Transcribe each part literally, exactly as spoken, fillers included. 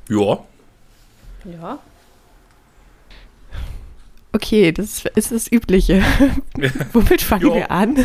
Ja. Ja. Okay, das ist das Übliche. Womit fangen Ja. wir an?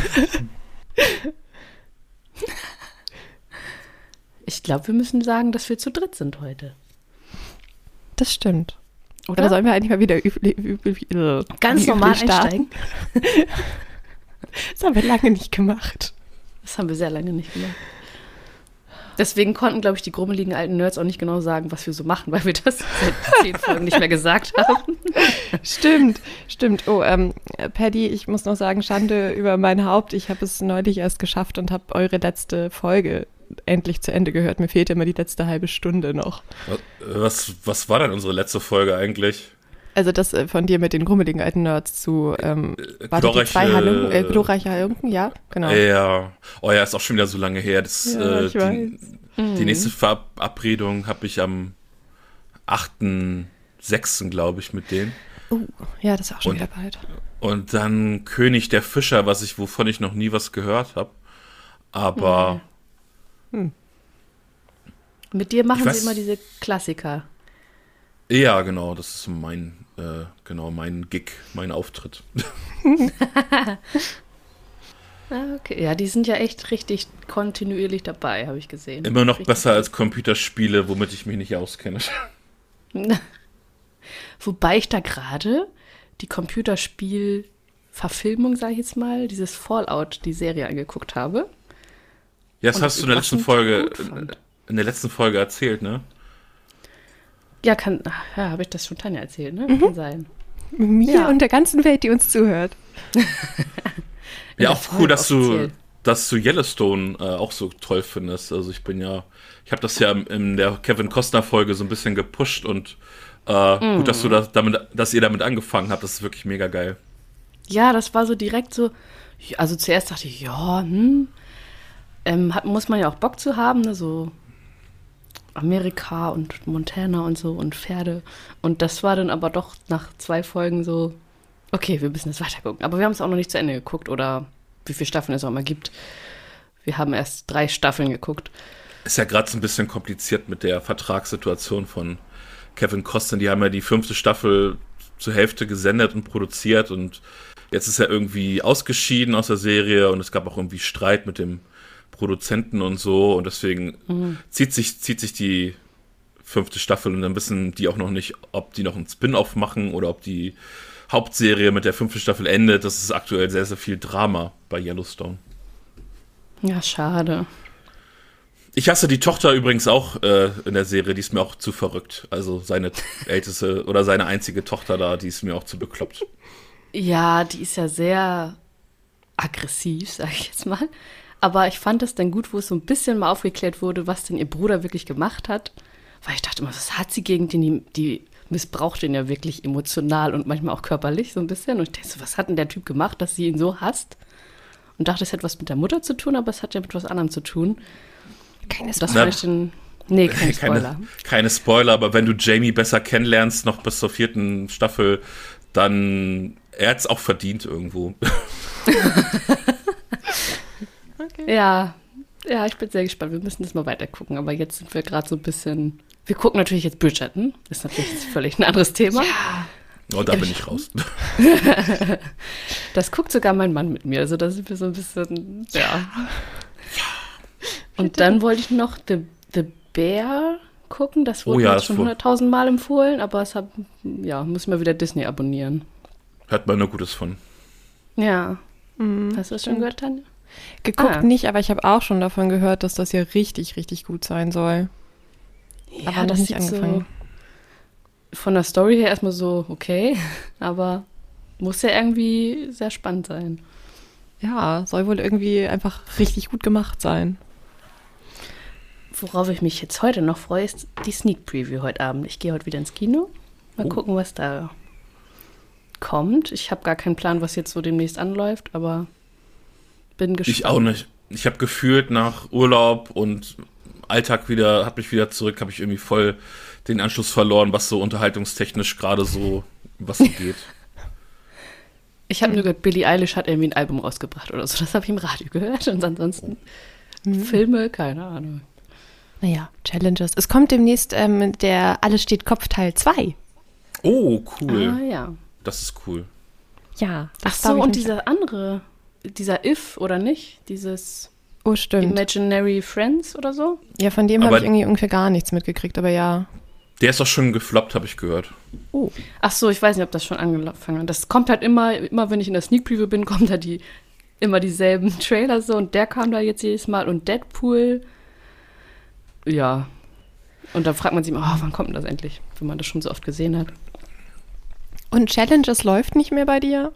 Ich glaube, wir müssen sagen, dass wir zu dritt sind heute. Das stimmt. Oder? Oder sollen wir eigentlich mal wieder üblich, üblich, äh, Ganz wie normal üblich starten? einsteigen. Das haben wir lange nicht gemacht. Das haben wir sehr lange nicht gemacht. Deswegen konnten, glaube ich, die grummeligen alten Nerds auch nicht genau sagen, was wir so machen, weil wir das seit zehn Folgen nicht mehr gesagt haben. Stimmt, stimmt. Oh, ähm, Paddy, ich muss noch sagen, Schande über mein Haupt. Ich habe es neulich erst geschafft und habe eure letzte Folge endlich zu Ende gehört. Mir fehlt immer die letzte halbe Stunde noch. Was, was war denn unsere letzte Folge eigentlich? Also das äh, von dir mit den grummeligen alten Nerds zu ähm, Äh, war das die glorreiche- zwei Hallen, äh, glorreiche Halunken, ja, genau. Ja. Oh ja, ist auch schon wieder so lange her. Das, Ja, äh, ich die, weiß. die nächste Verabredung habe ich am achten sechsten glaube ich, mit denen. Oh, ja, das ist auch schon Und- wieder bald. Und dann König der Fischer, was ich, wovon ich noch nie was gehört habe. Aber Mit dir machen Ich sie weiß- immer diese Klassiker. ja, genau, das ist mein, äh, genau, mein Gig, mein Auftritt. Ah, okay. Ja, die sind ja echt richtig kontinuierlich dabei, habe ich gesehen. Immer noch Richtig besser als Computerspiele, womit ich mich nicht auskenne. Wobei ich da gerade die Computerspiel-Verfilmung, sage ich jetzt mal, dieses Fallout, die Serie angeguckt habe. Ja, das Und hast du in der letzten überraschend Folge, gut fand. in der letzten Folge erzählt, ne? Ja, kann, ach, ja, habe ich das schon Tanja erzählt, ne? Kann sein. Mir Ja. und der ganzen Welt, die uns zuhört. In Ja, der auch Folge cool, dass du, offiziell. dass du Yellowstone äh, auch so toll findest. Also ich bin ja, ich habe das ja in der Kevin Costner Folge so ein bisschen gepusht und äh, gut, dass du das damit, dass ihr damit angefangen habt. Das ist wirklich mega geil. Ja, das war so direkt so, also zuerst dachte ich, ja, hm, ähm, hat, muss man ja auch Bock zu haben, ne, so Amerika und Montana und so und Pferde. Und das war dann aber doch nach zwei Folgen so, okay, wir müssen jetzt weiter gucken. Aber wir haben es auch noch nicht zu Ende geguckt oder wie viele Staffeln es auch immer gibt. Wir haben erst drei Staffeln geguckt. Ist ja gerade so ein bisschen kompliziert mit der Vertragssituation von Kevin Costner. Die haben ja die fünfte Staffel zur Hälfte gesendet und produziert und jetzt ist er irgendwie ausgeschieden aus der Serie und es gab auch irgendwie Streit mit dem Produzenten und so und deswegen Mhm. zieht sich, zieht sich die fünfte Staffel und dann wissen die auch noch nicht, ob die noch einen Spin-off machen oder ob die Hauptserie mit der fünften Staffel endet. Das ist aktuell sehr, sehr viel Drama bei Yellowstone. Ja, schade. Ich hasse die Tochter übrigens auch äh, in der Serie, die ist mir auch zu verrückt. Also seine älteste oder seine einzige Tochter da, die ist mir auch zu bekloppt. Ja, die ist ja sehr aggressiv, sage ich jetzt mal. Aber ich fand es dann gut, wo es so ein bisschen mal aufgeklärt wurde, was denn ihr Bruder wirklich gemacht hat. Weil ich dachte immer, was hat sie gegen den? Die, die missbraucht den ja wirklich emotional und manchmal auch körperlich so ein bisschen. Und ich dachte so, was hat denn der Typ gemacht, dass sie ihn so hasst? Und dachte, es hätte was mit der Mutter zu tun, aber es hat ja mit was anderem zu tun. Keine Das Na, fand ich dann, nee, kein Spoiler. Keine, keine Spoiler, aber wenn du Jamie besser kennenlernst, noch bis zur vierten Staffel, dann er hat es auch verdient irgendwo. Okay. Ja, ja, ich bin sehr gespannt. Wir müssen das mal weiter gucken. Aber jetzt sind wir gerade so ein bisschen. Wir gucken natürlich jetzt Bridgerton. Das ist natürlich jetzt völlig ein anderes Thema. Oh, da bin ich raus. Das guckt sogar mein Mann mit mir. Also da sind wir so ein bisschen. Ja. Und dann wollte ich noch The, The Bear gucken. Das wurde Oh ja, mir das jetzt schon wurde- hunderttausend Mal empfohlen. Aber es hat. Ja, muss ich mal wieder Disney abonnieren. Hört man nur Gutes von. Ja. Mhm, Hast du das schon gehört, Tanja? Geguckt Ah. nicht, aber ich habe auch schon davon gehört, dass das ja richtig, richtig gut sein soll. Ja, aber noch das nicht sieht angefangen. So von der Story her erstmal so, okay. Aber muss ja irgendwie sehr spannend sein. Ja, soll wohl irgendwie einfach richtig gut gemacht sein. Worauf ich mich jetzt heute noch freue, ist die Sneak Preview heute Abend. Ich gehe heute wieder ins Kino. Mal Oh. gucken, was da kommt. Ich habe gar keinen Plan, was jetzt so demnächst anläuft, aber bin gespannt. Ich auch nicht. Ich habe gefühlt nach Urlaub und Alltag wieder, hat mich wieder zurück, habe ich irgendwie voll den Anschluss verloren, was so unterhaltungstechnisch gerade so, was so geht. Ich habe nur gehört, Billie Eilish hat irgendwie ein Album rausgebracht oder so. Das habe ich im Radio gehört. Und ansonsten Filme, keine Ahnung. Naja, Challenges. Es kommt demnächst ähm, der Alles steht Kopf Teil zwei. Oh, cool. Ah, ja. Das ist cool. Ja. Ach so, und dieser andere, dieser If, oder nicht? Dieses Oh, stimmt. Imaginary Friends oder so? Ja, von dem habe Aber- ich irgendwie ungefähr gar nichts mitgekriegt, aber ja. Der ist doch schon gefloppt, habe ich gehört. Oh. Ach so, ich weiß nicht, ob das schon angefangen hat. Das kommt halt immer, immer wenn ich in der Sneak Preview bin, kommen da die, immer dieselben Trailer so. Und der kam da jetzt jedes Mal. Und Deadpool, ja. Und dann fragt man sich immer, oh, wann kommt denn das endlich? Wenn man das schon so oft gesehen hat. Und Challenges läuft nicht mehr bei dir?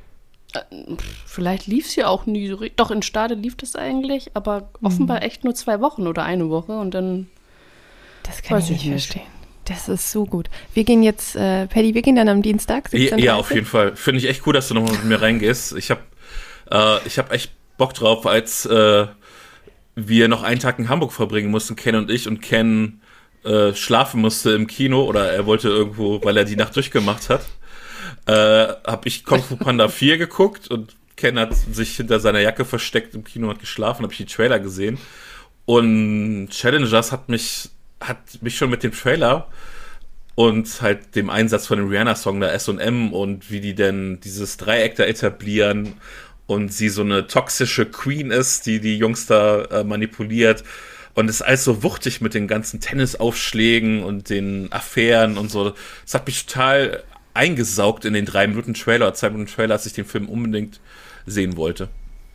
Vielleicht lief es ja auch nie so richtig. Doch, in Stade lief das eigentlich, aber offenbar echt nur zwei Wochen oder eine Woche. Und dann, Das kann Weiß ich nicht ich nicht. verstehen. Das ist so gut. Wir gehen jetzt, äh, Paddy, wir gehen dann am Dienstag. Ja, ja, auf jeden Fall. Finde ich echt cool, dass du nochmal mit mir reingehst. Ich habe äh, ich hab echt Bock drauf, als äh, wir noch einen Tag in Hamburg verbringen mussten, Ken und ich, und Ken äh, schlafen musste im Kino oder er wollte irgendwo, weil er die Nacht durchgemacht hat, äh, habe ich Kung Fu Panda vier geguckt und Ken hat sich hinter seiner Jacke versteckt im Kino und hat geschlafen, habe ich die Trailer gesehen. Und Challengers hat mich, hat mich schon mit dem Trailer und halt dem Einsatz von dem Rihanna-Song da S und M und wie die denn dieses Dreieck da etablieren und sie so eine toxische Queen ist, die die Jungs da äh, manipuliert. Und es ist alles so wuchtig mit den ganzen Tennisaufschlägen und den Affären und so. Das hat mich total eingesaugt in den drei Minuten Trailer, zwei Minuten Trailer, als ich den Film unbedingt sehen wollte.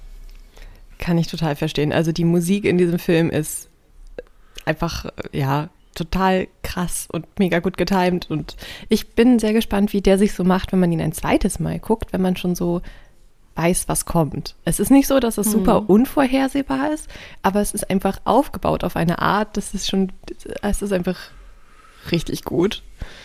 Kann ich total verstehen. Also die Musik in diesem Film ist einfach, ja, total krass und mega gut getimt. Und ich bin sehr gespannt, wie der sich so macht, wenn man ihn ein zweites Mal guckt, wenn man schon so weiß, was kommt. Es ist nicht so, dass es super Mhm. unvorhersehbar ist, aber es ist einfach aufgebaut auf eine Art, das ist schon, es ist einfach richtig gut.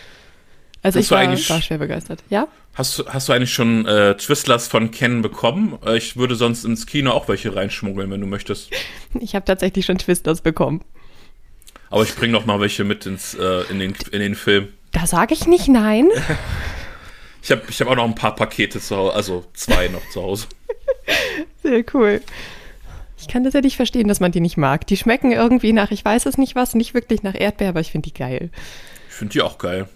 Also Hast ich du war, eigentlich- war schwer begeistert. Ja? Hast, du- hast du eigentlich schon äh, Twistlers von Ken bekommen? Äh, ich würde sonst ins Kino auch welche reinschmuggeln, wenn du möchtest. Ich habe tatsächlich schon Twisters bekommen. Aber ich bring noch mal welche mit ins, äh, in, den, in den Film. Da sage ich nicht nein. Ich habe ich hab auch noch ein paar Pakete zu Hause, also zwei noch zu Hause. Sehr cool. Ich kann das ja nicht verstehen, dass man die nicht mag. Die schmecken irgendwie nach, ich weiß es nicht was, nicht wirklich nach Erdbeer, aber ich finde die geil. Ich finde die auch geil.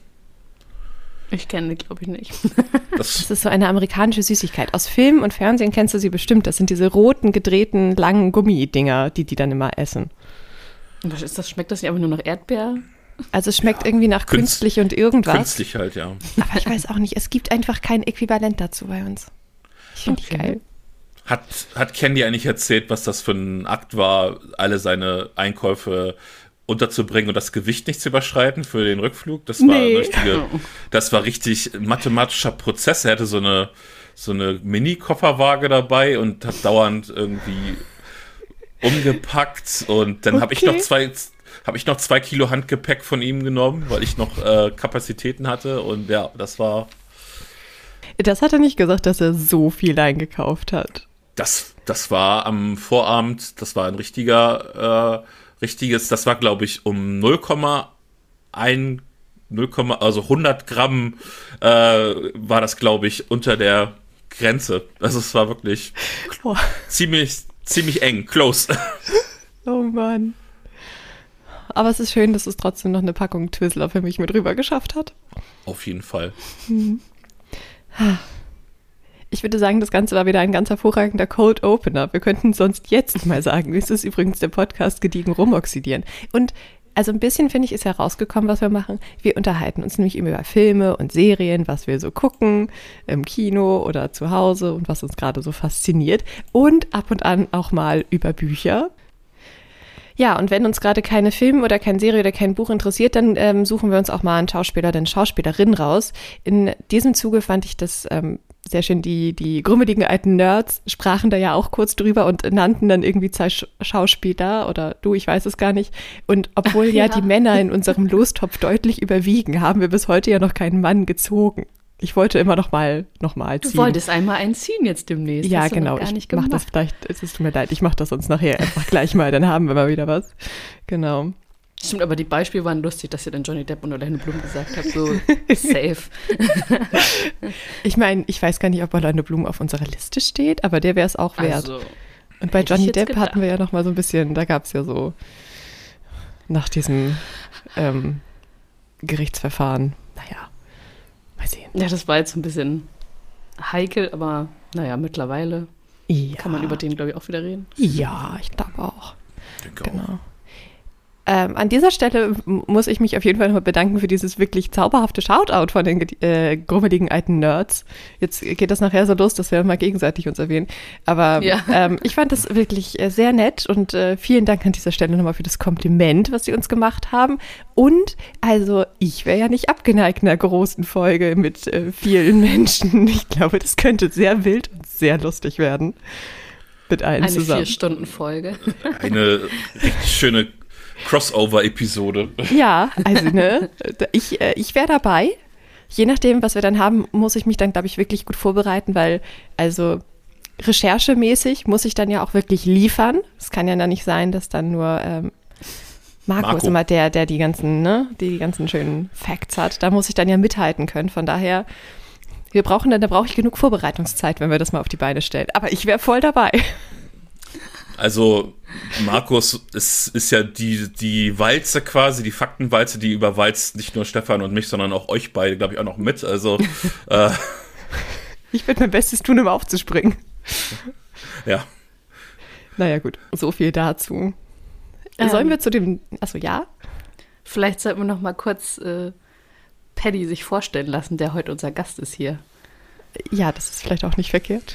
Ich kenne die, glaube ich, nicht. Das, Das ist so eine amerikanische Süßigkeit. Aus Film und Fernsehen kennst du sie bestimmt. Das sind diese roten, gedrehten, langen Gummidinger, die die dann immer essen. Was ist das? Schmeckt das nicht einfach nur nach Erdbeer? Also es schmeckt irgendwie nach Künst- künstlich und irgendwas. künstlich halt, ja. Aber ich weiß auch nicht, es gibt einfach kein Äquivalent dazu bei uns. Ich finde die Okay. geil. Hat, hat Candy eigentlich erzählt, was das für ein Akt war, alle seine Einkäufe unterzubringen und das Gewicht nicht zu überschreiten für den Rückflug? Das war, Nee. eine richtige, das war richtig ein mathematischer Prozess. Er hatte so eine, so eine Mini-Kofferwaage dabei und hat dauernd irgendwie umgepackt. Und dann habe ich noch Okay. zwei... Habe ich noch zwei Kilo Handgepäck von ihm genommen, weil ich noch äh, Kapazitäten hatte. Und ja, das war... Das hat er nicht gesagt, dass er so viel eingekauft hat. Das, das war am Vorabend, das war ein richtiger, äh, richtiges, das war, glaube ich, um null Komma eins, null, also hundert Gramm äh, war das, glaube ich, unter der Grenze. Also es war wirklich Oh, ziemlich, ziemlich eng, close. oh Mann. Aber es ist schön, dass es trotzdem noch eine Packung Twizzler für mich mit rüber geschafft hat. Auf jeden Fall. Ich würde sagen, das Ganze war wieder ein ganz hervorragender Cold Opener. Wir könnten sonst jetzt mal sagen, es ist übrigens der Podcast gediegen rumoxidieren. Und also ein bisschen, finde ich, ist herausgekommen, was wir machen. Wir unterhalten uns nämlich immer über Filme und Serien, was wir so gucken, im Kino oder zu Hause und was uns gerade so fasziniert. Und ab und an auch mal über Bücher. Ja, und wenn uns gerade keine Film oder keine Serie oder kein Buch interessiert, dann ähm, suchen wir uns auch mal einen Schauspieler oder eine Schauspielerin raus. In diesem Zuge fand ich das ähm, sehr schön, die, die grummeligen alten Nerds sprachen da ja auch kurz drüber und nannten dann irgendwie zwei Sch- Schauspieler oder du, ich weiß es gar nicht. Und obwohl ja, Ja. die Männer in unserem Lostopf deutlich überwiegen, haben wir bis heute ja noch keinen Mann gezogen. Ich wollte immer noch mal, noch mal Du ziehen. wolltest einmal einen ziehen jetzt demnächst. Ja, Hast du genau. noch gar Ich nicht mach gemacht. das vielleicht, es ist tut mir leid, ich mache das sonst nachher einfach gleich mal, dann haben wir mal wieder was. Genau. Stimmt, aber die Beispiele waren lustig, dass ihr dann Johnny Depp und Orlando Bloom gesagt habt, so safe. Ich meine, ich weiß gar nicht, ob Orlando Bloom auf unserer Liste steht, aber der wäre es auch wert. Also, Und bei hätte ich Johnny jetzt Depp gedacht. hatten wir ja noch mal so ein bisschen, da gab es ja so, Nach diesem ähm, Gerichtsverfahren. Naja, mal sehen. Ja, das war jetzt ein bisschen heikel, aber naja, mittlerweile Ja. kann man über den, glaube ich, auch wieder reden. Ja, ich glaube auch. Denke Genau. auch. Ähm, an dieser Stelle m- muss ich mich auf jeden Fall nochmal bedanken für dieses wirklich zauberhafte Shoutout von den äh, grummeligen alten Nerds. Jetzt geht das nachher so los, dass wir mal gegenseitig uns erwähnen. Aber Ja. ähm, ich fand das wirklich äh, sehr nett und äh, vielen Dank an dieser Stelle nochmal für das Kompliment, was Sie uns gemacht haben. Und also ich wäre ja nicht abgeneigt einer großen Folge mit äh, vielen Menschen. Ich glaube, das könnte sehr wild und sehr lustig werden. Mit allen Eine zusammen. Vier-Stunden-Folge. Eine richtig schöne Crossover-Episode. Ja, also ne, ich, äh, ich wäre dabei. Je nachdem, was wir dann haben, muss ich mich dann, glaube ich, wirklich gut vorbereiten, weil also recherchemäßig muss ich dann ja auch wirklich liefern. Es kann ja dann nicht sein, dass dann nur ähm, Marco, Marco. ist immer der, der die ganzen, ne, die, die ganzen schönen Facts hat. Da muss ich dann ja mithalten können. Von daher, wir brauchen dann, da brauche ich genug Vorbereitungszeit, wenn wir das mal auf die Beine stellen. Aber ich wäre voll dabei. Also Markus ist, ist ja die, die Walze quasi, die Faktenwalze, die überwalzt nicht nur Stefan und mich, sondern auch euch beide, glaube ich, auch noch mit. Also äh, Ich werde mein Bestes tun, um aufzuspringen. ja. Naja, gut, so viel dazu. Ähm. Sollen wir zu dem, achso, ja? Vielleicht sollten wir noch mal kurz äh, Paddy sich vorstellen lassen, der heute unser Gast ist hier. Ja, das ist vielleicht auch nicht verkehrt.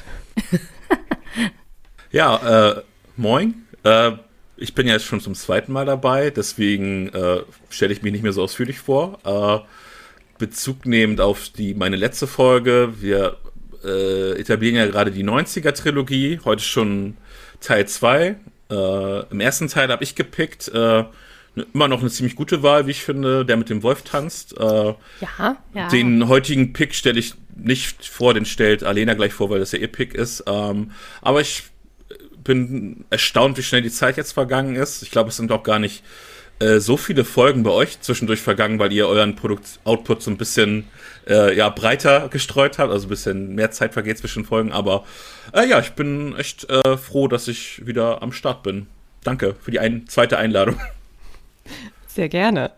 Ja, äh, moin. Äh, ich bin ja jetzt schon zum zweiten Mal dabei, deswegen äh, stelle ich mich nicht mehr so ausführlich vor. Äh, Bezug nehmend auf die meine letzte Folge, wir äh, etablieren ja gerade die neunziger-Trilogie, heute schon Teil zwei. Äh, Im ersten Teil habe ich gepickt, äh, ne, immer noch eine ziemlich gute Wahl, wie ich finde, der mit dem Wolf tanzt. Äh, Ja. Ja. Den heutigen Pick stelle ich nicht vor, den stellt Alena gleich vor, weil das ja ihr Pick ist. Ähm, aber ich bin erstaunt, wie schnell die Zeit jetzt vergangen ist. Ich glaube, es sind auch gar nicht äh, so viele Folgen bei euch zwischendurch vergangen, weil ihr euren Produkt Output so ein bisschen äh, ja, breiter gestreut habt, also ein bisschen mehr Zeit vergeht zwischen Folgen. Aber äh, ja, ich bin echt äh, froh, dass ich wieder am Start bin. Danke für die ein- zweite Einladung. Sehr gerne.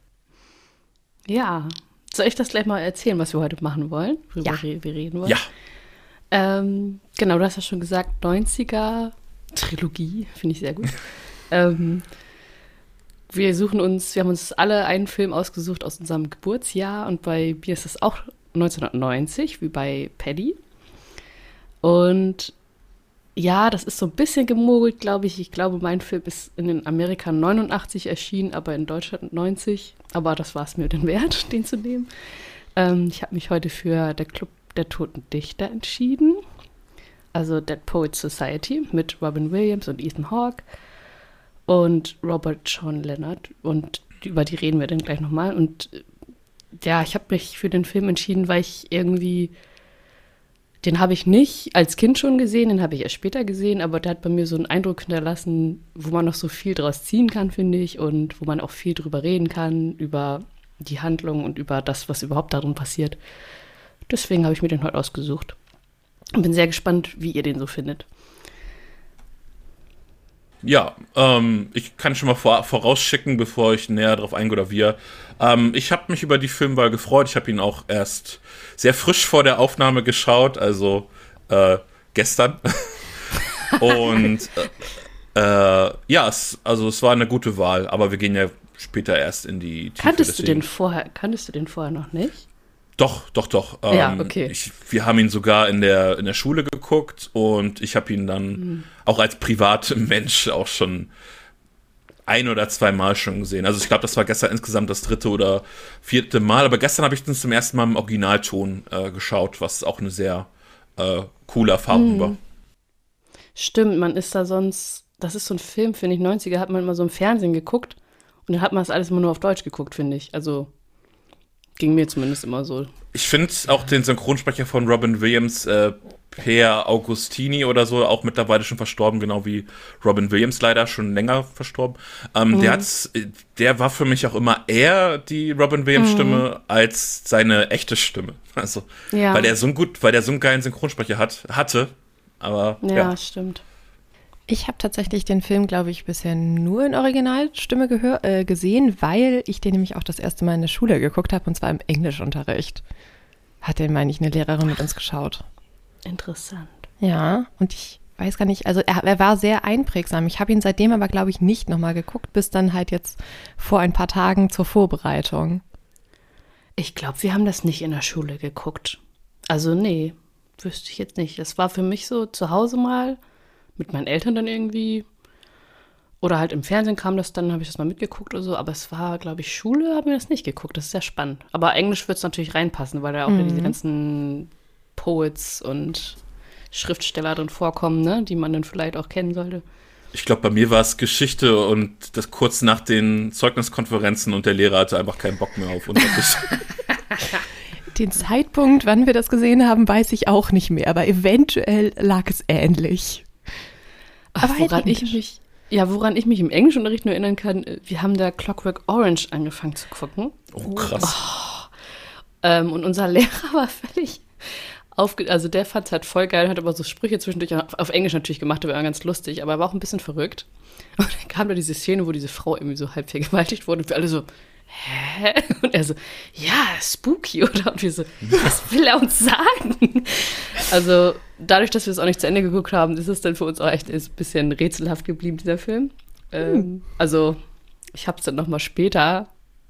Ja. Soll ich das gleich mal erzählen, was wir heute machen wollen? Worüber Ja. re- wir reden wollen? Ja, Ähm, genau, du hast ja schon gesagt, neunziger-Trilogie, finde ich sehr gut. ähm, wir suchen uns, wir haben uns alle einen Film ausgesucht aus unserem Geburtsjahr und bei mir ist es auch neunzehnhundertneunzig, wie bei Paddy. Und ja, das ist so ein bisschen gemogelt, glaube ich. Ich glaube, mein Film ist in den Amerika neunundachtzig erschienen, aber in Deutschland neunzig. Aber das war es mir den wert, den zu nehmen. Ähm, ich habe mich heute für der Club der Toten Dichter entschieden. Also Dead Poets Society mit Robin Williams und Ethan Hawke und Robert Sean Leonard. Und über die reden wir dann gleich nochmal. Und äh, ja, ich habe mich für den Film entschieden, weil ich irgendwie, den habe ich nicht als Kind schon gesehen, den habe ich erst später gesehen, aber der hat bei mir so einen Eindruck hinterlassen, wo man noch so viel draus ziehen kann, finde ich, und wo man auch viel drüber reden kann, über die Handlung und über das, was überhaupt darin passiert. Deswegen habe ich mir den heute ausgesucht. Und bin sehr gespannt, wie ihr den so findet. Ja, ähm, ich kann schon mal vor, vorausschicken, bevor ich näher drauf eingehe oder wir. Ähm, ich habe mich über die Filmwahl gefreut. Ich habe ihn auch erst sehr frisch vor der Aufnahme geschaut, also äh, gestern. Und äh, äh, ja, es, also es war eine gute Wahl, aber wir gehen ja später erst in die Tiefe. Kanntest du deswegen- den vorher, kanntest du den vorher noch nicht? Doch, doch, doch. Ähm, Ja, okay. Ich, wir haben ihn sogar in der, in der Schule geguckt und ich habe ihn dann Mhm. auch als Privatmensch auch schon ein oder zwei Mal schon gesehen. Also ich glaube, das war gestern insgesamt das dritte oder vierte Mal, aber gestern habe ich den zum ersten Mal im Originalton äh, geschaut, was auch eine sehr äh, coole Erfahrung Mhm. war. Stimmt, man ist da sonst, das ist so ein Film, finde ich, neunziger hat man immer so im Fernsehen geguckt und dann hat man das alles immer nur auf Deutsch geguckt, finde ich. Also ging mir zumindest immer so. Ich finde auch den Synchronsprecher von Robin Williams, äh, Per Augustini oder so, auch mittlerweile schon verstorben, genau wie Robin Williams leider schon länger verstorben. Ähm, Mhm. der, hat's, der war für mich auch immer eher die Robin Williams-Stimme als seine echte Stimme. Also, Ja, weil der so einen gut, weil der so einen geilen Synchronsprecher hat, hatte. Aber ja, ja. stimmt. Ich habe tatsächlich den Film, glaube ich, bisher nur in Originalstimme gehör, äh, gesehen, weil ich den nämlich auch das erste Mal in der Schule geguckt habe, und zwar im Englischunterricht. Hat den, meine ich, eine Lehrerin mit uns geschaut. Interessant. Ja, und ich weiß gar nicht, also er, er war sehr einprägsam. Ich habe ihn seitdem aber, glaube ich, nicht nochmal geguckt, bis dann halt jetzt vor ein paar Tagen zur Vorbereitung. Ich glaube, wir haben das nicht in der Schule geguckt. Also nee, wüsste ich jetzt nicht. Das war für mich so zu Hause mal, mit meinen Eltern dann irgendwie. Oder halt im Fernsehen kam das dann, habe ich das mal mitgeguckt oder so. Aber es war, glaube ich, Schule, haben wir das nicht geguckt. Das ist sehr spannend. Aber Englisch wird es natürlich reinpassen, weil da auch Mhm. diese ganzen Poets und Schriftsteller drin vorkommen, ne, die man dann vielleicht auch kennen sollte. Ich glaube, bei mir war es Geschichte und das kurz nach den Zeugniskonferenzen und der Lehrer hatte einfach keinen Bock mehr auf Unterricht. Den Zeitpunkt, wann wir das gesehen haben, weiß ich auch nicht mehr, aber eventuell lag es ähnlich. Ach, Aber halt woran ich Englisch. mich, ja, woran ich mich im Englischunterricht nur erinnern kann, wir haben da Clockwork Orange angefangen zu gucken. Oh, krass. Ähm, und unser Lehrer war völlig aufge... Also der fand es halt voll geil, hat aber so Sprüche zwischendurch auf, auf Englisch natürlich gemacht, der war ganz lustig, aber er war auch ein bisschen verrückt. Und dann kam da diese Szene, wo diese Frau irgendwie so halb vergewaltigt wurde und wir alle so, hä? Und er so, ja, spooky, oder? Und wir so, was will er uns sagen? Also dadurch, dass wir es auch nicht zu Ende geguckt haben, ist es dann für uns auch echt ein bisschen rätselhaft geblieben, dieser Film. Ähm, also ich habe es dann noch mal später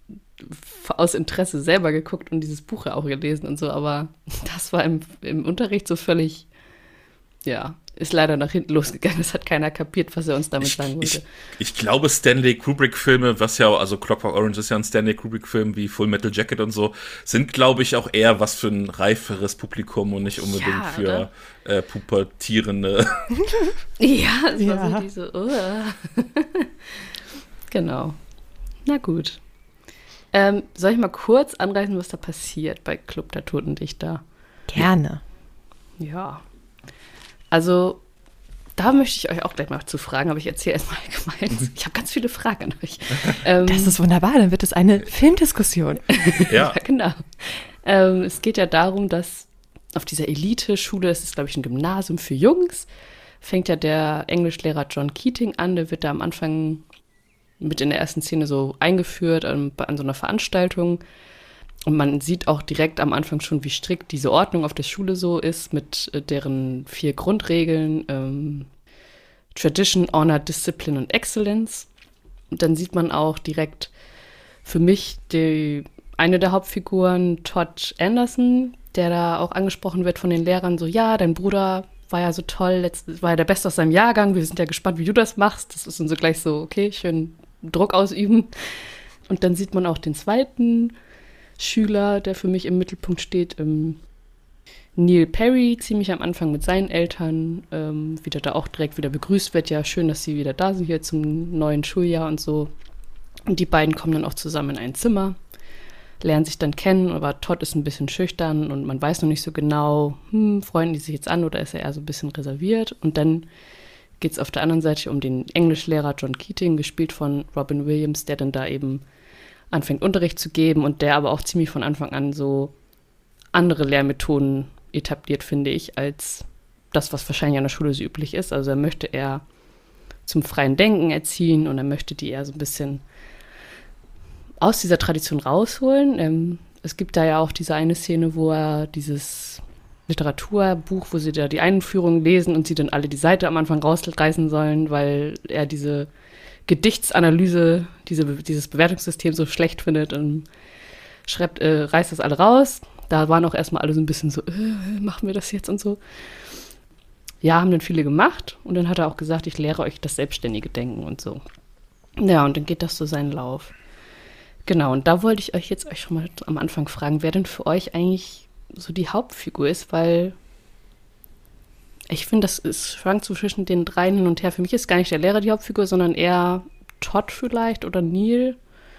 aus Interesse selber geguckt und dieses Buch ja auch gelesen und so, aber das war im, im Unterricht so völlig, ja, ist leider nach hinten losgegangen. Es hat keiner kapiert, was er uns damit Ich, sagen wollte. ich, ich glaube, Stanley Kubrick-Filme, was ja, also Clockwork Orange ist ja ein Stanley Kubrick-Film wie Full Metal Jacket und so, sind, glaube ich, auch eher was für ein reiferes Publikum und nicht unbedingt Ja, für äh, pubertierende. Ja, es war Ja. so diese, uh. Genau. Na gut. Ähm, soll ich mal kurz anreißen, was da passiert bei Club der Toten Dichter? Gerne. Ja. Also, da möchte ich euch auch gleich mal zu fragen, aber ich erzähle erstmal allgemein. Ich habe ganz viele Fragen an euch. Ähm, Das ist wunderbar, dann wird es eine Filmdiskussion. Ja, Ja, genau. Ähm, es geht ja darum, dass auf dieser Elite-Schule, das ist, glaube ich, ein Gymnasium für Jungs, fängt ja der Englischlehrer John Keating an. Der wird da am Anfang mit in der ersten Szene so eingeführt an, an so einer Veranstaltung. Und man sieht auch direkt am Anfang schon, wie strikt diese Ordnung auf der Schule so ist, mit äh, deren vier Grundregeln: ähm, Tradition, Honor, Discipline und Excellence. Und dann sieht man auch direkt für mich die, eine der Hauptfiguren, Todd Anderson, der da auch angesprochen wird von den Lehrern, so, ja, dein Bruder war ja so toll, letzt, war ja der Beste aus seinem Jahrgang, wir sind ja gespannt, wie du das machst. Das ist dann so gleich so, okay, schön Druck ausüben. Und dann sieht man auch den zweiten Schüler, der für mich im Mittelpunkt steht, ähm, Neil Perry, ziemlich am Anfang mit seinen Eltern, ähm, wieder da auch direkt wieder begrüßt wird. Ja, schön, dass sie wieder da sind hier zum neuen Schuljahr und so. Und die beiden kommen dann auch zusammen in ein Zimmer, lernen sich dann kennen, aber Todd ist ein bisschen schüchtern und man weiß noch nicht so genau, hm, freunden die sich jetzt an oder ist er eher so ein bisschen reserviert. Und dann geht es auf der anderen Seite um den Englischlehrer John Keating, gespielt von Robin Williams, der dann da eben anfängt, Unterricht zu geben und der aber auch ziemlich von Anfang an so andere Lehrmethoden etabliert, finde ich, als das, was wahrscheinlich an der Schule so üblich ist. Also er möchte eher zum freien Denken erziehen und er möchte die eher so ein bisschen aus dieser Tradition rausholen. Ähm, es gibt da ja auch diese eine Szene, wo er dieses Literaturbuch, wo sie da die Einführung lesen und sie dann alle die Seite am Anfang rausreißen sollen, weil er diese Gedichtsanalyse, diese, dieses Bewertungssystem so schlecht findet und schreibt, äh, reißt das alle raus. Da waren auch erstmal alle so ein bisschen so, äh, machen wir das jetzt und so. Ja, haben dann viele gemacht und dann hat er auch gesagt, ich lehre euch das selbstständige Denken und so. Ja, und dann geht das so seinen Lauf. Genau, und da wollte ich euch jetzt euch schon mal am Anfang fragen, wer denn für euch eigentlich so die Hauptfigur ist, weil ich finde, das ist schwankt so zwischen den dreien hin und her. Für mich ist gar nicht der Lehrer die Hauptfigur, sondern eher Todd vielleicht oder Neil,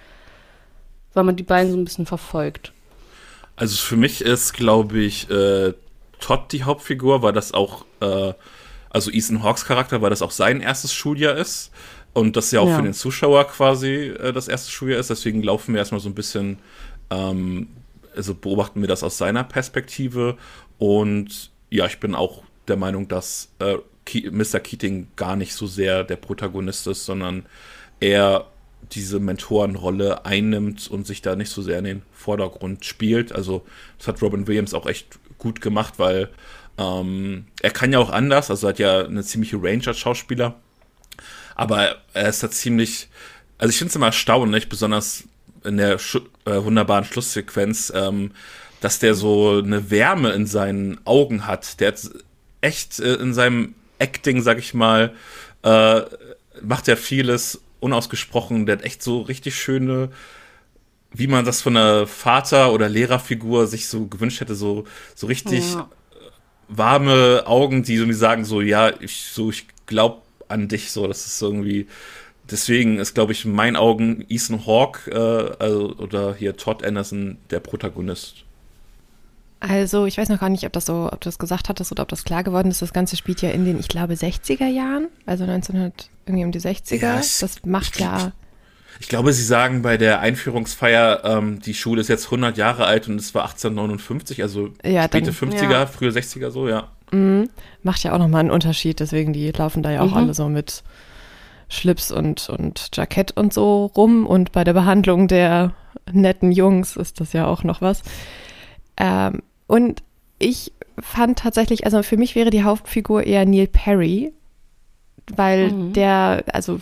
weil man die beiden so ein bisschen verfolgt. also für mich ist, glaube ich, äh, Todd die Hauptfigur, weil das auch, äh, also Ethan Hawkes Charakter, weil das auch sein erstes Schuljahr ist und das ja auch Ja. für den Zuschauer quasi äh, das erste Schuljahr ist. Deswegen laufen wir erstmal so ein bisschen, ähm, also beobachten wir das aus seiner Perspektive. Und ja, ich bin auch der Meinung, dass äh, Ke- Mister Keating gar nicht so sehr der Protagonist ist, sondern er diese Mentorenrolle einnimmt und sich da nicht so sehr in den Vordergrund spielt. Also das hat Robin Williams auch echt gut gemacht, weil ähm, er kann ja auch anders, also hat ja eine ziemliche Range als Schauspieler, aber er ist da ziemlich, also ich finde es immer erstaunlich, besonders in der Schu- äh, wunderbaren Schlusssequenz, ähm, dass der so eine Wärme in seinen Augen hat. Der hat echt äh, in seinem Acting, sag ich mal, äh, macht er vieles unausgesprochen. Der hat echt so richtig schöne, wie man das von einer Vater- oder Lehrerfigur sich so gewünscht hätte, so, so richtig Ja. warme Augen, die irgendwie sagen so, ja, ich, so, ich glaub an dich, so, das ist irgendwie, deswegen ist, glaube ich, in meinen Augen Ethan Hawke äh, also, oder hier Todd Anderson der Protagonist. Also, ich weiß noch gar nicht, ob das so, ob du das gesagt hattest oder ob das klar geworden ist. Das Ganze spielt ja in den, ich glaube, sechziger Jahren, also neunzehnhundert, irgendwie um die sechziger. Ja, ich- Das macht ich- ja, Ich glaube, sie sagen bei der Einführungsfeier, ähm, die Schule ist jetzt hundert Jahre alt und es war achtzehnhundertneunundfünfzig, also Ja, späte dann- fünfziger, ja. frühe sechziger, so, ja. mh, macht ja auch nochmal einen Unterschied. Deswegen, die laufen da ja auch Mhm. alle so mit Schlips und, und Jackett und so rum. Und bei der Behandlung der netten Jungs ist das ja auch noch was. Ähm, und ich fand tatsächlich, also für mich wäre die Hauptfigur eher Neil Perry, weil Mhm. der, also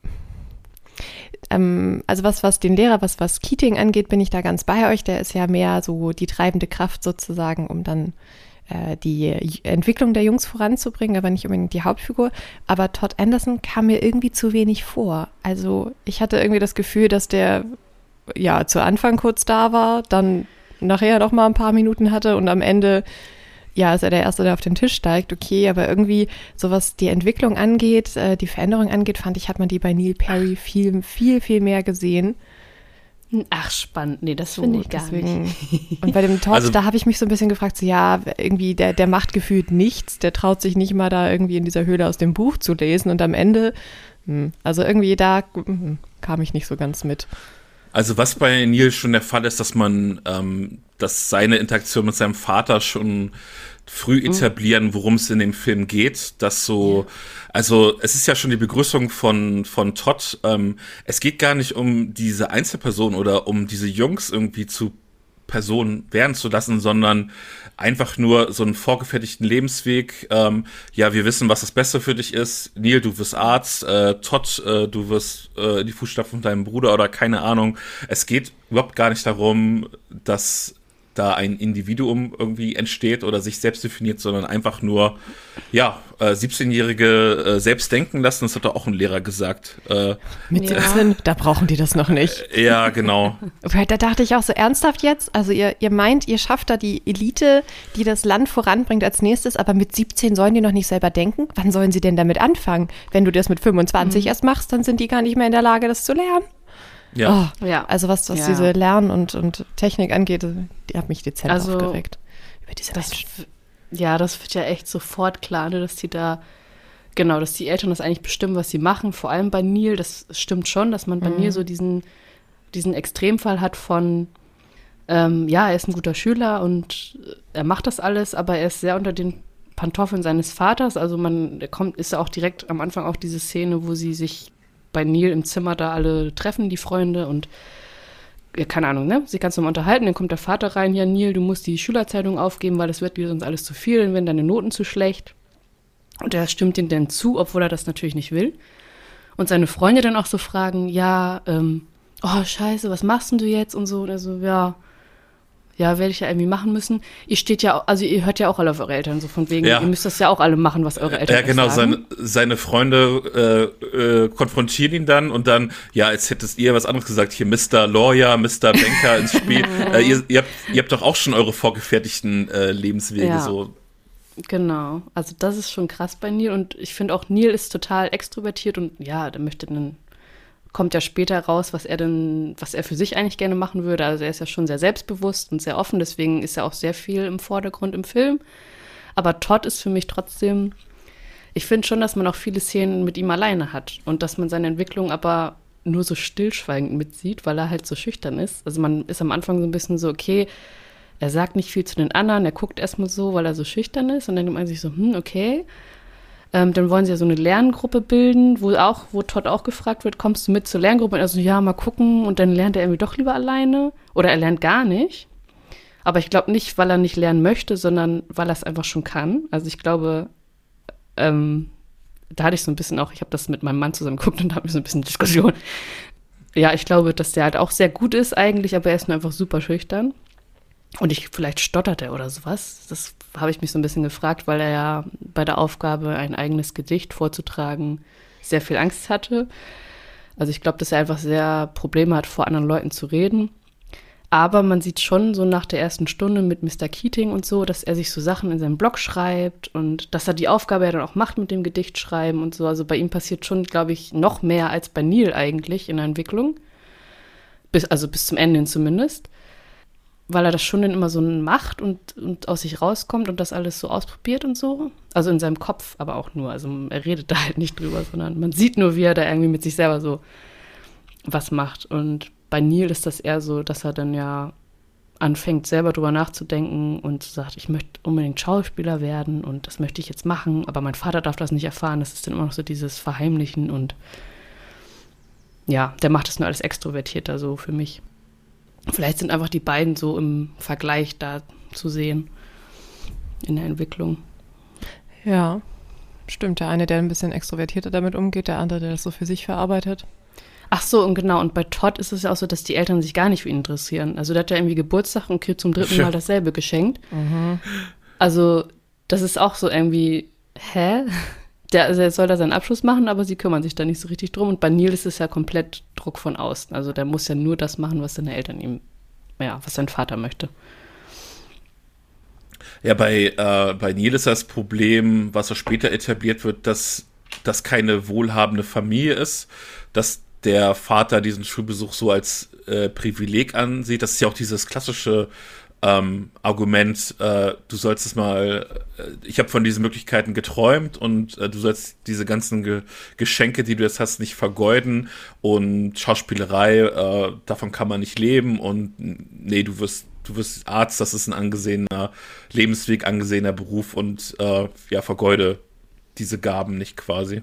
ähm, also was, was den Lehrer, was, was Keating angeht, bin ich da ganz bei euch. Der ist ja mehr so die treibende Kraft sozusagen, um dann äh, die Entwicklung der Jungs voranzubringen, aber nicht unbedingt die Hauptfigur. Aber Todd Anderson kam mir irgendwie zu wenig vor. Also ich hatte irgendwie das Gefühl, dass der ja zu Anfang kurz da war, dann nachher noch mal ein paar Minuten hatte und am Ende ja, ist er der Erste, der auf den Tisch steigt, okay, aber irgendwie, so was die Entwicklung angeht, äh, die Veränderung angeht, fand ich, hat man die bei Neil Perry viel, viel, viel mehr gesehen. Ach, spannend. Nee, das So, finde ich gar deswegen- nicht. Und bei dem Todd, Also- da habe ich mich so ein bisschen gefragt, so, ja, irgendwie, der, der macht gefühlt nichts, der traut sich nicht mal da irgendwie in dieser Höhle aus dem Buch zu lesen und am Ende, hm, also irgendwie da hm, kam ich nicht so ganz mit. Also was bei Neil schon der Fall ist, dass man, ähm, dass seine Interaktion mit seinem Vater schon früh etablieren, worum es in dem Film geht, dass so, also es ist ja schon die Begrüßung von von Todd, ähm, es geht gar nicht um diese Einzelperson oder um diese Jungs irgendwie zu Personen werden zu lassen, sondern einfach nur so einen vorgefertigten Lebensweg. Ähm, ja, wir wissen, was das Beste für dich ist. Neil, du wirst Arzt. Äh, Todd, äh, du wirst äh, in die Fußstapfen von deinem Bruder oder keine Ahnung. Es geht überhaupt gar nicht darum, dass da ein Individuum irgendwie entsteht oder sich selbst definiert, sondern einfach nur, ja, äh, siebzehnjährige äh, selbst denken lassen. Das hat doch auch ein Lehrer gesagt. Äh, Mit Ja. siebzehn, da brauchen die das noch nicht. ja, genau. Weil da dachte ich auch so ernsthaft jetzt, also ihr, ihr meint, ihr schafft da die Elite, die das Land voranbringt als nächstes, aber mit siebzehn sollen die noch nicht selber denken? Wann sollen sie denn damit anfangen? Wenn du das mit fünfundzwanzig erst machst, dann sind die gar nicht mehr in der Lage, das zu lernen. Ja. Oh, Ja. also was, was Ja. diese Lern- und, und Technik angeht, die hat mich dezent Also, aufgeregt. Über diese Das, Menschen. f- ja, das wird ja echt sofort klar, ne, dass die da, genau, dass die Eltern das eigentlich bestimmen, was sie machen. Vor allem bei Neil, das stimmt schon, dass man bei Neil so diesen, diesen Extremfall hat von, ähm, ja, er ist ein guter Schüler und er macht das alles, aber er ist sehr unter den Pantoffeln seines Vaters. Also man der kommt, ist ja auch direkt am Anfang auch diese Szene, wo sie sich bei Neil im Zimmer da alle treffen, die Freunde, und ja, keine Ahnung, ne? Sie kannst du mal unterhalten, dann kommt der Vater rein, ja, Neil, du musst die Schülerzeitung aufgeben, weil das wird dir sonst alles zu viel, dann werden deine Noten zu schlecht. Und er stimmt ihm dann zu, obwohl er das natürlich nicht will. Und seine Freunde dann auch so fragen, ja, ähm, oh, scheiße, was machst denn du jetzt? Und so, und er so, ja, ja, werde ich ja irgendwie machen müssen. Ihr steht ja, also ihr hört ja auch alle auf eure Eltern, so von wegen, Ja. ihr müsst das ja auch alle machen, was eure Eltern Ja, genau, euch sagen. seine, seine Freunde äh, äh, konfrontieren ihn dann und dann, ja, als hättest ihr was anderes gesagt, hier Mister Lawyer, Mister Banker ins Spiel. äh, ihr, ihr, habt, ihr habt doch auch schon eure vorgefertigten äh, Lebenswege, Ja. so. Genau, also das ist schon krass bei Neil, und ich finde auch, Neil ist total extrovertiert und ja, der möchte dann, kommt ja später raus, was er denn, was er für sich eigentlich gerne machen würde. Also er ist ja schon sehr selbstbewusst und sehr offen, deswegen ist er auch sehr viel im Vordergrund im Film. Aber Todd ist für mich trotzdem, ich finde schon, dass man auch viele Szenen mit ihm alleine hat und dass man seine Entwicklung aber nur so stillschweigend mitsieht, weil er halt so schüchtern ist. Also man ist am Anfang so ein bisschen so, okay, er sagt nicht viel zu den anderen, er guckt erstmal so, weil er so schüchtern ist, und dann denkt man sich so, hm, okay. Ähm, dann wollen sie ja so eine Lerngruppe bilden, wo auch, wo Todd auch gefragt wird, kommst du mit zur Lerngruppe? Und er so, ja, mal gucken. Und dann lernt er irgendwie doch lieber alleine. Oder er lernt gar nicht. Aber ich glaube nicht, weil er nicht lernen möchte, sondern weil er es einfach schon kann. Also ich glaube, ähm, da hatte ich so ein bisschen auch, ich habe das mit meinem Mann zusammen geguckt und da habe ich so ein bisschen Diskussion. Ja, ich glaube, dass der halt auch sehr gut ist eigentlich, aber er ist nur einfach super schüchtern. Und ich, vielleicht stottert er oder sowas. Das habe ich mich so ein bisschen gefragt, weil er ja bei der Aufgabe, ein eigenes Gedicht vorzutragen, sehr viel Angst hatte. Also ich glaube, dass er einfach sehr Probleme hat, vor anderen Leuten zu reden. Aber man sieht schon so nach der ersten Stunde mit Mister Keating und so, dass er sich so Sachen in seinem Blog schreibt und dass er die Aufgabe ja dann auch macht mit dem Gedicht schreiben und so. Also bei ihm passiert schon, glaube ich, noch mehr als bei Neil eigentlich in der Entwicklung. Bis, also bis zum Ende hin zumindest. Weil er das schon dann immer so macht und, und aus sich rauskommt und das alles so ausprobiert und so. Also in seinem Kopf aber auch nur. Also er redet da halt nicht drüber, sondern man sieht nur, wie er da irgendwie mit sich selber so was macht. Und bei Neil ist das eher so, dass er dann ja anfängt, selber drüber nachzudenken und sagt, ich möchte unbedingt Schauspieler werden und das möchte ich jetzt machen, aber mein Vater darf das nicht erfahren. Das ist dann immer noch so dieses Verheimlichen und ja, der macht das nur alles extrovertierter so für mich. Vielleicht sind einfach die beiden so im Vergleich da zu sehen in der Entwicklung. Ja, stimmt. Der eine, der ein bisschen extrovertierter damit umgeht, der andere, der das so für sich verarbeitet. Ach so, und genau. Und bei Todd ist es ja auch so, dass die Eltern sich gar nicht für ihn interessieren. Also der hat ja irgendwie Geburtstag und kriegt zum dritten Mal dasselbe geschenkt. Mhm. Also das ist auch so irgendwie, hä? Der, also er soll da seinen Abschluss machen, aber sie kümmern sich da nicht so richtig drum. Und bei Neil ist es ja komplett Druck von außen. Also der muss ja nur das machen, was seine Eltern ihm, ja, was sein Vater möchte. Ja, bei, äh, bei Neil ist das Problem, was so später etabliert wird, dass das keine wohlhabende Familie ist, dass der Vater diesen Schulbesuch so als äh, Privileg ansieht. Das ist ja auch dieses klassische Ähm, Argument, äh, du sollst es mal, äh, ich habe von diesen Möglichkeiten geträumt und äh, du sollst diese ganzen Ge- Geschenke, die du jetzt hast, nicht vergeuden und Schauspielerei, äh, davon kann man nicht leben und nee, du wirst, du wirst Arzt, das ist ein angesehener Lebensweg, angesehener Beruf und äh, ja, vergeude diese Gaben nicht quasi.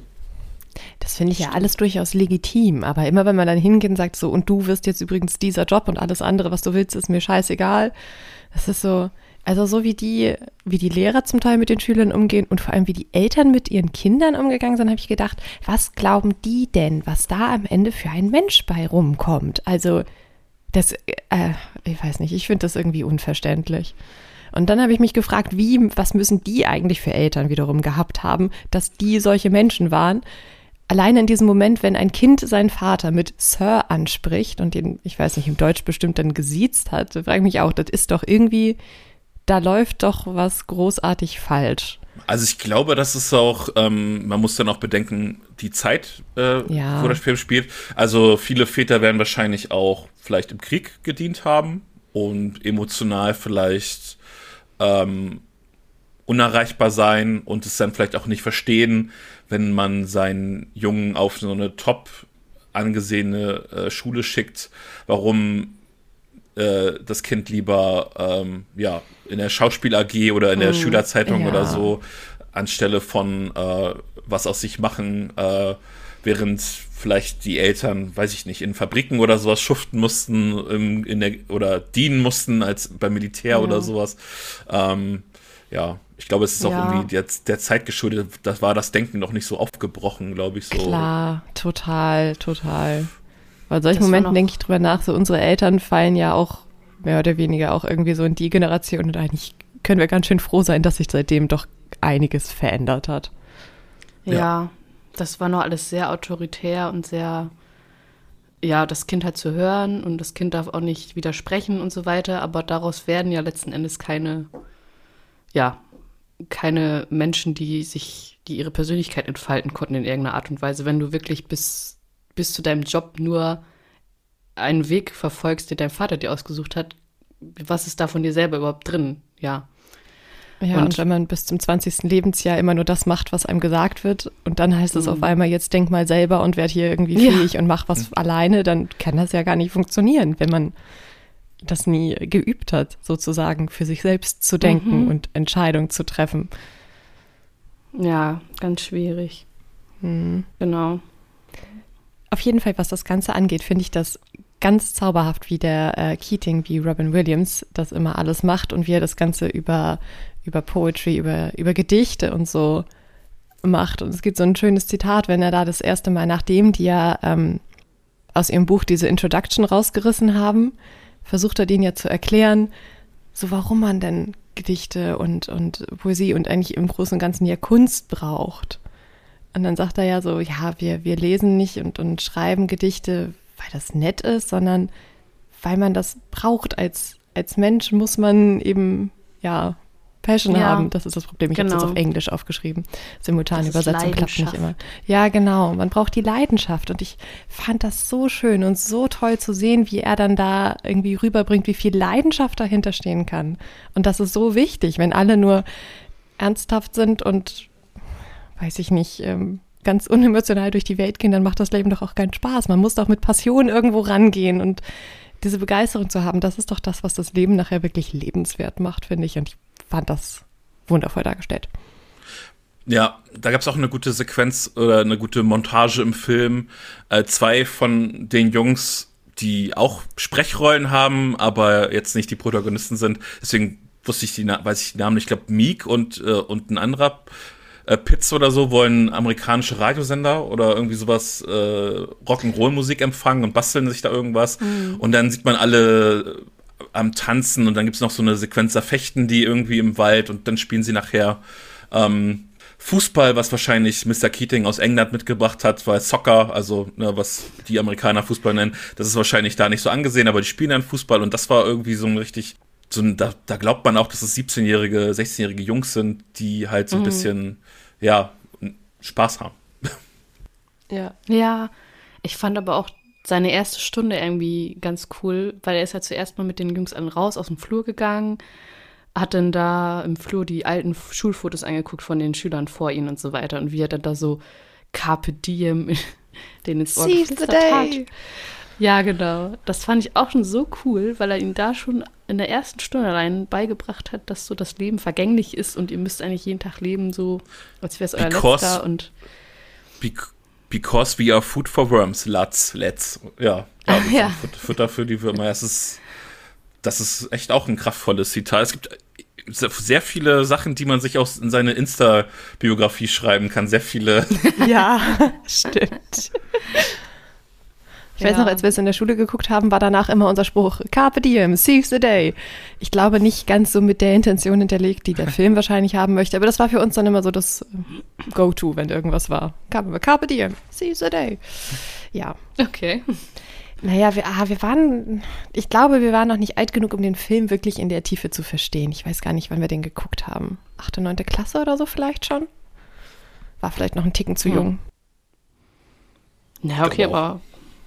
Das finde ich ja alles durchaus legitim, aber immer wenn man dann hingeht und sagt so, und du wirst jetzt übrigens dieser Job und alles andere, was du willst, ist mir scheißegal. Das ist so, also so wie die, wie die Lehrer zum Teil mit den Schülern umgehen und vor allem wie die Eltern mit ihren Kindern umgegangen sind, habe ich gedacht, was glauben die denn, was da am Ende für ein Mensch bei rumkommt? Also das, äh, ich weiß nicht, ich finde das irgendwie unverständlich. Und dann habe ich mich gefragt, wie, was müssen die eigentlich für Eltern wiederum gehabt haben, dass die solche Menschen waren. Allein in diesem Moment, wenn ein Kind seinen Vater mit Sir anspricht und ihn, ich weiß nicht, im Deutsch bestimmt dann gesiezt hat, frage ich mich auch, das ist doch irgendwie, da läuft doch was großartig falsch. Also ich glaube, das ist auch, ähm, man muss dann auch bedenken, die Zeit, äh, ja. wo das Film spielt. Also viele Väter werden wahrscheinlich auch vielleicht im Krieg gedient haben und emotional vielleicht ähm, unerreichbar sein und es dann vielleicht auch nicht verstehen, wenn man seinen Jungen auf so eine top angesehene äh, Schule schickt, warum äh, das Kind lieber ähm, ja, in der Schauspiel-A G oder in der mm, Schülerzeitung ja. oder so anstelle von äh, was aus sich machen, äh, während vielleicht die Eltern, weiß ich nicht, in Fabriken oder sowas schuften mussten im, in der, oder dienen mussten als beim Militär ja. oder sowas. Ähm, ja, ich glaube, es ist auch ja. irgendwie der, der Zeit geschuldet, das war das Denken noch nicht so aufgebrochen, glaube ich. So. Klar, total, total. Weil in solchen Momenten denke ich drüber nach, so unsere Eltern fallen ja auch mehr oder weniger auch irgendwie so in die Generation und eigentlich können wir ganz schön froh sein, dass sich seitdem doch einiges verändert hat. Ja, ja. Das war noch alles sehr autoritär und sehr, ja, das Kind hat zu hören und das Kind darf auch nicht widersprechen und so weiter, aber daraus werden ja letzten Endes keine, ja, keine Menschen, die sich, die ihre Persönlichkeit entfalten konnten in irgendeiner Art und Weise. Wenn du wirklich bis, bis zu deinem Job nur einen Weg verfolgst, den dein Vater dir ausgesucht hat, was ist da von dir selber überhaupt drin? Ja. Ja, und, und wenn man bis zum zwanzigsten Lebensjahr immer nur das macht, was einem gesagt wird und dann heißt es mhm. auf einmal, jetzt denk mal selber und werd hier irgendwie fähig ja. und mach was mhm. alleine, dann kann das ja gar nicht funktionieren, wenn man das nie geübt hat, sozusagen für sich selbst zu denken mhm. und Entscheidungen zu treffen. Ja, ganz schwierig. Hm. Genau. Auf jeden Fall, was das Ganze angeht, finde ich das ganz zauberhaft, wie der äh, Keating, wie Robin Williams das immer alles macht und wie er das Ganze über, über Poetry, über, über Gedichte und so macht. Und es gibt so ein schönes Zitat, wenn er da das erste Mal, nachdem die ja ähm, aus ihrem Buch diese Introduction rausgerissen haben, versucht er denen ja zu erklären, so warum man denn Gedichte und, und Poesie und eigentlich im Großen und Ganzen ja Kunst braucht. Und dann sagt er ja so, ja, wir, wir lesen nicht und, und schreiben Gedichte, weil das nett ist, sondern weil man das braucht. Als, als Mensch muss man eben, ja, Passion Ja, haben. Das ist das Problem. Ich genau. habe es auf Englisch aufgeschrieben. Simultane Das ist Übersetzung klappt nicht Leidenschaft. immer. Ja, genau. Man braucht die Leidenschaft. Und ich fand das so schön und so toll zu sehen, wie er dann da irgendwie rüberbringt, wie viel Leidenschaft dahinter stehen kann. Und das ist so wichtig, wenn alle nur ernsthaft sind und weiß ich nicht, ähm, ganz unemotional durch die Welt gehen, dann macht das Leben doch auch keinen Spaß. Man muss doch mit Passion irgendwo rangehen und diese Begeisterung zu haben, das ist doch das, was das Leben nachher wirklich lebenswert macht, finde ich. Und ich fand das wundervoll dargestellt. Ja, da gab es auch eine gute Sequenz oder eine gute Montage im Film. Äh, zwei von den Jungs, die auch Sprechrollen haben, aber jetzt nicht die Protagonisten sind. Deswegen wusste ich die, weiß ich die Namen nicht. Ich glaube, Meek und, äh, und ein anderer äh, Pitts oder so wollen amerikanische Radiosender oder irgendwie sowas äh, Rock'n'Roll-Musik empfangen und basteln sich da irgendwas. Mhm. Und dann sieht man alle am Tanzen und dann gibt's noch so eine Sequenz, da fechten die irgendwie im Wald und dann spielen sie nachher ähm, Fußball, was wahrscheinlich Mister Keating aus England mitgebracht hat, weil Soccer, also ne, was die Amerikaner Fußball nennen, das ist wahrscheinlich da nicht so angesehen, aber die spielen dann Fußball und das war irgendwie so ein richtig, so ein, da, da glaubt man auch, dass es siebzehnjährige, sechzehnjährige Jungs sind, die halt so ein mhm. bisschen, ja, Spaß haben. Ja. Ja, ich fand aber auch seine erste Stunde irgendwie ganz cool, weil er ist ja zuerst mal mit den Jungs allen raus aus dem Flur gegangen, hat dann da im Flur die alten Schulfotos angeguckt von den Schülern vor ihnen und so weiter und wie er dann da so Carpe Diem den ins Ohr geflüstert hat. Ja, genau. Das fand ich auch schon so cool, weil er ihm da schon in der ersten Stunde allein beigebracht hat, dass so das Leben vergänglich ist und ihr müsst eigentlich jeden Tag leben, so als wäre es euer Because, letzter. Und because we are food for worms, lads, let's. Ja, ja, ah, ja. Futter für die Würmer. Das ist, das ist echt auch ein kraftvolles Zitat. Es gibt sehr viele Sachen, die man sich auch in seine Insta-Biografie schreiben kann. Sehr viele. Ja, stimmt. Ich ja. weiß noch, als wir es in der Schule geguckt haben, war danach immer unser Spruch, Carpe Diem, seize the day. Ich glaube nicht ganz so mit der Intention hinterlegt, die der Film wahrscheinlich haben möchte, aber das war für uns dann immer so das Go-To, wenn irgendwas war. Carpe, Carpe Diem, seize the day. Ja. Okay. Naja, wir, ah, wir waren, ich glaube, wir waren noch nicht alt genug, um den Film wirklich in der Tiefe zu verstehen. Ich weiß gar nicht, wann wir den geguckt haben. Achte, neunte Klasse oder so vielleicht schon? War vielleicht noch ein Ticken zu hm. jung. Na, okay, aber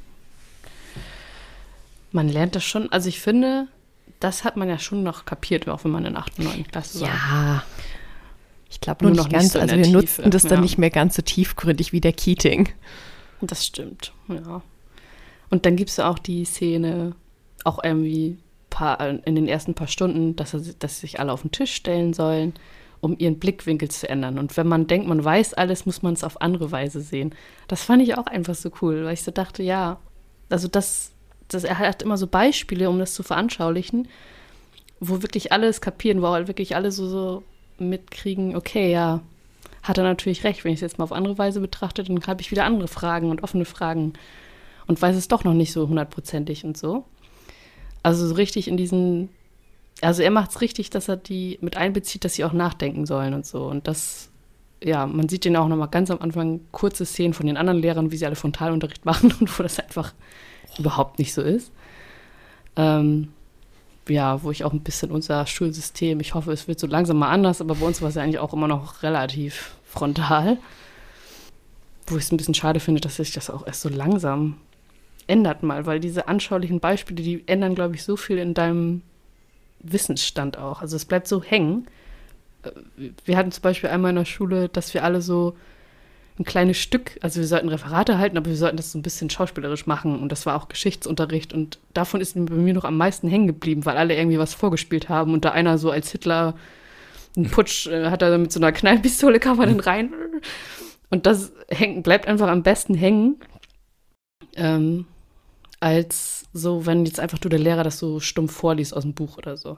man lernt das schon. Also ich finde, das hat man ja schon noch kapiert, auch wenn man in achte, neunte Klasse war. Ja. Ich glaube nur, nur noch ganz, nicht so also wir Tiefe. Nutzten das ja. dann nicht mehr ganz so tiefgründig wie der Keating. Das stimmt, ja. Und dann gibt es ja auch die Szene, auch irgendwie paar, in den ersten paar Stunden, dass, er, dass sich alle auf den Tisch stellen sollen, um ihren Blickwinkel zu ändern. Und wenn man denkt, man weiß alles, muss man es auf andere Weise sehen. Das fand ich auch einfach so cool, weil ich so dachte, ja, also das, das er hat immer so Beispiele, um das zu veranschaulichen, wo wirklich alle es kapieren, wo halt wirklich alle so, so mitkriegen, okay, ja, hat er natürlich recht. Wenn ich es jetzt mal auf andere Weise betrachte, dann habe ich wieder andere Fragen und offene Fragen. Und weiß es doch noch nicht so hundertprozentig und so. Also so richtig in diesen, also er macht es richtig, dass er die mit einbezieht, dass sie auch nachdenken sollen und so. Und das, ja, man sieht den auch noch mal ganz am Anfang kurze Szenen von den anderen Lehrern, wie sie alle Frontalunterricht machen und wo das einfach überhaupt nicht so ist. Ähm, ja, wo ich auch ein bisschen unser Schulsystem, ich hoffe, es wird so langsam mal anders, aber bei uns war es ja eigentlich auch immer noch relativ frontal. Wo ich es ein bisschen schade finde, dass sich das auch erst so langsam ändert mal, weil diese anschaulichen Beispiele, die ändern, glaube ich, so viel in deinem Wissensstand auch. Also es bleibt so hängen. Wir hatten zum Beispiel einmal in der Schule, dass wir alle so ein kleines Stück, also wir sollten Referate halten, aber wir sollten das so ein bisschen schauspielerisch machen und das war auch Geschichtsunterricht und davon ist bei mir noch am meisten hängen geblieben, weil alle irgendwie was vorgespielt haben und da einer so als Hitler einen Putsch äh, hat er mit so einer Knallpistole, kam er dann rein. Und das hängt, bleibt einfach am besten hängen, ähm, als so, wenn jetzt einfach nur der Lehrer das so stumpf vorliest aus dem Buch oder so.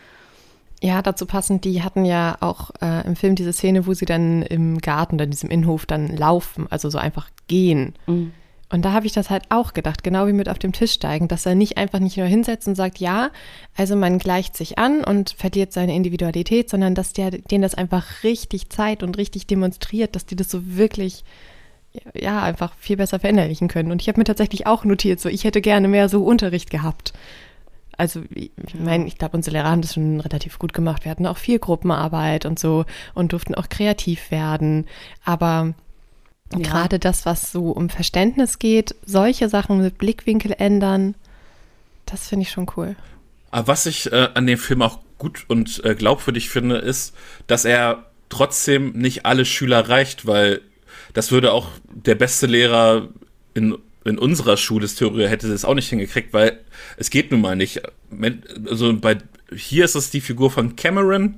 Ja, dazu passend, die hatten ja auch äh, im Film diese Szene, wo sie dann im Garten, dann in diesem Innenhof dann laufen, also so einfach gehen. Mhm. Und da habe ich das halt auch gedacht, genau wie mit auf dem Tisch steigen, dass er nicht einfach nicht nur hinsetzt und sagt, ja, also man gleicht sich an und verliert seine Individualität, sondern dass der denen das einfach richtig zeigt und richtig demonstriert, dass die das so wirklich, ja, einfach viel besser verinnerlichen können. Und ich habe mir tatsächlich auch notiert, so ich hätte gerne mehr so Unterricht gehabt. Also ich meine, ich glaube, unsere Lehrer haben das schon relativ gut gemacht. Wir hatten auch viel Gruppenarbeit und so und durften auch kreativ werden, aber ja. Gerade das, was so um Verständnis geht, solche Sachen mit Blickwinkel ändern, das finde ich schon cool. Aber was ich äh, an dem Film auch gut und äh, glaubwürdig finde, ist, dass er trotzdem nicht alle Schüler erreicht, weil das würde auch der beste Lehrer in, in unserer Schulhistorie hätte das auch nicht hingekriegt, weil es geht nun mal nicht. Also bei, hier ist es die Figur von Cameron,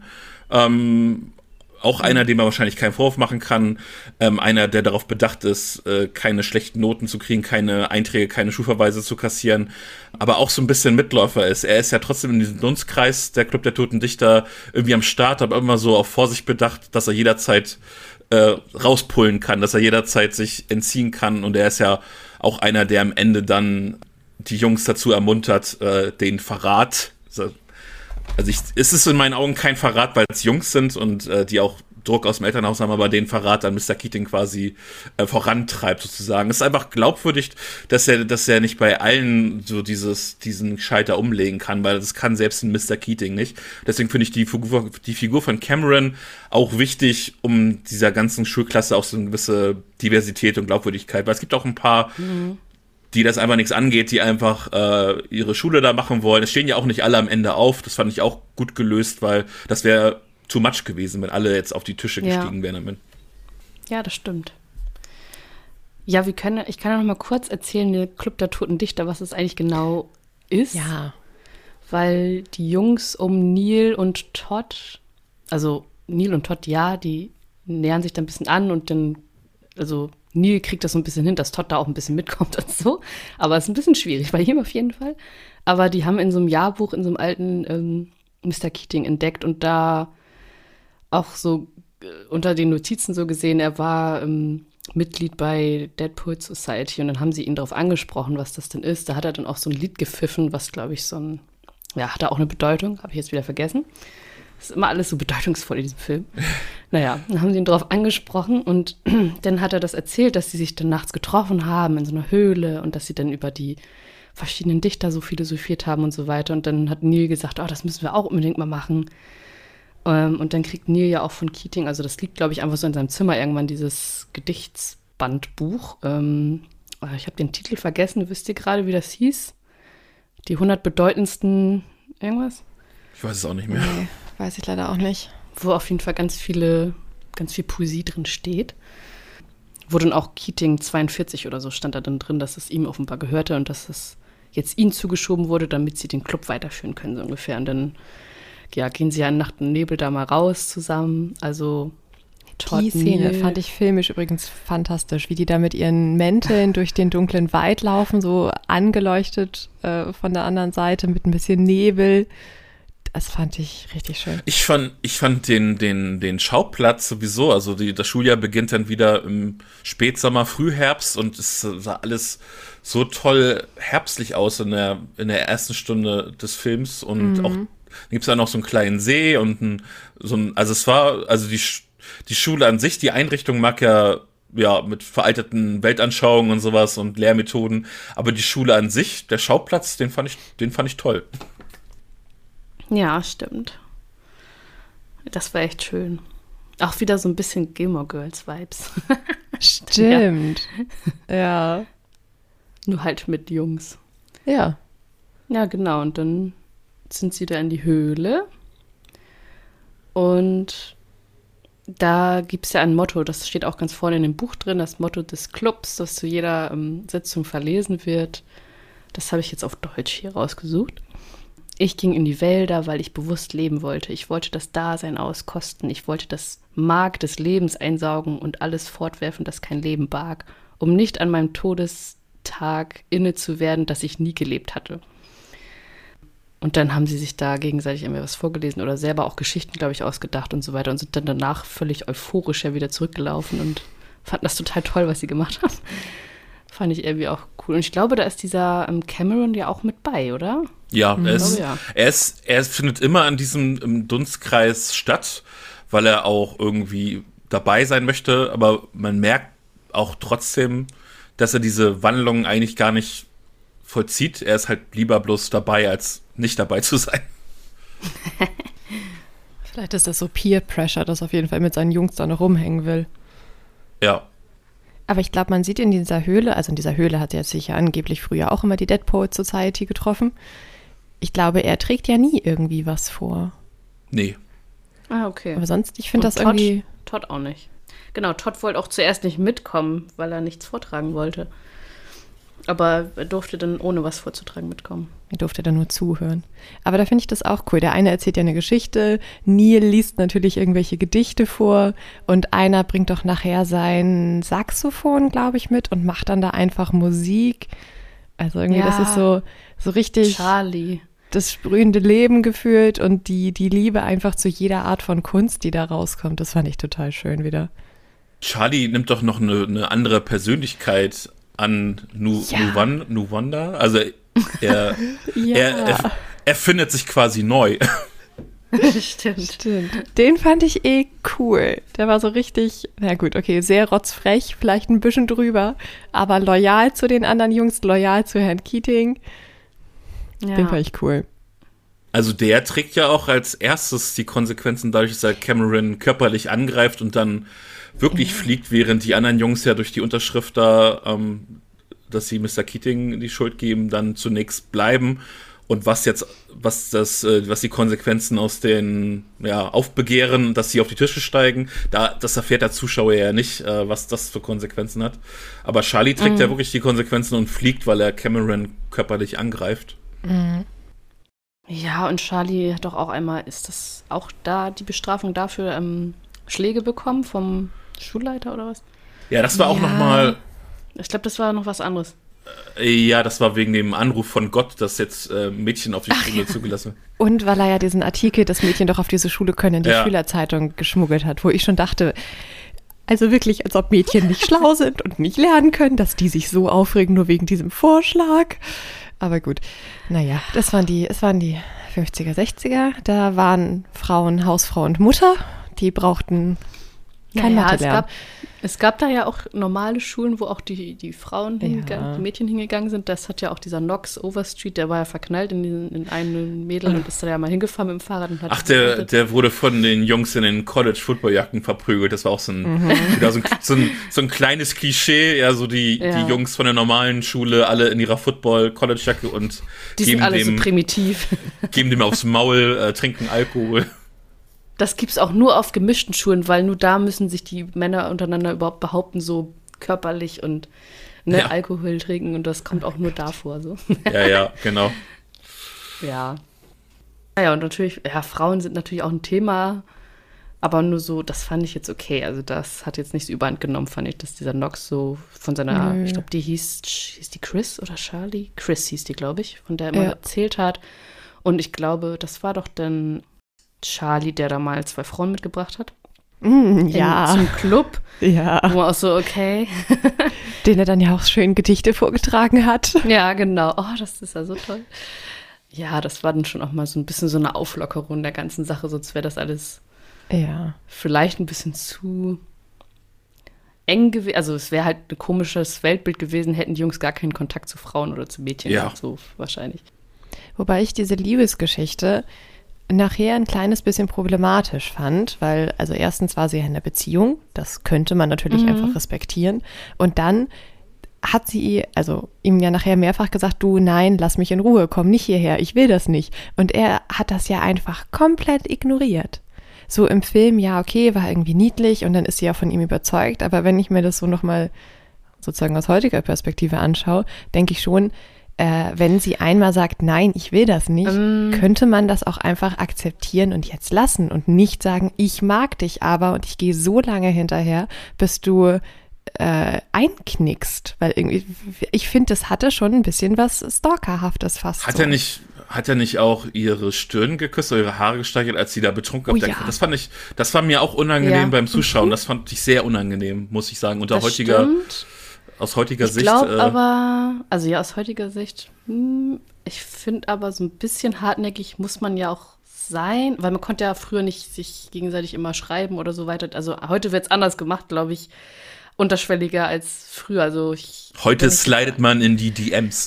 ähm, auch einer, dem man wahrscheinlich keinen Vorwurf machen kann. Ähm, einer, der darauf bedacht ist, äh, keine schlechten Noten zu kriegen, keine Einträge, keine Schulverweise zu kassieren, aber auch so ein bisschen Mitläufer ist. Er ist ja trotzdem in diesem Dunstkreis, der Club der Toten Dichter, irgendwie am Start, aber immer so auf Vorsicht bedacht, dass er jederzeit äh, rauspullen kann, dass er jederzeit sich entziehen kann. Und er ist ja auch einer, der am Ende dann die Jungs dazu ermuntert, äh, den Verrat, also ich, es ist in meinen Augen kein Verrat, weil es Jungs sind und äh, die auch Druck aus dem Elternhaus haben, aber den Verrat an Mister Keating quasi äh, vorantreibt sozusagen. Es ist einfach glaubwürdig, dass er, dass er nicht bei allen so dieses, diesen Schalter umlegen kann, weil das kann selbst ein Mister Keating nicht. Deswegen finde ich die Figur, die Figur von Cameron auch wichtig, um dieser ganzen Schulklasse auch so eine gewisse Diversität und Glaubwürdigkeit, weil es gibt auch ein paar mhm. die das einfach nichts angeht, die einfach äh, ihre Schule da machen wollen. Es stehen ja auch nicht alle am Ende auf. Das fand ich auch gut gelöst, weil das wäre too much gewesen, wenn alle jetzt auf die Tische ja. gestiegen wären damit. Ja, das stimmt. Ja, wir können, ich kann ja noch mal kurz erzählen, der Club der Toten Dichter, was es eigentlich genau ist. Ja. Weil die Jungs um Neil und Todd, also Neil und Todd, ja, die nähern sich dann ein bisschen an und dann, also Neil kriegt das so ein bisschen hin, dass Todd da auch ein bisschen mitkommt und so. Aber es ist ein bisschen schwierig bei ihm auf jeden Fall. Aber die haben in so einem Jahrbuch, in so einem alten ähm, Mister Keating entdeckt und da auch so äh, unter den Notizen so gesehen, er war ähm, Mitglied bei Dead Poets Society und dann haben sie ihn darauf angesprochen, was das denn ist. Da hat er dann auch so ein Lied gepfiffen, was, glaube ich, so ein, ja, hat auch eine Bedeutung, habe ich jetzt wieder vergessen. Das ist immer alles so bedeutungsvoll in diesem Film. Naja, dann haben sie ihn darauf angesprochen und dann hat er das erzählt, dass sie sich dann nachts getroffen haben in so einer Höhle und dass sie dann über die verschiedenen Dichter so philosophiert haben und so weiter. Und dann hat Neil gesagt, oh, das müssen wir auch unbedingt mal machen. Ähm, und dann kriegt Neil ja auch von Keating, also das liegt, glaube ich, einfach so in seinem Zimmer irgendwann, dieses Gedichtsbandbuch. Ähm, ich habe den Titel vergessen, wisst ihr gerade, wie das hieß? Die hundert bedeutendsten irgendwas? Ich weiß es auch nicht mehr. Nee, weiß ich leider auch nicht. Wo auf jeden Fall ganz viele, ganz viel Poesie drin steht. Wo dann auch Keating zweiundvierzig oder so stand da dann drin, dass es ihm offenbar gehörte und dass es jetzt ihnen zugeschoben wurde, damit sie den Club weiterführen können, so ungefähr. Und dann ja, gehen sie ja in Nacht und Nebel da mal raus zusammen. Also Todd, die Szene Neil. Fand ich filmisch übrigens fantastisch, wie die da mit ihren Mänteln durch den dunklen Wald laufen, so angeleuchtet äh, von der anderen Seite mit ein bisschen Nebel. Das fand ich richtig schön. Ich fand, ich fand den, den, den Schauplatz sowieso, also die, das Schuljahr beginnt dann wieder im Spätsommer, Frühherbst und es sah alles so toll herbstlich aus in der, in der ersten Stunde des Films und mhm. auch gibt es da noch so einen kleinen See und ein, so ein, also es war, also die, die Schule an sich, die Einrichtung mag ja, ja, mit veralteten Weltanschauungen und sowas und Lehrmethoden, aber die Schule an sich, der Schauplatz, den fand ich, den fand ich toll. Ja, stimmt. Das war echt schön. Auch wieder so ein bisschen Gilmore Girls Vibes. Stimmt. Ja. ja. Nur halt mit Jungs. Ja. Ja, genau. Und dann sind sie da in die Höhle. Und da gibt es ja ein Motto, das steht auch ganz vorne in dem Buch drin, das Motto des Clubs, das zu jeder ähm, Sitzung verlesen wird. Das habe ich jetzt auf Deutsch hier rausgesucht. Ich ging in die Wälder, weil ich bewusst leben wollte. Ich wollte das Dasein auskosten. Ich wollte das Mark des Lebens einsaugen und alles fortwerfen, das kein Leben barg, um nicht an meinem Todestag inne zu werden, dass ich nie gelebt hatte. Und dann haben sie sich da gegenseitig irgendwie was vorgelesen oder selber auch Geschichten, glaube ich, ausgedacht und so weiter und sind dann danach völlig euphorisch ja wieder zurückgelaufen und fanden das total toll, was sie gemacht haben. Fand ich irgendwie auch cool. Und ich glaube, da ist dieser ähm, Cameron ja auch mit bei, oder? Ja, Mhm. er, ist, Ich glaube, ja. er, ist, er findet immer an diesem im Dunstkreis statt, weil er auch irgendwie dabei sein möchte, aber man merkt auch trotzdem, dass er diese Wandlung eigentlich gar nicht vollzieht. Er ist halt lieber bloß dabei, als nicht dabei zu sein. Vielleicht ist das so Peer Pressure, dass er auf jeden Fall mit seinen Jungs da noch rumhängen will. Ja. Aber ich glaube, man sieht in dieser Höhle, also in dieser Höhle hat er sich ja angeblich früher auch immer die Dead Poets Society getroffen. Ich glaube, er trägt ja nie irgendwie was vor. Nee. Ah, okay. Aber sonst, ich finde Und das irgendwie... Todd auch nicht. Genau, Todd wollte auch zuerst nicht mitkommen, weil er nichts vortragen wollte. Aber er durfte dann ohne was vorzutragen mitkommen. Er durfte dann nur zuhören. Aber da finde ich das auch cool. Der eine erzählt ja eine Geschichte, Neil liest natürlich irgendwelche Gedichte vor und einer bringt doch nachher sein Saxophon, glaube ich, mit und macht dann da einfach Musik. Also irgendwie, Ja. das ist so, so richtig Charlie. das sprühende Leben gefühlt und die, die Liebe einfach zu jeder Art von Kunst, die da rauskommt. Das fand ich total schön wieder. Charlie nimmt doch noch eine, eine andere Persönlichkeit an Nu, Ja. Nuwan, Nuwanda. Also er, Ja. er, er, er findet sich quasi neu. Stimmt. Stimmt. Den fand ich eh cool. Der war so richtig, na gut, okay, sehr rotzfrech, vielleicht ein bisschen drüber, aber loyal zu den anderen Jungs, loyal zu Herrn Keating. Ja. Den fand ich cool. Also der trägt ja auch als erstes die Konsequenzen dadurch, dass er Cameron körperlich angreift und dann wirklich Mhm. fliegt, während die anderen Jungs ja durch die Unterschrift da, ähm, dass sie Mister Keating die Schuld geben, dann zunächst bleiben. Und was jetzt, was das, äh, was die Konsequenzen aus den ja, Aufbegehren, dass sie auf die Tische steigen, da, das erfährt der Zuschauer ja nicht, äh, was das für Konsequenzen hat. Aber Charlie trägt Mhm. ja wirklich die Konsequenzen und fliegt, weil er Cameron körperlich angreift. Ja, und Charlie hat doch auch einmal, ist das auch da die Bestrafung dafür, ähm, Schläge bekommen vom Schulleiter oder was? Ja, das war auch Ja. noch mal, Ich glaube, das war noch was anderes. äh, ja, das war wegen dem Anruf von Gott, dass jetzt äh, Mädchen auf die Schule zugelassen werden. Und weil er ja diesen Artikel, das Mädchen doch auf diese Schule können, in die Ja. Schülerzeitung geschmuggelt hat, wo ich schon dachte, also wirklich, als ob Mädchen nicht schlau sind und nicht lernen können, dass die sich so aufregen, nur wegen diesem Vorschlag. Aber gut, naja, das waren die, es waren die fünfziger, sechziger. Da waren Frauen, Hausfrau und Mutter, die brauchten kein Naja, Mathe es lernen. gab, es gab da ja auch normale Schulen, wo auch die, die Frauen hingegangen, Ja. die Mädchen hingegangen sind. Das hat ja auch dieser Knox Overstreet, der war ja verknallt in, diesen, in einen Mädel und ist da ja mal hingefahren mit dem Fahrrad und hat. Ach, der, der wurde von den Jungs in den College-Football-Jacken verprügelt. Das war auch so ein, wieder so, ein, so, ein, so ein kleines Klischee. Ja, so die, Ja. die Jungs von der normalen Schule, alle in ihrer Football-College-Jacke und Die sind geben alle so dem, primitiv. geben dem aufs Maul, äh, trinken Alkohol. Das gibt's auch nur auf gemischten Schulen, weil nur da müssen sich die Männer untereinander überhaupt behaupten, so körperlich und ne, Ja. Alkohol trinken und das kommt auch nur da vor. So. Ja, ja, genau. Ja. Naja, und natürlich, ja, Frauen sind natürlich auch ein Thema, aber nur so, das fand ich jetzt okay. Also das hat jetzt nicht so überhand genommen, fand ich, dass dieser Nox so von seiner, Nö. ich glaube, die hieß, hieß die Chris oder Charlie? Chris hieß die, glaube ich, von der er immer Ja. erzählt hat. Und ich glaube, das war doch dann Charlie, der da mal zwei Frauen mitgebracht hat. Mm, In, ja, Zum Club. ja. Wo man auch so, okay. Den er dann ja auch schön Gedichte vorgetragen hat. Ja, genau. Oh, das ist ja so toll. Ja, das war dann schon auch mal so ein bisschen so eine Auflockerung der ganzen Sache, sonst wäre das alles Ja. vielleicht ein bisschen zu eng gewesen. Also es wäre halt ein komisches Weltbild gewesen, hätten die Jungs gar keinen Kontakt zu Frauen oder zu Mädchen. Ja. gehabt, so wahrscheinlich. Wobei ich diese Liebesgeschichte nachher ein kleines bisschen problematisch fand, weil, also erstens war sie ja in einer Beziehung, das könnte man natürlich Mhm. einfach respektieren. Und dann hat sie, also ihm ja nachher mehrfach gesagt, du, nein, lass mich in Ruhe, komm nicht hierher, ich will das nicht. Und er hat das ja einfach komplett ignoriert. So im Film, ja, okay, war irgendwie niedlich und dann ist sie ja von ihm überzeugt, aber wenn ich mir das so nochmal sozusagen aus heutiger Perspektive anschaue, denke ich schon, äh, wenn sie einmal sagt, nein, ich will das nicht, Ähm. könnte man das auch einfach akzeptieren und jetzt lassen und nicht sagen, ich mag dich aber und ich gehe so lange hinterher, bis du äh, einknickst, weil irgendwie, ich finde, das hatte schon ein bisschen was Stalkerhaftes fast. Hat so. er nicht, hat er nicht auch ihre Stirn geküsst oder ihre Haare gestreichelt, als sie da betrunken Oh auf der ja. Das fand ich, das war mir auch unangenehm Ja. beim Zuschauen. Das fand ich sehr unangenehm, muss ich sagen. Unter Das heutiger, stimmt. aus heutiger Ich Sicht. glaube äh, aber, also ja, aus heutiger Sicht, hm, ich finde aber so ein bisschen hartnäckig muss man ja auch sein, weil man konnte ja früher nicht sich gegenseitig immer schreiben oder so weiter. Also heute wird es anders gemacht, glaube ich, unterschwelliger als früher. Also ich, Heute wenn ich- slidet man in die D Ms.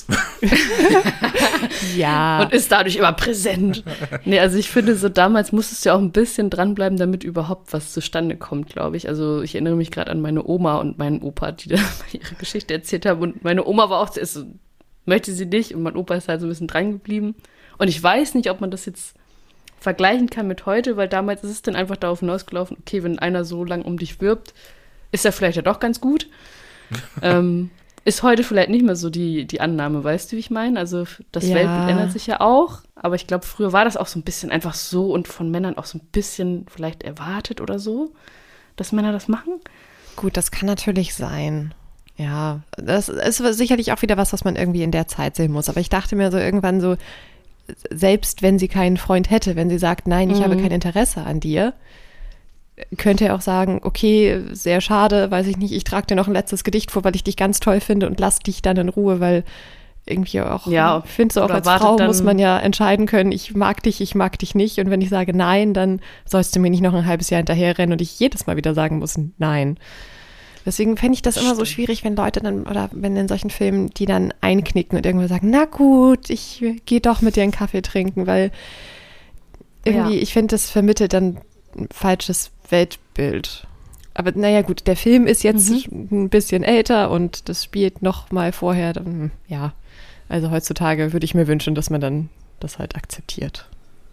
Ja, und ist dadurch immer präsent. Nee, also ich finde, so damals musstest du ja auch ein bisschen dranbleiben, damit überhaupt was zustande kommt, glaube ich. Also ich erinnere mich gerade an meine Oma und meinen Opa, die da ihre Geschichte erzählt haben. Und meine Oma war auch zuerst so, möchte sie nicht. Und mein Opa ist halt so ein bisschen dran geblieben. Und ich weiß nicht, ob man das jetzt vergleichen kann mit heute, weil damals ist es dann einfach darauf hinausgelaufen, okay, wenn einer so lang um dich wirbt, ist er vielleicht ja doch ganz gut. ähm, ist heute vielleicht nicht mehr so die, die Annahme, weißt du, wie ich meine? Also das Ja. Weltbild ändert sich ja auch, aber ich glaube, früher war das auch so ein bisschen einfach so und von Männern auch so ein bisschen vielleicht erwartet oder so, dass Männer das machen. gut, das kann natürlich sein. Ja, das ist sicherlich auch wieder was, was man irgendwie in der Zeit sehen muss. Aber ich dachte mir so irgendwann so, selbst wenn sie keinen Freund hätte, wenn sie sagt, nein, ich Mhm. habe kein Interesse an dir, könnte er auch sagen, okay, sehr schade, weiß ich nicht, ich trage dir noch ein letztes Gedicht vor, weil ich dich ganz toll finde und lass dich dann in Ruhe, weil irgendwie auch, Ja, ich finde so auch oder als wartet Frau dann- muss man ja entscheiden können, ich mag dich, ich mag dich nicht und wenn ich sage nein, dann sollst du mir nicht noch ein halbes Jahr hinterherrennen und ich jedes Mal wieder sagen muss, nein. Deswegen fände ich das immer so Stimmt. schwierig, wenn Leute dann, oder wenn in solchen Filmen, die dann einknicken und irgendwann sagen, na gut, ich gehe doch mit dir einen Kaffee trinken, weil irgendwie, Ja. ich finde, das vermittelt dann ein falsches Weltbild. Aber naja gut, der Film ist jetzt ein bisschen älter und das spielt noch mal vorher, dann, ja, also heutzutage würde ich mir wünschen, dass man dann das halt akzeptiert.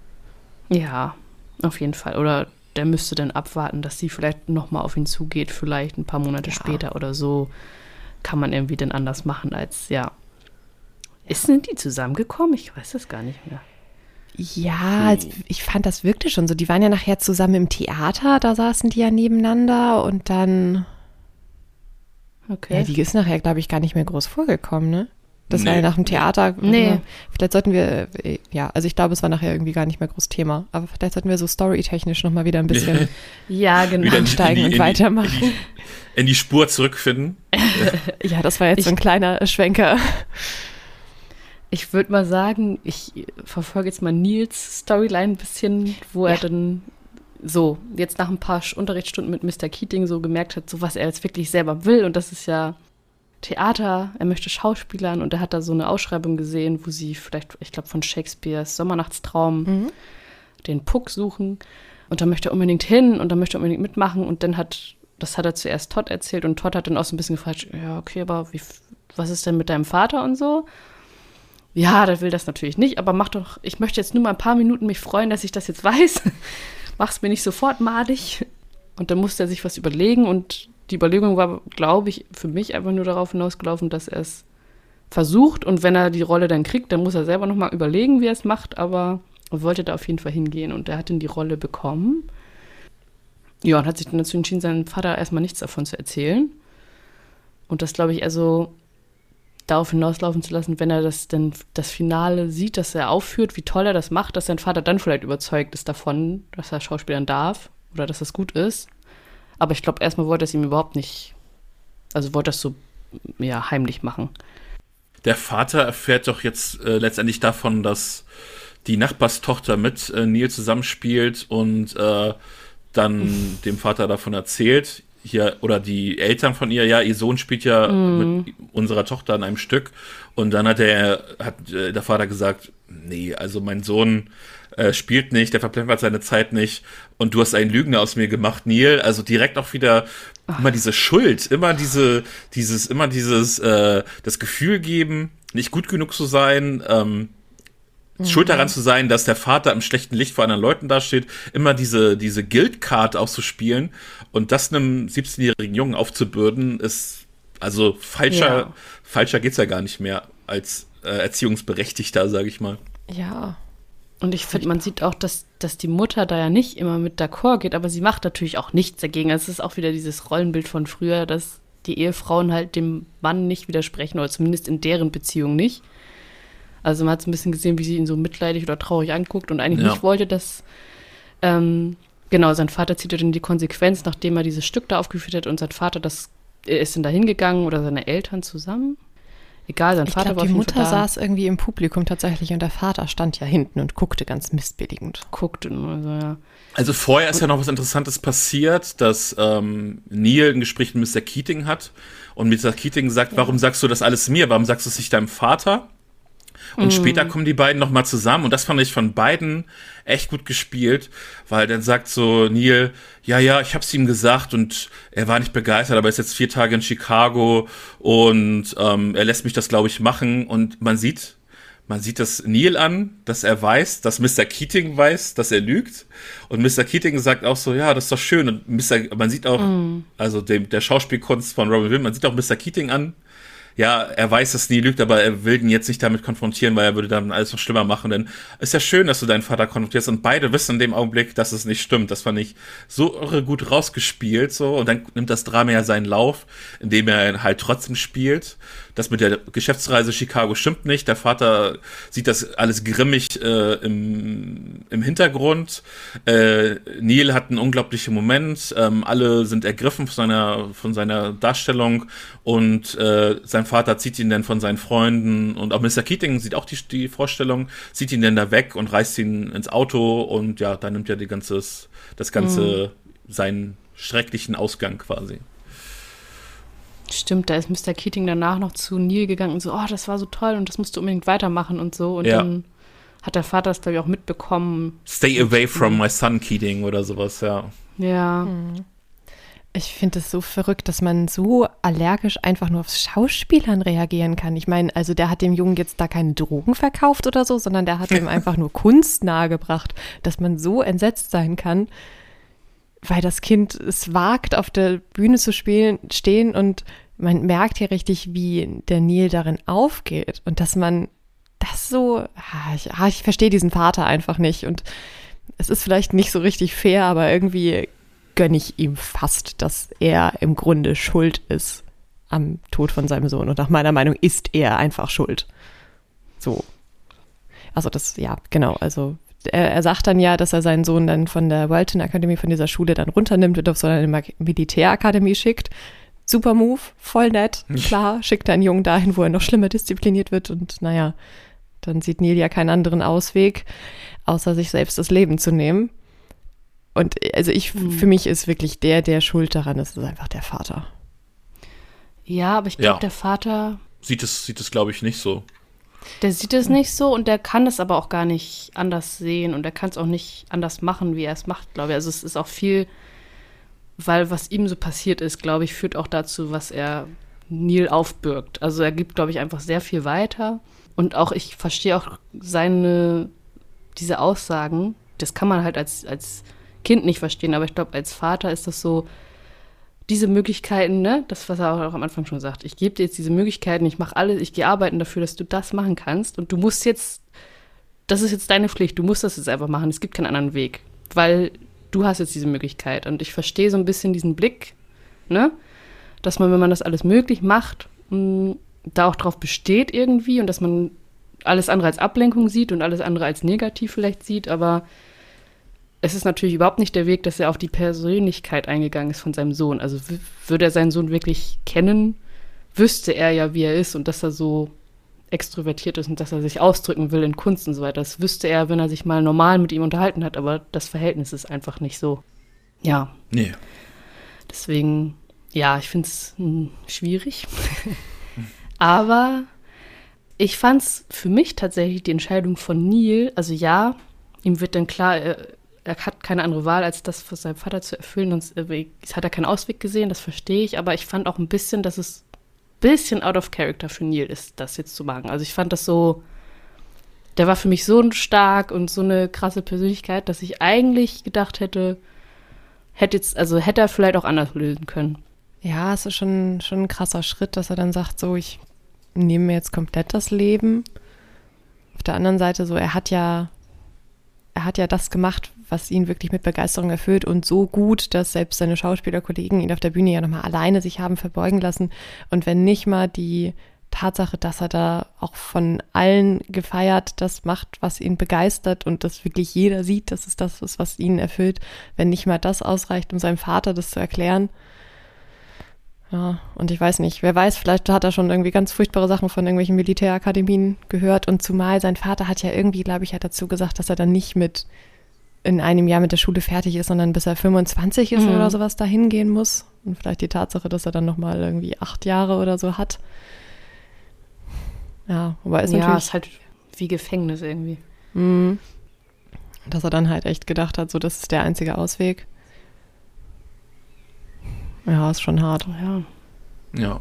Ja, auf jeden Fall. Oder der müsste dann abwarten, dass sie vielleicht nochmal auf ihn zugeht, vielleicht ein paar Monate Ja. später oder so. Kann man irgendwie dann anders machen als, ja. Ist, sind die zusammengekommen? Ich weiß das gar nicht mehr. Ja, also ich fand das wirklich schon so. Die waren ja nachher zusammen im Theater, da saßen die ja nebeneinander und dann, Okay. ja, die ist nachher, glaube ich, gar nicht mehr groß vorgekommen, ne? Das war Nee. ja nach dem Theater. Nee. Vielleicht sollten wir, äh, ja, also ich glaube, es war nachher irgendwie gar nicht mehr groß Thema. Aber vielleicht sollten wir so storytechnisch nochmal wieder ein bisschen ja, genau. Wieder in- ansteigen in die- und in die- weitermachen. In die, in die Spur zurückfinden. Ja, das war jetzt Ich- so ein kleiner Schwenker. Ich würde mal sagen, ich verfolge jetzt mal Nils Storyline ein bisschen, wo er Ja. dann so jetzt nach ein paar Sch- Unterrichtsstunden mit Mister Keating so gemerkt hat, so was er jetzt wirklich selber will. Und das ist ja Theater, er möchte Schauspielern und er hat da so eine Ausschreibung gesehen, wo sie vielleicht, ich glaube von Shakespeares Sommernachtstraum, Mhm. den Puck suchen. Und da möchte er unbedingt hin und da möchte er unbedingt mitmachen. Und dann hat, das hat er zuerst Todd erzählt und Todd hat dann auch so ein bisschen gefragt, ja, okay, aber wie, was ist denn mit deinem Vater und so? Ja, der will das natürlich nicht, aber mach doch, ich möchte jetzt nur mal ein paar Minuten mich freuen, dass ich das jetzt weiß. Mach's mir nicht sofort madig. Und dann musste er sich was überlegen und die Überlegung war, glaube ich, für mich einfach nur darauf hinausgelaufen, dass er es versucht und wenn er die Rolle dann kriegt, dann muss er selber nochmal überlegen, wie er es macht, aber er wollte da auf jeden Fall hingehen und er hat dann die Rolle bekommen. Ja, und hat sich dann dazu entschieden, seinem Vater erstmal nichts davon zu erzählen. Und das, glaube ich, also darauf hinauslaufen zu lassen, wenn er das dann das Finale sieht, dass er aufführt, wie toll er das macht, dass sein Vater dann vielleicht überzeugt ist davon, dass er Schauspielern darf oder dass das gut ist. Aber ich glaube, erstmal wollte er es ihm überhaupt nicht, also wollte er es so ja, heimlich machen. Der Vater erfährt doch jetzt äh, letztendlich davon, dass die Nachbarstochter mit äh, Neil zusammenspielt und äh, dann dem Vater davon erzählt, hier, oder die Eltern von ihr, ja, ihr Sohn spielt ja Mhm. mit unserer Tochter an einem Stück. Und dann hat er, hat äh, der Vater gesagt, nee, also mein Sohn äh, spielt nicht, der verplempert seine Zeit nicht und du hast einen Lügner aus mir gemacht, Neil. Also direkt auch wieder immer diese Schuld, immer diese, dieses, immer dieses, äh, das Gefühl geben, nicht gut genug zu sein, ähm, schuld daran zu sein, dass der Vater im schlechten Licht vor anderen Leuten dasteht, immer diese, diese Guild-Card auszuspielen und das einem siebzehnjährigen Jungen aufzubürden, ist, also falscher, Ja. falscher geht's ja gar nicht mehr, als äh, Erziehungsberechtigter, sage ich mal. Ja. Und ich finde, man sieht auch, dass, dass die Mutter da ja nicht immer mit d'accord geht, aber sie macht natürlich auch nichts dagegen. Es ist auch wieder dieses Rollenbild von früher, dass die Ehefrauen halt dem Mann nicht widersprechen, oder zumindest in deren Beziehung nicht. Also man hat es ein bisschen gesehen, wie sie ihn so mitleidig oder traurig anguckt und eigentlich ja. nicht wollte, dass, ähm, genau, sein Vater zieht ja dann die Konsequenz, nachdem er dieses Stück da aufgeführt hat und sein Vater, das er ist dann da hingegangen oder seine Eltern zusammen. Egal, sein ich Vater glaub, war auf die jeden Mutter Fall da. saß irgendwie im Publikum tatsächlich und der Vater stand ja hinten und guckte ganz missbilligend. Guckte nur, also ja. Also vorher ist ja noch was Interessantes passiert, dass ähm, Neil ein Gespräch mit Mister Keating hat und Mister Keating sagt, ja. warum sagst du das alles mir? Warum sagst du es nicht deinem Vater? Und mm. später kommen die beiden nochmal zusammen und das fand ich von beiden echt gut gespielt, weil dann sagt so Neil, ja, ja, ich hab's ihm gesagt und er war nicht begeistert, aber er ist jetzt vier Tage in Chicago und ähm, er lässt mich das, glaube ich, machen und man sieht, man sieht das Neil an, dass er weiß, dass Mister Keating weiß, dass er lügt und Mister Keating sagt auch so, ja, das ist doch schön und Mister man sieht auch, mm. also dem, der Schauspielkunst von Robin Williams, man sieht auch Mister Keating an, ja, er weiß, dass nie lügt, aber er will ihn jetzt nicht damit konfrontieren, weil er würde dann alles noch schlimmer machen. Denn es ist ja schön, dass du deinen Vater konfrontierst und beide wissen in dem Augenblick, dass es nicht stimmt. Das fand ich so irre gut rausgespielt, so. Und dann nimmt das Drama ja seinen Lauf, indem er halt trotzdem spielt. Das mit der Geschäftsreise Chicago stimmt nicht. Der Vater sieht das alles grimmig äh, im, im Hintergrund. Äh, Neil hat einen unglaublichen Moment. Ähm, alle sind ergriffen von seiner, von seiner Darstellung und äh, sein Vater zieht ihn dann von seinen Freunden und auch Mister Keating sieht auch die, die Vorstellung, zieht ihn dann da weg und reißt ihn ins Auto und ja, dann nimmt er die ganzes, das Ganze mhm. seinen schrecklichen Ausgang quasi. Stimmt, da ist Mister Keating danach noch zu Neil gegangen und so, oh, das war so toll und das musst du unbedingt weitermachen und so. Und ja. dann hat der Vater das, glaube ich, auch mitbekommen. Stay away from my son, Keating oder sowas, ja. Ja. Ich finde es so verrückt, dass man so allergisch einfach nur aufs Schauspielern reagieren kann. Ich meine, also der hat dem Jungen jetzt da keine Drogen verkauft oder so, sondern der hat ihm einfach nur Kunst nahegebracht, dass man so entsetzt sein kann, weil das Kind es wagt, auf der Bühne zu spielen, stehen und man merkt hier richtig, wie der Neil darin aufgeht und dass man das so, ah, ich, ah, ich verstehe diesen Vater einfach nicht und es ist vielleicht nicht so richtig fair, aber irgendwie gönne ich ihm fast, dass er im Grunde schuld ist am Tod von seinem Sohn und nach meiner Meinung ist er einfach schuld. So. Also das, ja, genau, also Er, er sagt dann ja, dass er seinen Sohn dann von der Walton Akademie, von dieser Schule dann runternimmt und auf so eine Militärakademie schickt. Super Move, voll nett, klar, schickt er einen Jungen dahin, wo er noch schlimmer diszipliniert wird und naja, dann sieht Neil ja keinen anderen Ausweg, außer sich selbst das Leben zu nehmen. Und also ich, mhm. für mich ist wirklich der, der schuld daran ist, ist einfach der Vater. Ja, aber ich glaube, ja. der Vater Sieht es, sieht es, glaube ich, nicht so. Der sieht es nicht so und der kann es aber auch gar nicht anders sehen und er kann es auch nicht anders machen, wie er es macht, glaube ich. Also es ist auch viel, weil was ihm so passiert ist, glaube ich, führt auch dazu, was er Neil aufbürgt. Also er gibt, glaube ich, einfach sehr viel weiter und auch ich verstehe auch seine, diese Aussagen, das kann man halt als, als Kind nicht verstehen, aber ich glaube, als Vater ist das so, diese Möglichkeiten, ne, das, was er auch am Anfang schon sagt, ich gebe dir jetzt diese Möglichkeiten, ich mache alles, ich gehe arbeiten dafür, dass du das machen kannst und du musst jetzt, das ist jetzt deine Pflicht, du musst das jetzt einfach machen, es gibt keinen anderen Weg, weil du hast jetzt diese Möglichkeit und ich verstehe so ein bisschen diesen Blick, ne, dass man, wenn man das alles möglich macht, mh, da auch drauf besteht irgendwie und dass man alles andere als Ablenkung sieht und alles andere als negativ vielleicht sieht, aber es ist natürlich überhaupt nicht der Weg, dass er auf die Persönlichkeit eingegangen ist von seinem Sohn. Also w- würde er seinen Sohn wirklich kennen, wüsste er ja, wie er ist und dass er so extrovertiert ist und dass er sich ausdrücken will in Kunst und so weiter. Das wüsste er, wenn er sich mal normal mit ihm unterhalten hat, aber das Verhältnis ist einfach nicht so. Ja. Nee. Deswegen, ja, ich finde es schwierig. Aber ich fand es für mich tatsächlich die Entscheidung von Neil, also ja, ihm wird dann klar, er, er hat keine andere Wahl, als das für seinen Vater zu erfüllen, sonst äh, hat er keinen Ausweg gesehen, das verstehe ich, aber ich fand auch ein bisschen, dass es ein bisschen out of character für Neil ist, das jetzt zu machen. Also ich fand das so, der war für mich so stark und so eine krasse Persönlichkeit, dass ich eigentlich gedacht hätte, hätte jetzt, also hätte er vielleicht auch anders lösen können. Ja, es ist schon, schon ein krasser Schritt, dass er dann sagt, so, ich nehmen mir jetzt komplett das Leben. Auf der anderen Seite so, er hat ja, er hat ja das gemacht, was ihn wirklich mit Begeisterung erfüllt und so gut, dass selbst seine Schauspielerkollegen ihn auf der Bühne ja nochmal alleine sich haben verbeugen lassen. Und wenn nicht mal die Tatsache, dass er da auch von allen gefeiert das macht, was ihn begeistert und dass wirklich jeder sieht, dass es das ist, was ihn erfüllt, wenn nicht mal das ausreicht, um seinem Vater das zu erklären. Ja, und ich weiß nicht, wer weiß, vielleicht hat er schon irgendwie ganz furchtbare Sachen von irgendwelchen Militärakademien gehört und zumal sein Vater hat ja irgendwie, glaube ich, hat dazu gesagt, dass er dann nicht mit in einem Jahr mit der Schule fertig ist, sondern bis er fünfundzwanzig ist mhm. oder sowas dahin gehen muss. Und vielleicht die Tatsache, dass er dann nochmal irgendwie acht Jahre oder so hat. Ja, aber ist ja, natürlich... ist halt wie Gefängnis irgendwie. Mh, dass er dann halt echt gedacht hat, so das ist der einzige Ausweg. Ja, ist schon hart. Ja. Ja.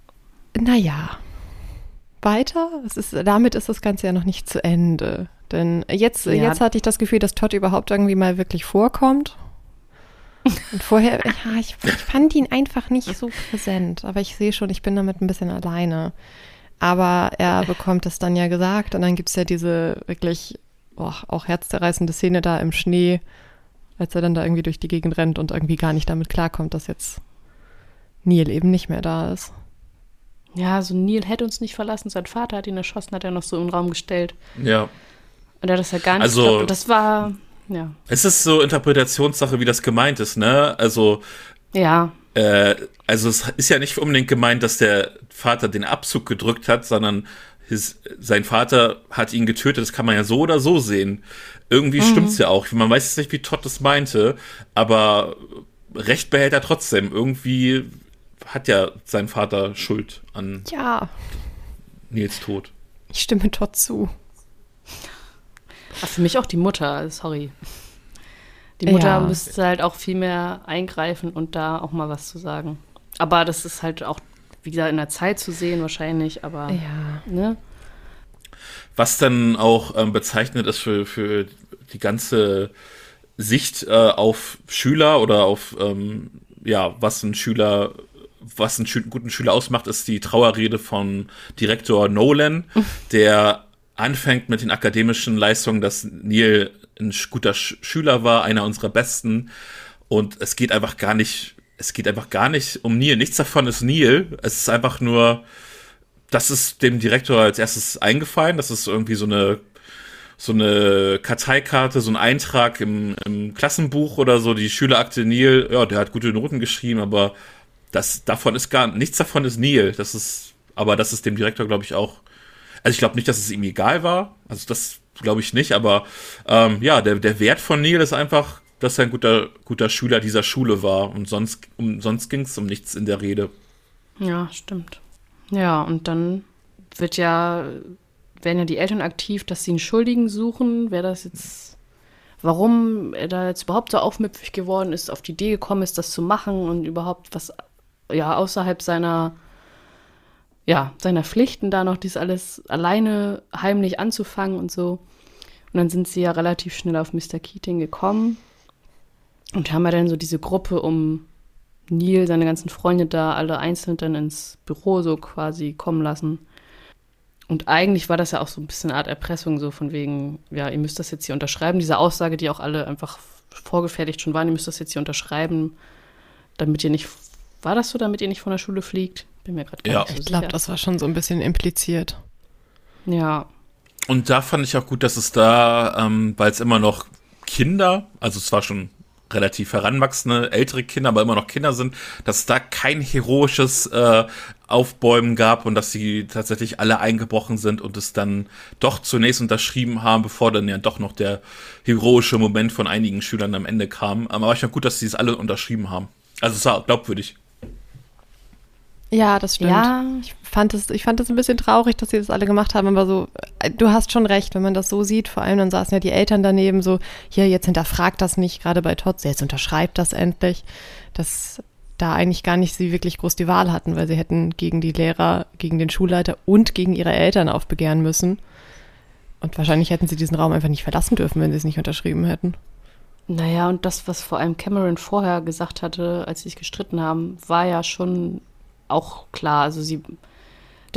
Naja. Weiter? Es ist, damit ist das Ganze ja noch nicht zu Ende. Denn jetzt, Ja. jetzt hatte ich das Gefühl, dass Todd überhaupt irgendwie mal wirklich vorkommt. Und vorher, ja, ich, ich fand ihn einfach nicht so präsent. Aber ich sehe schon, ich bin damit ein bisschen alleine. Aber er bekommt es dann ja gesagt und dann gibt es ja diese wirklich oh, auch herzzerreißende Szene da im Schnee, als er dann da irgendwie durch die Gegend rennt und irgendwie gar nicht damit klarkommt, dass jetzt Neil eben nicht mehr da ist. Ja, so Neil hätte uns nicht verlassen, sein Vater hat ihn erschossen, hat er noch so im Raum gestellt. Ja. Und er hat das ja gar nicht Also- geglaubt. Und das war, ja. Es ist so Interpretationssache, wie das gemeint ist, ne? Also, Ja, äh, also es ist ja nicht unbedingt gemeint, dass der Vater den Abzug gedrückt hat, sondern his, sein Vater hat ihn getötet. Das kann man ja so oder so sehen. Irgendwie Mhm. stimmt's ja auch. Man weiß jetzt nicht, wie Todd das meinte, aber Recht behält er trotzdem. Irgendwie hat ja sein Vater Schuld an Ja, Nils Tod. ich stimme Todd zu. ach, für mich auch die Mutter, sorry. Die Mutter Ja. müsste halt auch viel mehr eingreifen und da auch mal was zu sagen. Aber das ist halt auch, wie gesagt, in der Zeit zu sehen wahrscheinlich, aber, Ja. ne? Was dann auch ähm, bezeichnet ist für, für die ganze Sicht äh, auf Schüler oder auf, ähm, ja, was ein Schüler, was einen Schü- guten Schüler ausmacht, ist die Trauerrede von Direktor Nolan, der anfängt mit den akademischen Leistungen, dass Neil ein sch- guter Sch- Schüler war, einer unserer besten. Und es geht einfach gar nicht, es geht einfach gar nicht um Neil. Nichts davon ist Neil. Es ist einfach nur, das ist dem Direktor als erstes eingefallen. Das ist irgendwie so eine, so eine Karteikarte, so ein Eintrag im, im Klassenbuch oder so. Die Schülerakte Neil, ja, der hat gute Noten geschrieben, aber das, davon ist gar, nichts davon ist Neil. Das ist, aber das ist dem Direktor, glaube ich, auch, also ich glaube nicht, dass es ihm egal war. Also das glaube ich nicht, aber ähm, ja, der, der Wert von Neil ist einfach, dass er ein guter, guter Schüler dieser Schule war. Und sonst, um, sonst ging es um nichts in der Rede. Ja, stimmt. Ja, und dann wird ja, werden ja die Eltern aktiv, dass sie einen Schuldigen suchen, wer das jetzt, warum er da jetzt überhaupt so aufmüpfig geworden ist, auf die Idee gekommen ist, das zu machen und überhaupt was, ja, außerhalb seiner, ja, seiner Pflichten da noch dies alles alleine heimlich anzufangen und so. Und dann sind sie ja relativ schnell auf Mister Keating gekommen und haben ja dann so diese Gruppe um Neil, seine ganzen Freunde da, alle einzeln dann ins Büro so quasi kommen lassen. Und eigentlich war das ja auch so ein bisschen eine Art Erpressung, so von wegen, ja, ihr müsst das jetzt hier unterschreiben. Diese Aussage, die auch alle einfach vorgefertigt schon waren, ihr müsst das jetzt hier unterschreiben, damit ihr nicht, war das so, damit ihr nicht von der Schule fliegt? Bin mir gerade gar Ja. nicht so Ich glaube, sicher. das war schon so ein bisschen impliziert. Ja, Und da fand ich auch gut, dass es da, ähm, weil es immer noch Kinder, also es war schon relativ heranwachsende, ältere Kinder, aber immer noch Kinder sind, dass es da kein heroisches äh, Aufbäumen gab und dass sie tatsächlich alle eingebrochen sind und es dann doch zunächst unterschrieben haben, bevor dann ja doch noch der heroische Moment von einigen Schülern am Ende kam. Aber ich fand gut, dass sie es alle unterschrieben haben. Also es war glaubwürdig. Ja, das stimmt. Ja. Ich fand es, ich fand es ein bisschen traurig, dass sie das alle gemacht haben, aber so, äh, du hast schon recht, wenn man das so sieht, vor allem dann saßen ja die Eltern daneben so, hier, jetzt hinterfragt das nicht, gerade bei Todd, jetzt unterschreibt das endlich, dass da eigentlich gar nicht sie wirklich groß die Wahl hatten, weil sie hätten gegen die Lehrer, gegen den Schulleiter und gegen ihre Eltern aufbegehren müssen. Und wahrscheinlich hätten sie diesen Raum einfach nicht verlassen dürfen, wenn sie es nicht unterschrieben hätten. naja, und das, was vor allem Cameron vorher gesagt hatte, als sie sich gestritten haben, war ja schon auch klar. Also sie,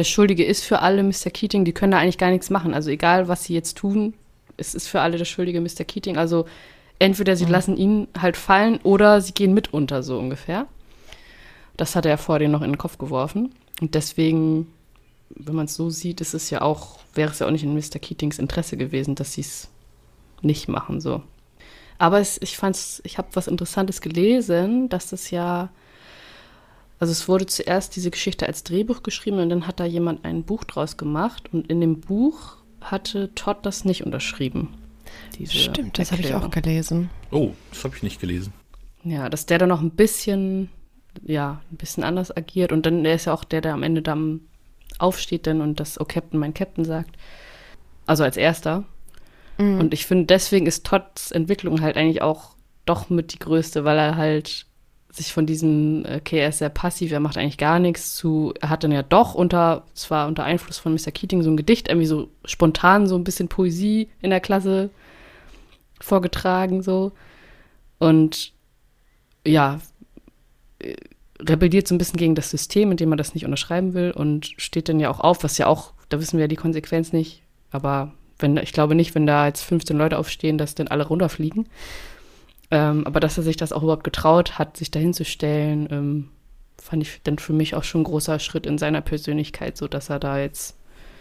der Schuldige ist für alle Mister Keating, die können da eigentlich gar nichts machen. Also egal, was sie jetzt tun, es ist für alle der Schuldige Mister Keating. Also entweder sie mhm. lassen ihn halt fallen oder sie gehen mit unter, so ungefähr. Das hat er vor denen noch in den Kopf geworfen. Und deswegen, wenn man es so sieht, ist es ja auch, wäre es ja auch nicht in Mister Keatings Interesse gewesen, dass sie es nicht machen, so. Aber es, ich fand's, ich habe was Interessantes gelesen, dass das ja, also es wurde zuerst diese Geschichte als Drehbuch geschrieben und dann hat da jemand ein Buch draus gemacht und in dem Buch hatte Todd das nicht unterschrieben. Diese Stimmt, das habe ich Erklärung. auch gelesen. Oh, das habe ich nicht gelesen. Ja, dass der da noch ein bisschen, ja, ein bisschen anders agiert und dann, der ist ja auch der, der am Ende dann aufsteht dann und das, oh Captain, mein Captain sagt. Also als erster. Mhm. Und ich finde, deswegen ist Todds Entwicklung halt eigentlich auch doch mit die größte, weil er halt sich von diesem, okay, er ist sehr passiv, er macht eigentlich gar nichts, zu, er hat dann ja doch unter, zwar unter Einfluss von Mister Keating so ein Gedicht, irgendwie so spontan so ein bisschen Poesie in der Klasse vorgetragen, so. Und ja, rebelliert so ein bisschen gegen das System, indem er das nicht unterschreiben will und steht dann ja auch auf, was ja auch, da wissen wir ja die Konsequenz nicht, aber wenn, ich glaube nicht, wenn da jetzt fünfzehn Leute aufstehen, dass dann alle runterfliegen. Ähm, aber dass er sich das auch überhaupt getraut hat, sich dahin zu stellen, ähm, fand ich dann für mich auch schon ein großer Schritt in seiner Persönlichkeit, so dass er da jetzt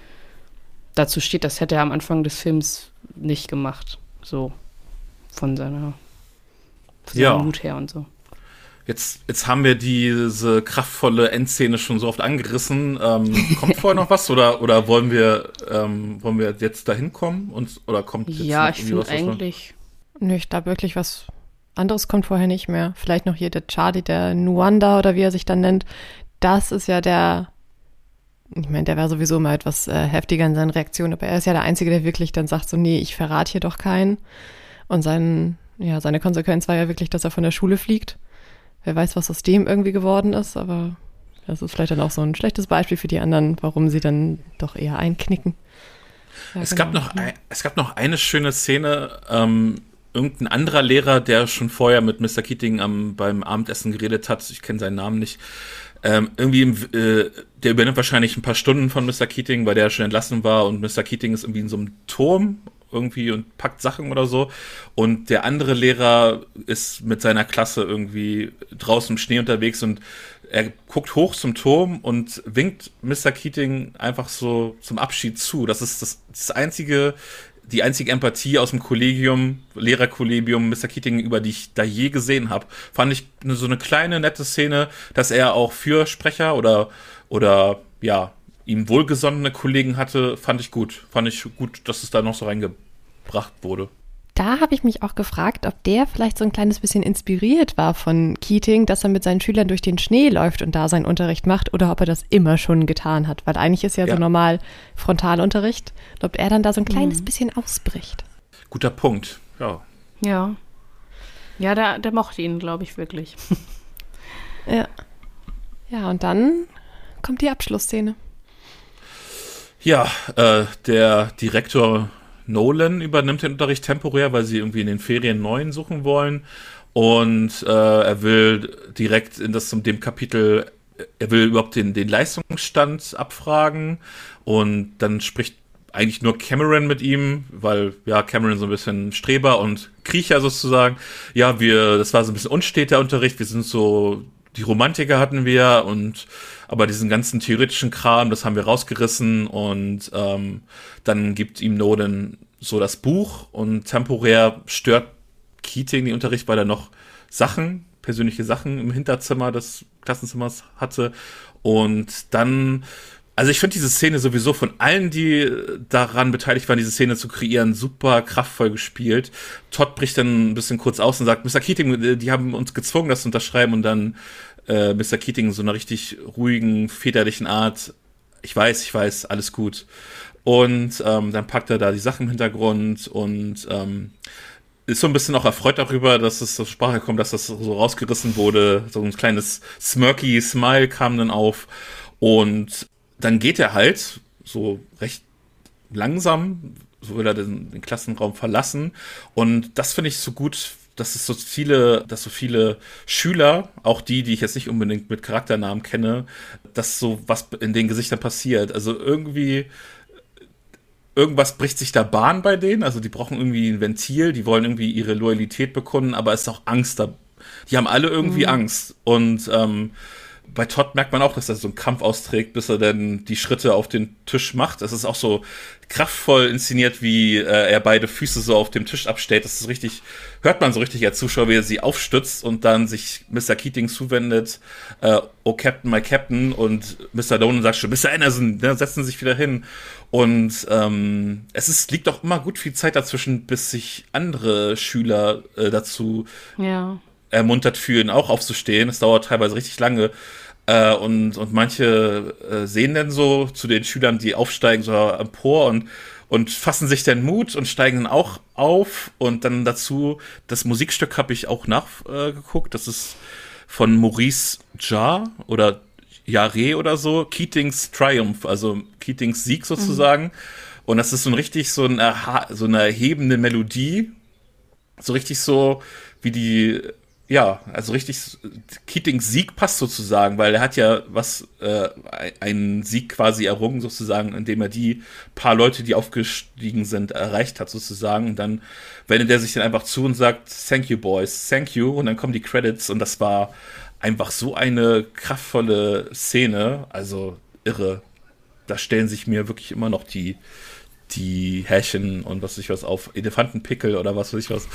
dazu steht, das hätte er am Anfang des Films nicht gemacht, so von seiner von seinem Ja. Mut her und so. Jetzt, jetzt haben wir diese kraftvolle Endszene schon so oft angerissen. Ähm, kommt vorher noch was oder, oder wollen wir ähm, wollen wir jetzt dahin kommen? Und, oder kommt jetzt Ja, noch ich irgendwie finde was, was man- eigentlich, Nö, ich glaube wirklich, was anderes kommt vorher nicht mehr. Vielleicht noch hier der Charlie, der Nuanda oder wie er sich dann nennt. Das ist ja der, ich meine, der war sowieso immer etwas äh, heftiger in seinen Reaktionen, aber er ist ja der Einzige, der wirklich dann sagt so, nee, ich verrate hier doch keinen. Und sein, ja, seine Konsequenz war ja wirklich, dass er von der Schule fliegt. Wer weiß, was aus dem irgendwie geworden ist, aber das ist vielleicht dann auch so ein schlechtes Beispiel für die anderen, warum sie dann doch eher einknicken. Ja, Es, genau. gab noch ein, es gab noch eine schöne Szene, ähm, irgendein anderer Lehrer, der schon vorher mit Mister Keating am, beim Abendessen geredet hat, ich kenne seinen Namen nicht, ähm, irgendwie, im, äh, der übernimmt wahrscheinlich ein paar Stunden von Mister Keating, weil der schon entlassen war und Mister Keating ist irgendwie in so einem Turm irgendwie und packt Sachen oder so und der andere Lehrer ist mit seiner Klasse irgendwie draußen im Schnee unterwegs und er guckt hoch zum Turm und winkt Mister Keating einfach so zum Abschied zu. Das ist das, das einzige, die einzige Empathie aus dem Kollegium, Lehrerkollegium Mister Keating, über die ich da je gesehen habe. Fand ich ne, so eine kleine, nette Szene, dass er auch Fürsprecher oder, oder ja, ihm wohlgesonnene Kollegen hatte, fand ich gut. Fand ich gut, dass es da noch so reingebracht wurde. Da habe ich mich auch gefragt, ob der vielleicht so ein kleines bisschen inspiriert war von Keating, dass er mit seinen Schülern durch den Schnee läuft und da seinen Unterricht macht oder ob er das immer schon getan hat. Weil eigentlich ist ja, Ja. so normal Frontalunterricht. Und ob er dann da so ein kleines Mhm. bisschen ausbricht. Guter Punkt, ja. ja. Ja, der, der mochte ihn, glaube ich, wirklich. Ja. Ja, und dann kommt die Abschlussszene. Ja, äh, der Direktor Nolan übernimmt den Unterricht temporär, weil sie irgendwie in den Ferien einen neuen suchen wollen. Und äh, er will direkt in das zum dem Kapitel, er will überhaupt den, den Leistungsstand abfragen. Und dann spricht eigentlich nur Cameron mit ihm, weil ja Cameron so ein bisschen Streber und Kriecher sozusagen. Ja, wir, das war so ein bisschen unstet der Unterricht. Wir sind so, die Romantiker hatten wir und aber diesen ganzen theoretischen Kram, das haben wir rausgerissen und ähm, dann gibt ihm Nolan so das Buch und temporär stört Keating den Unterricht, weil er noch Sachen, persönliche Sachen im Hinterzimmer des Klassenzimmers hatte und dann, also ich finde diese Szene sowieso von allen, die daran beteiligt waren, diese Szene zu kreieren, super kraftvoll gespielt. Todd bricht dann ein bisschen kurz aus und sagt, Mister Keating, die haben uns gezwungen, das zu unterschreiben und dann äh, Mister Keating in so einer richtig ruhigen, väterlichen Art, ich weiß, ich weiß, alles gut. Und ähm, dann packt er da die Sachen im Hintergrund und ähm, ist so ein bisschen auch erfreut darüber, dass es zur Sprache kommt, dass das so rausgerissen wurde. So ein kleines smirky Smile kam dann auf und dann geht er halt so recht langsam, so will er den, den Klassenraum verlassen. Und das finde ich so gut dass es so viele, dass so viele Schüler, auch die, die ich jetzt nicht unbedingt mit Charakternamen kenne, dass so was in den Gesichtern passiert. Also irgendwie, irgendwas bricht sich da Bahn bei denen. Also die brauchen irgendwie ein Ventil, die wollen irgendwie ihre Loyalität bekunden, aber es ist auch Angst da. Die haben alle irgendwie mhm. Angst. Und ähm, bei Todd merkt man auch, dass er so einen Kampf austrägt, bis er dann die Schritte auf den Tisch macht. Es ist auch so kraftvoll inszeniert, wie äh, er beide Füße so auf dem Tisch abstellt. Das ist richtig, hört man so richtig als Zuschauer, wie er sie aufstützt und dann sich Mister Keating zuwendet. Äh, oh Captain, my Captain. Und Mister Dolan sagt schon, Mister Anderson, ne, setzen sich wieder hin. Und ähm, es ist, liegt auch immer gut viel Zeit dazwischen, bis sich andere Schüler äh, dazu ja. ermuntert fühlen, auch aufzustehen. Es dauert teilweise richtig lange. Äh, und, und manche äh, sehen dann so zu den Schülern, die aufsteigen, so empor und, und fassen sich dann Mut und steigen dann auch auf. Und dann dazu, das Musikstück habe ich auch nachgeguckt. Äh, das ist von Maurice Jarre oder Jarre oder so. Keatings Triumph, also Keatings Sieg sozusagen. Mhm. Und das ist so ein richtig so, ein erha- so eine erhebende Melodie. So richtig so wie die... Ja, also richtig, Keatings Sieg passt sozusagen, weil er hat ja was, äh, einen Sieg quasi errungen sozusagen, indem er die paar Leute, die aufgestiegen sind, erreicht hat sozusagen. Und dann wendet er sich dann einfach zu und sagt, thank you boys, thank you. Und dann kommen die Credits und das war einfach so eine kraftvolle Szene, also irre. Da stellen sich mir wirklich immer noch die, die Härchen und was weiß ich was auf, Elefantenpickel oder was weiß ich was.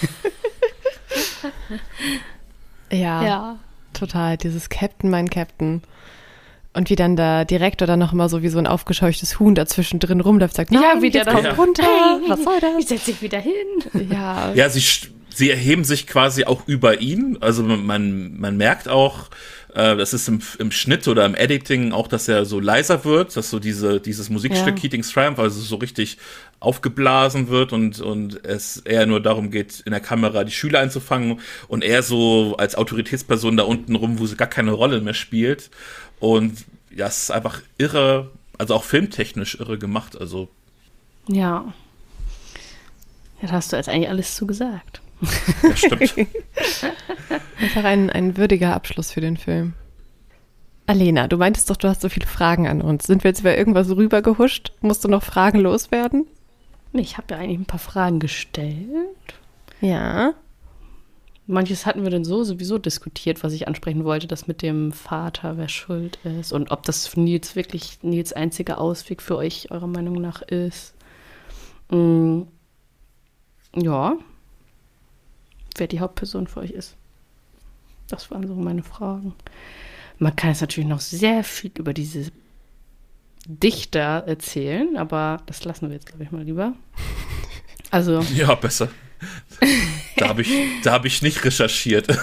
Ja, ja, total. Dieses Captain, mein Captain. Und wie dann der Direktor dann noch immer so wie so ein aufgescheuchtes Huhn dazwischen drin rumläuft, sagt, ja, wie der kommt ja. runter, hey, was soll das? Ich setz dich wieder hin. Ja, ja sie, sie erheben sich quasi auch über ihn. Also man, man merkt auch, äh, das ist im, im Schnitt oder im Editing auch, dass er so leiser wird, dass so diese, dieses Musikstück ja. Keatings Triumph, also so richtig aufgeblasen wird und, und es eher nur darum geht, in der Kamera die Schüler einzufangen und er so als Autoritätsperson da unten rum, wo sie gar keine Rolle mehr spielt. Und ja, es ist einfach irre, also auch filmtechnisch irre gemacht. Also ja. Ja, da hast du jetzt eigentlich alles zugesagt. Ja, stimmt. Einfach ein, ein würdiger Abschluss für den Film. Alena, du meintest doch, du hast so viele Fragen an uns. Sind wir jetzt über irgendwas rübergehuscht? Musst du noch Fragen loswerden? Ich habe ja eigentlich ein paar Fragen gestellt. Ja. Manches hatten wir dann so sowieso diskutiert, was ich ansprechen wollte, das mit dem Vater, wer schuld ist und ob das für Nils wirklich Nils einziger Ausweg für euch, eurer Meinung nach, ist. Mm, ja. Wer die Hauptperson für euch ist. Das waren so meine Fragen. Man kann jetzt natürlich noch sehr viel über diese Dichter erzählen, aber das lassen wir jetzt, glaube ich, mal lieber. Also. Ja, besser. Da habe ich, da hab ich nicht recherchiert.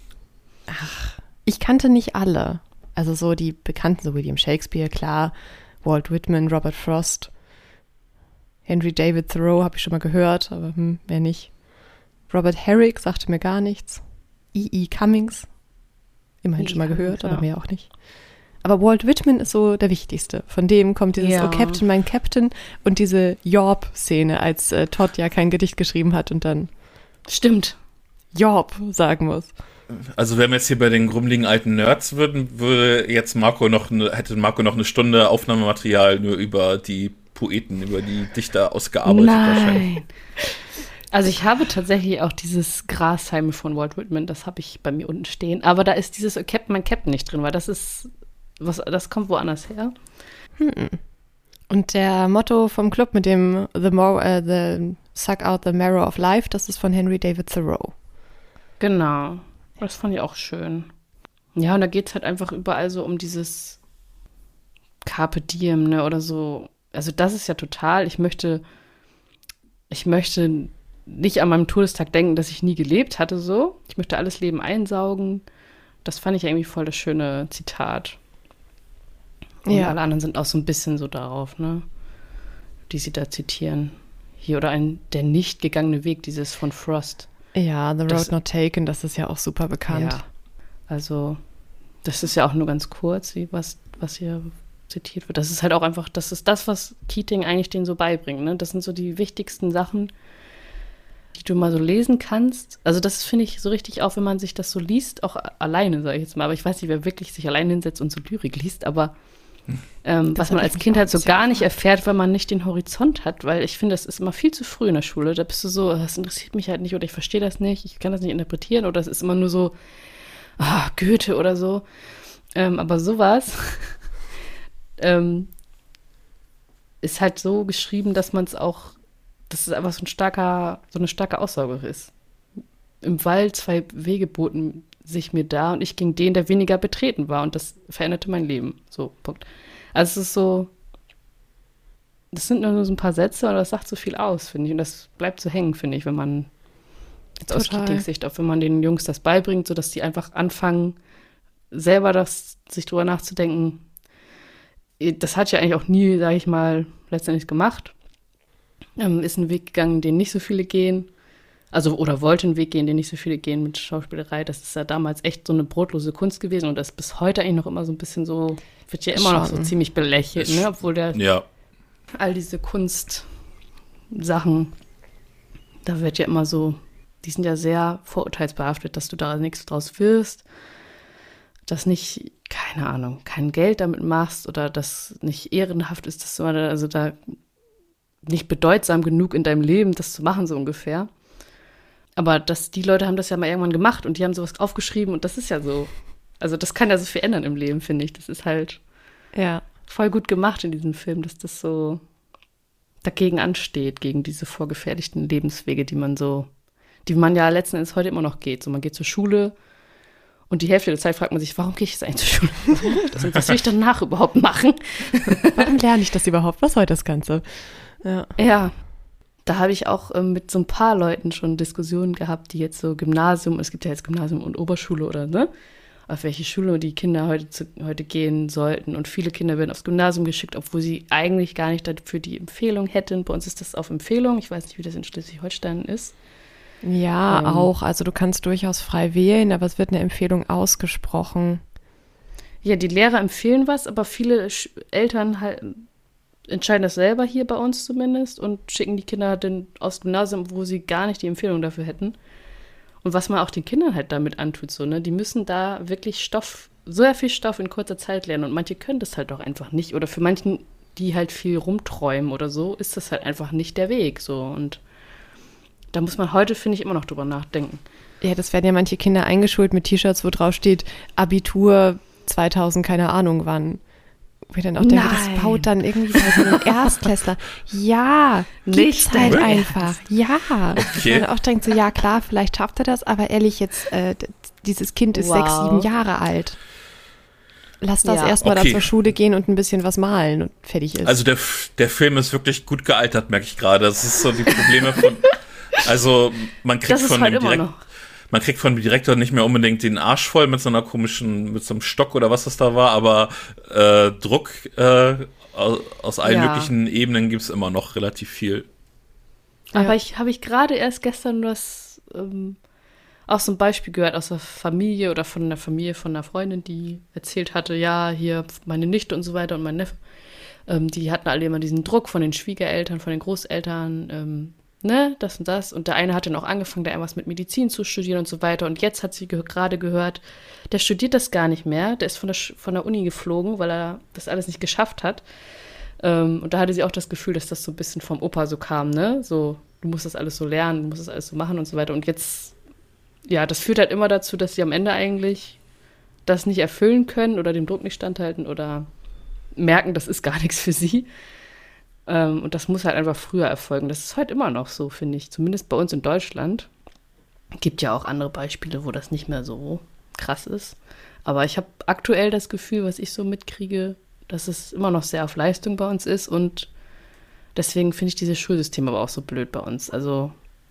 Ach, ich kannte nicht alle. Also so die Bekannten, so William Shakespeare, klar, Walt Whitman, Robert Frost, Henry David Thoreau habe ich schon mal gehört, aber hm, wer nicht. Robert Herrick sagte mir gar nichts. E E. Cummings, immerhin e. schon mal gehört, ja. aber mehr auch nicht. Aber Walt Whitman ist so der Wichtigste. Von dem kommt dieses ja. Oh Captain, mein Captain und diese Jorb-Szene, als äh, Todd ja kein Gedicht geschrieben hat und dann stimmt Jorb sagen muss. Also wenn wir jetzt hier bei den grummeligen alten Nerds würden, würde jetzt Marco noch eine, hätte Marco noch eine Stunde Aufnahmematerial nur über die Poeten, über die Dichter ausgearbeitet. Nein. Wahrscheinlich. Also ich habe tatsächlich auch dieses Grashalme von Walt Whitman, das habe ich bei mir unten stehen. Aber da ist dieses Captain, mein Captain nicht drin, weil das ist, was, das kommt woanders her. Hm. Und der Motto vom Club mit dem The more, uh, the Suck out the marrow of life, das ist von Henry David Thoreau. Genau, das fand ich auch schön. Ja, und da geht es halt einfach überall so um dieses Carpe Diem, ne, oder so. Also das ist ja total, ich möchte, ich möchte nicht an meinem Todestag denken, dass ich nie gelebt hatte, so. Ich möchte alles Leben einsaugen. Das fand ich irgendwie voll das schöne Zitat. Und ja. alle anderen sind auch so ein bisschen so darauf, ne, die sie da zitieren. Hier, oder ein der nicht gegangene Weg, dieses von Frost. Ja, The Road das, Not Taken, das ist ja auch super bekannt. Ja, also das ist ja auch nur ganz kurz, wie was, was hier zitiert wird. Das ist halt auch einfach, das ist das, was Keating eigentlich denen so beibringt, ne? Das sind so die wichtigsten Sachen, die du mal so lesen kannst. Also das finde ich so richtig auch, wenn man sich das so liest, auch alleine, sage ich jetzt mal. Aber ich weiß nicht, wer wirklich sich alleine hinsetzt und so Lyrik liest, aber ähm, was man als Kind halt so gar nicht erfährt, weil man nicht den Horizont hat, weil ich finde, das ist immer viel zu früh in der Schule. Da bist du so, das interessiert mich halt nicht oder ich verstehe das nicht, ich kann das nicht interpretieren oder es ist immer nur so, ah, Goethe oder so. Ähm, aber sowas ähm, ist halt so geschrieben, dass man es auch, dass es einfach so ein starker, so eine starke Aussage ist. Im Wald zwei Wege boten sich mir da und ich ging den, der weniger betreten war und das veränderte mein Leben. So, Punkt. Also es ist so, das sind nur so ein paar Sätze und das sagt so viel aus, finde ich. Und das bleibt so hängen, finde ich, wenn man jetzt aus Kritikssicht, auch wenn man den Jungs das beibringt, sodass die einfach anfangen, selber das, sich drüber nachzudenken. Das hat ja eigentlich auch nie, sage ich mal, letztendlich gemacht. Ähm, ist ein Weg gegangen, den nicht so viele gehen. Also, oder wollte einen Weg gehen, den nicht so viele gehen mit Schauspielerei. Das ist ja damals echt so eine brotlose Kunst gewesen und das ist bis heute eigentlich noch immer so ein bisschen so, wird ja immer Schon. noch so ziemlich belächelt, ne? Obwohl der ja. all diese Kunstsachen, da wird ja immer so, die sind ja sehr vorurteilsbehaftet, dass du da nichts draus wirst, dass nicht, keine Ahnung, kein Geld damit machst oder das nicht ehrenhaft ist, dass du also da nicht bedeutsam genug in deinem Leben, das zu machen, so ungefähr. Aber das, die Leute haben das ja mal irgendwann gemacht und die haben sowas aufgeschrieben und das ist ja so. Also das kann ja so viel ändern im Leben, finde ich. Das ist halt ja. voll gut gemacht in diesem Film, dass das so dagegen ansteht, gegen diese vorgefertigten Lebenswege, die man so, die man ja letzten Endes heute immer noch geht. So, man geht zur Schule und die Hälfte der Zeit fragt man sich, warum gehe ich jetzt eigentlich zur Schule? Und was will ich danach überhaupt machen? Warum lerne ich das überhaupt? Was soll das Ganze? Ja. ja. Da habe ich auch ähm, mit so ein paar Leuten schon Diskussionen gehabt, die jetzt so Gymnasium, es gibt ja jetzt Gymnasium und Oberschule oder ne, auf welche Schule die Kinder heute, zu, heute gehen sollten. Und viele Kinder werden aufs Gymnasium geschickt, obwohl sie eigentlich gar nicht dafür die Empfehlung hätten. Bei uns ist das auf Empfehlung. Ich weiß nicht, wie das in Schleswig-Holstein ist. Ja, ähm, auch. Also du kannst durchaus frei wählen, aber es wird eine Empfehlung ausgesprochen. Ja, die Lehrer empfehlen was, aber viele Sch- Eltern halt entscheiden das selber hier bei uns zumindest und schicken die Kinder dann aufs Gymnasium, wo sie gar nicht die Empfehlung dafür hätten. Und was man auch den Kindern halt damit antut, so, ne, die müssen da wirklich Stoff, sehr viel Stoff in kurzer Zeit lernen und manche können das halt auch einfach nicht. Oder für manchen, die halt viel rumträumen oder so, ist das halt einfach nicht der Weg, so. Und da muss man heute, finde ich, immer noch drüber nachdenken. Ja, das werden ja manche Kinder eingeschult mit T-Shirts, wo drauf steht, Abitur zweitausend, keine Ahnung wann. Wo ich dann auch denke, Nein. das baut dann irgendwie bei so einem Erstklässler. Ja, nicht halt dein einfach. Ja. Okay. Und dann auch denkt so, ja klar, vielleicht schafft er das, aber ehrlich, jetzt, äh, dieses Kind ist Wow. sechs, sieben Jahre alt. Lass das Ja. erstmal Okay. da zur Schule gehen und ein bisschen was malen und fertig ist. Also der, der Film ist wirklich gut gealtert, merke ich gerade. Das ist so die Probleme von, also man kriegt Das ist von halt dem immer Direkt, noch. man kriegt von dem Direktor nicht mehr unbedingt den Arsch voll mit so einer komischen, mit so einem Stock oder was das da war, aber äh, Druck äh, aus, aus allen Ja. möglichen Ebenen gibt es immer noch relativ viel. Aber Ja. ich habe ich gerade erst gestern das ähm, auch so ein Beispiel gehört aus der Familie oder von der Familie von einer Freundin, die erzählt hatte, ja, hier meine Nichte und so weiter und mein Neffe, ähm, die hatten alle immer diesen Druck von den Schwiegereltern, von den Großeltern, ähm, ne, das und das. Und der eine hat dann auch angefangen, da irgendwas mit Medizin zu studieren und so weiter. Und jetzt hat sie ge- gerade gehört, der studiert das gar nicht mehr. Der ist von der, Sch- von der Uni geflogen, weil er das alles nicht geschafft hat. Ähm, und da hatte sie auch das Gefühl, dass das so ein bisschen vom Opa so kam, ne? So, du musst das alles so lernen, du musst das alles so machen und so weiter. Und jetzt, ja, das führt halt immer dazu, dass sie am Ende eigentlich das nicht erfüllen können oder dem Druck nicht standhalten oder merken, das ist gar nichts für sie. Ähm, und das muss halt einfach früher erfolgen. Das ist heute immer noch so, finde ich. Zumindest bei uns in Deutschland. Gibt ja auch andere Beispiele, wo das nicht mehr so krass ist. Aber ich habe aktuell das Gefühl, was ich so mitkriege, dass es immer noch sehr auf Leistung bei uns ist. Und deswegen finde ich dieses Schulsystem aber auch so blöd bei uns. Also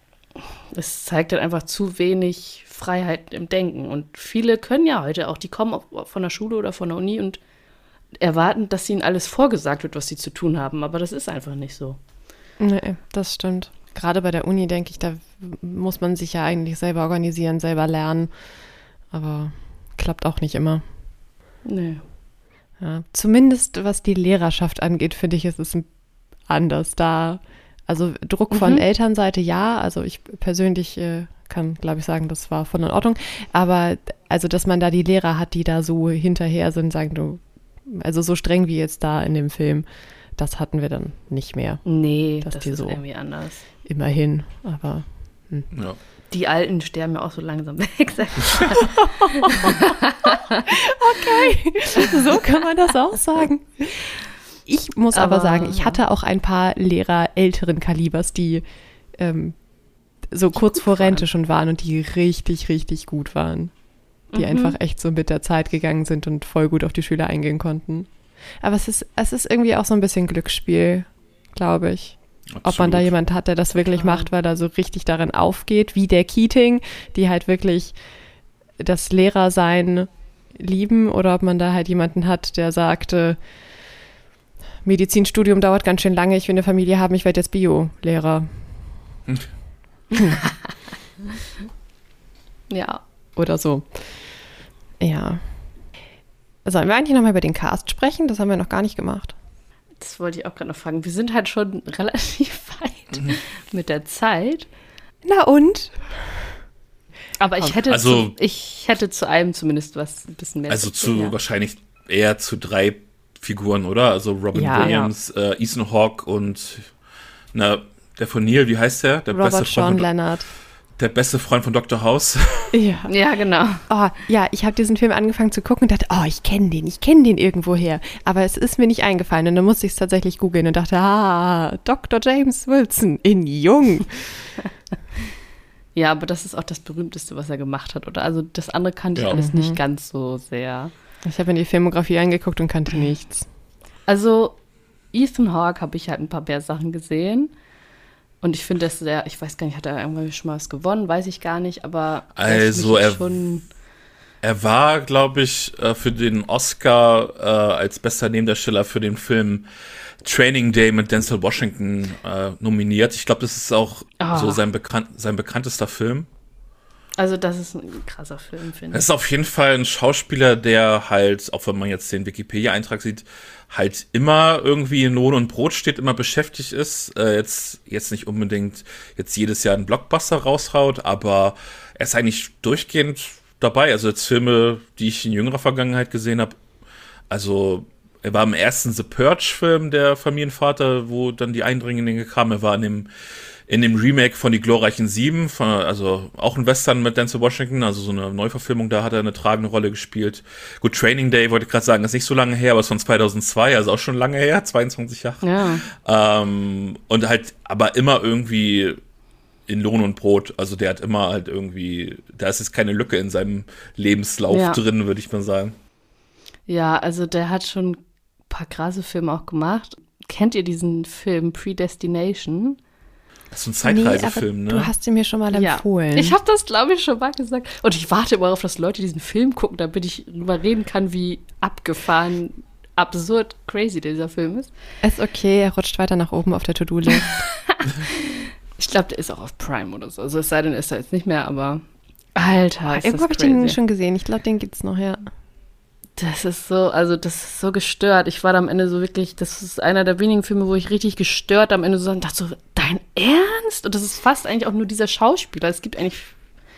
es zeigt halt einfach zu wenig Freiheit im Denken. Und viele können ja heute auch, die kommen auf, von der Schule oder von der Uni und erwarten, dass ihnen alles vorgesagt wird, was sie zu tun haben. Aber das ist einfach nicht so. Nee, das stimmt. Gerade bei der Uni, denke ich, da muss man sich ja eigentlich selber organisieren, selber lernen. Aber klappt auch nicht immer. Nee. Ja, zumindest was die Lehrerschaft angeht, finde ich, ist es ein- anders. Da Also Druck Mhm. von Elternseite ja, also ich persönlich äh, kann, glaube ich, sagen, das war voll in Ordnung. Aber also, dass man da die Lehrer hat, die da so hinterher sind, sagen du, also so streng wie jetzt da in dem Film, das hatten wir dann nicht mehr. Nee, Dass das die ist so- irgendwie anders. Immerhin, aber Ja. Die Alten sterben ja auch so langsam weg, sag ich mal. so kann man das auch sagen. Ich muss aber, Aber- sagen, ich hatte auch ein paar Lehrer älteren Kalibers, die ähm, so kurz gut vor waren. Rente schon waren und die richtig, richtig gut waren. Die Mhm. einfach echt so mit der Zeit gegangen sind und voll gut auf die Schüler eingehen konnten. Aber es ist, es ist irgendwie auch so ein bisschen Glücksspiel, glaube ich. Ob man da Absolut. jemand hat, der das wirklich Total. macht, weil er so richtig darin aufgeht, wie der Keating, die halt wirklich das Lehrersein lieben, oder ob man da halt jemanden hat, der sagt, äh, Medizinstudium dauert ganz schön lange, ich will eine Familie haben, ich werde jetzt Bio-Lehrer. Ja. Oder so. Ja. Sollen wir eigentlich nochmal über den Cast sprechen? Das haben wir noch gar nicht gemacht. Das wollte ich auch gerade noch fragen. Wir sind halt schon relativ weit mit der Zeit. Na und? Aber ich hätte, Also- zu, ich hätte zu einem zumindest was ein bisschen mehr Also zu erzählen, ja. wahrscheinlich eher zu drei Figuren, oder? Also Robin Ja. Williams, Äh, Ethan Hawke und na, der von Neil, wie heißt der? Der Robert beste Sean Freund von, Leonard. der beste Freund von Doktor House. Ja. Ja, genau. Oh, ja, ich habe diesen Film angefangen zu gucken und dachte, oh, ich kenne den, ich kenne den irgendwoher. Aber es ist mir nicht eingefallen und dann musste ich es tatsächlich googeln und dachte, ah, Doktor James Wilson in Jung. Ja, aber das ist auch das Berühmteste, was er gemacht hat, oder? Also das andere kannte ich Ja. alles Mhm. nicht ganz so sehr. Ich habe in die Filmografie eingeguckt und kannte nichts. Also Ethan Hawke habe ich halt ein paar mehr Sachen gesehen. Und ich finde, dass der, ich weiß gar nicht, hat er irgendwann schon mal was gewonnen, weiß ich gar nicht, aber er ist Also mich er- schon. Er war, glaube ich, äh, für den Oscar äh, als bester Nebendarsteller für den Film Training Day mit Denzel Washington äh, nominiert. Ich glaube, das ist auch Ah. so sein, bekannt, sein bekanntester Film. Also das ist ein krasser Film, finde Es ich. ist auf jeden Fall ein Schauspieler, der halt, auch wenn man jetzt den Wikipedia-Eintrag sieht, halt immer irgendwie in Lohn und Brot steht, immer beschäftigt ist. Äh, jetzt, jetzt nicht unbedingt jetzt jedes Jahr einen Blockbuster raushaut, aber er ist eigentlich durchgehend dabei. Also jetzt Filme, die ich in jüngerer Vergangenheit gesehen habe. Also er war im ersten The Purge-Film, der Familienvater, wo dann die Eindringlinge kamen. Er war in dem in dem Remake von Die glorreichen Sieben, von, also auch ein Western mit Denzel Washington, also so eine Neuverfilmung, da hat er eine tragende Rolle gespielt. Gut, Training Day, wollte ich gerade sagen, ist nicht so lange her, aber ist von zweitausendzwei, also auch schon lange her, zweiundzwanzig Jahre. Ja. Ähm, und halt, aber immer irgendwie in Lohn und Brot, also der hat immer halt irgendwie, da ist jetzt keine Lücke in seinem Lebenslauf Ja. drin, würde ich mal sagen. Ja, also der hat schon ein paar krasse Filme auch gemacht. Kennt ihr diesen Film Predestination? Das ist so ein Zeitreisefilm, nee, aber ne? du hast ihn mir schon mal empfohlen. Ich habe das, glaube ich, schon mal gesagt. Und ich warte immer darauf, dass Leute diesen Film gucken, damit ich darüber reden kann, wie abgefahren, absurd, crazy dieser Film ist. Ist okay, er rutscht weiter nach oben auf der To-Do-List. Ich glaube, der ist auch auf Prime oder so. Also es sei denn, ist er jetzt nicht mehr, aber Alter, ist Irgendwo habe das ich den crazy. schon gesehen. Ich glaube, den gibt's noch, ja. Das ist so, also das ist so gestört. Ich war da am Ende so wirklich, das ist einer der wenigen Filme, wo ich richtig gestört am Ende so dachte so, dein Ernst? Und das ist fast eigentlich auch nur dieser Schauspieler. Es gibt eigentlich,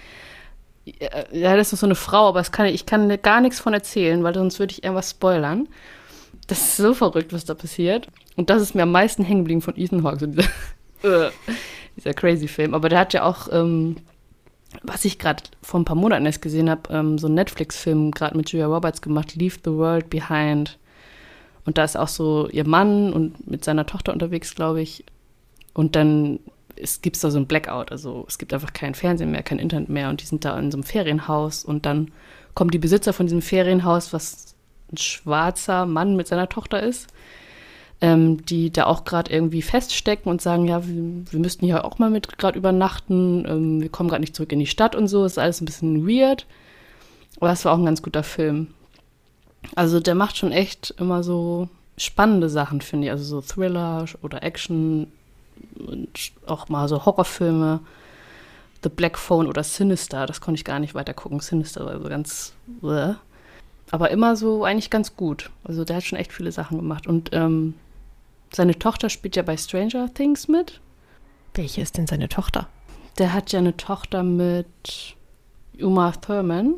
ja, das ist so eine Frau, aber es kann, ich kann gar nichts von erzählen, weil sonst würde ich irgendwas spoilern. Das ist so verrückt, was da passiert. Und das ist mir am meisten hängen geblieben von Ethan Hawke, so dieser, äh, dieser crazy Film. Aber der hat ja auch, ähm, was ich gerade vor ein paar Monaten erst gesehen habe, ähm, so einen Netflix-Film gerade mit Julia Roberts gemacht, Leave the World Behind. Und da ist auch so ihr Mann und mit seiner Tochter unterwegs, glaube ich. Und dann gibt es da so ein Blackout. Also es gibt einfach kein Fernsehen mehr, kein Internet mehr. Und die sind da in so einem Ferienhaus. Und dann kommen die Besitzer von diesem Ferienhaus, was ein schwarzer Mann mit seiner Tochter ist, ähm, die da auch gerade irgendwie feststecken und sagen, ja, wir, wir müssten hier auch mal mit gerade übernachten. Ähm, wir kommen gerade nicht zurück in die Stadt und so. Ist alles ein bisschen weird. Aber das war auch ein ganz guter Film. Also der macht schon echt immer so spannende Sachen, finde ich. Also so Thriller oder Action und auch mal so Horrorfilme. The Black Phone oder Sinister, das konnte ich gar nicht weiter gucken. Sinister war so ganz... Bäh. Aber immer so eigentlich ganz gut. Also der hat schon echt viele Sachen gemacht. Und ähm, seine Tochter spielt ja bei Stranger Things mit. Welche ist denn seine Tochter? Der hat ja eine Tochter mit Uma Thurman.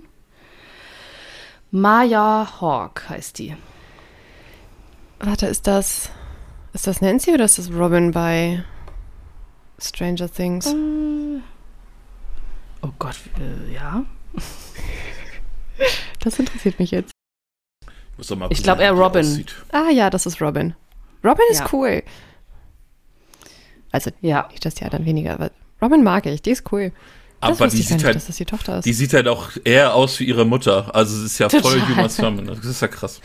Maya Hawke heißt die. Warte, ist das, ist das Nancy oder ist das Robin bei Stranger Things? Äh, oh Gott, äh, ja. Das interessiert mich jetzt. Ich, muss doch mal Ich gucken, glaube eher wie die Robin. aussieht. Ah ja, das ist Robin. Robin ist Ja. cool. Also Ja. nicht das Jahr dann weniger, aber Robin mag ich, die ist cool. Das Aber wusste die ich gar sieht nicht, halt, dass das die Tochter ist. die sieht halt auch eher aus wie ihre Mutter. Also es ist ja voll Total. Uma Thurman. Das ist ja krass.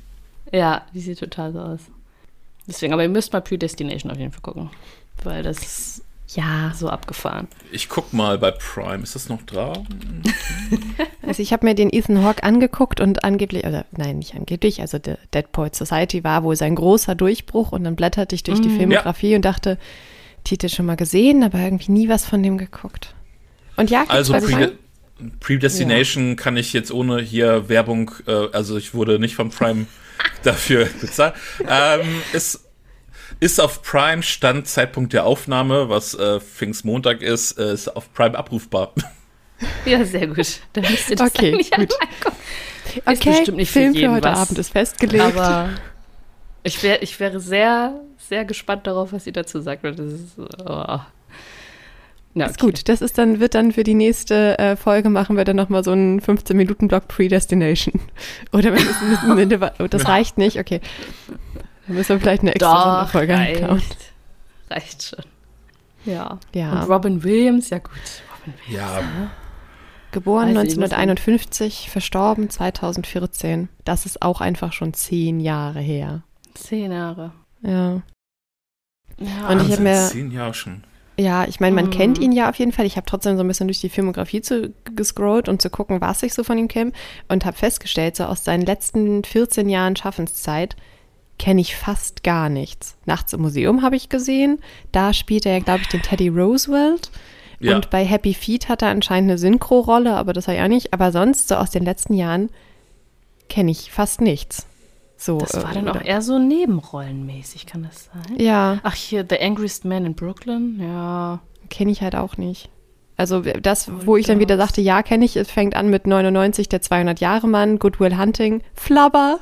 Ja, die sieht total so aus. Deswegen, aber ihr müsst mal Predestination auf jeden Fall gucken. Weil das ist ja, so abgefahren. Ich guck mal bei Prime. Ist das noch da? also ich habe mir den Ethan Hawke angeguckt und angeblich, oder nein, nicht angeblich, also The Dead Poets Society war wohl sein großer Durchbruch und dann blätterte ich durch die Mhm. Filmografie und dachte, Titel schon mal gesehen, aber irgendwie nie was von dem geguckt. Und ja, gibt's Also bei Prede Prime? Predestination kann ich jetzt ohne hier Werbung, äh, also ich wurde nicht vom Prime dafür bezahlt. Ähm, ist, ist auf Prime, Stand Zeitpunkt der Aufnahme, was äh, Pfingstmontag ist, äh, ist auf Prime abrufbar. Ja, sehr gut. Dann müsst ihr das Okay, eigentlich gut. angucken. Ist Okay, bestimmt nicht für Film für jeden heute was. Abend ist festgelegt. Aber ich, wär, ich wäre sehr, sehr gespannt darauf, was sie dazu sagt. Weil das ist, oh. Ja, Ist gut, das ist dann, wird dann für die nächste äh, Folge machen wir dann nochmal so einen fünfzehn-Minuten-Block Predestination. Oder wenn es ein bisschen, oh, das reicht nicht, okay. Dann müssen wir vielleicht eine extra Doch, Sonderfolge einplanen. reicht. Reicht schon. Ja. Ja. Und Robin Williams, ja gut. Robin Williams. Ja, Geboren Also, neunzehnhunderteinundfünfzig, verstorben zweitausendvierzehn. Das ist auch einfach schon zehn Jahre her. Zehn Jahre. Ja. Ja. Und ich hab Wahnsinn, mir- zehn Jahre schon. Ja, ich meine, man Mhm. kennt ihn ja auf jeden Fall. Ich habe trotzdem so ein bisschen durch die Filmografie zu, gescrollt und zu gucken, was ich so von ihm kenne und habe festgestellt, so aus seinen letzten vierzehn Jahren Schaffenszeit kenne ich fast gar nichts. Nachts im Museum habe ich gesehen. Da spielt er ja, glaube ich, den Teddy Roosevelt. Ja. Und bei Happy Feet hat er anscheinend eine Synchro-Rolle, aber das habe ich auch nicht. Aber sonst, so aus den letzten Jahren, kenne ich fast nichts. So, Das war äh, dann auch oder- eher so nebenrollenmäßig, kann das sein? Ja, Ach, hier, The Angriest Man in Brooklyn, ja. kenne ich halt auch nicht. Also das, wo ich dann wieder sagte, ja, kenne ich, es fängt an mit neunundneunzig, der zweihundert-Jahre-Mann, Good Will Hunting, Flubber.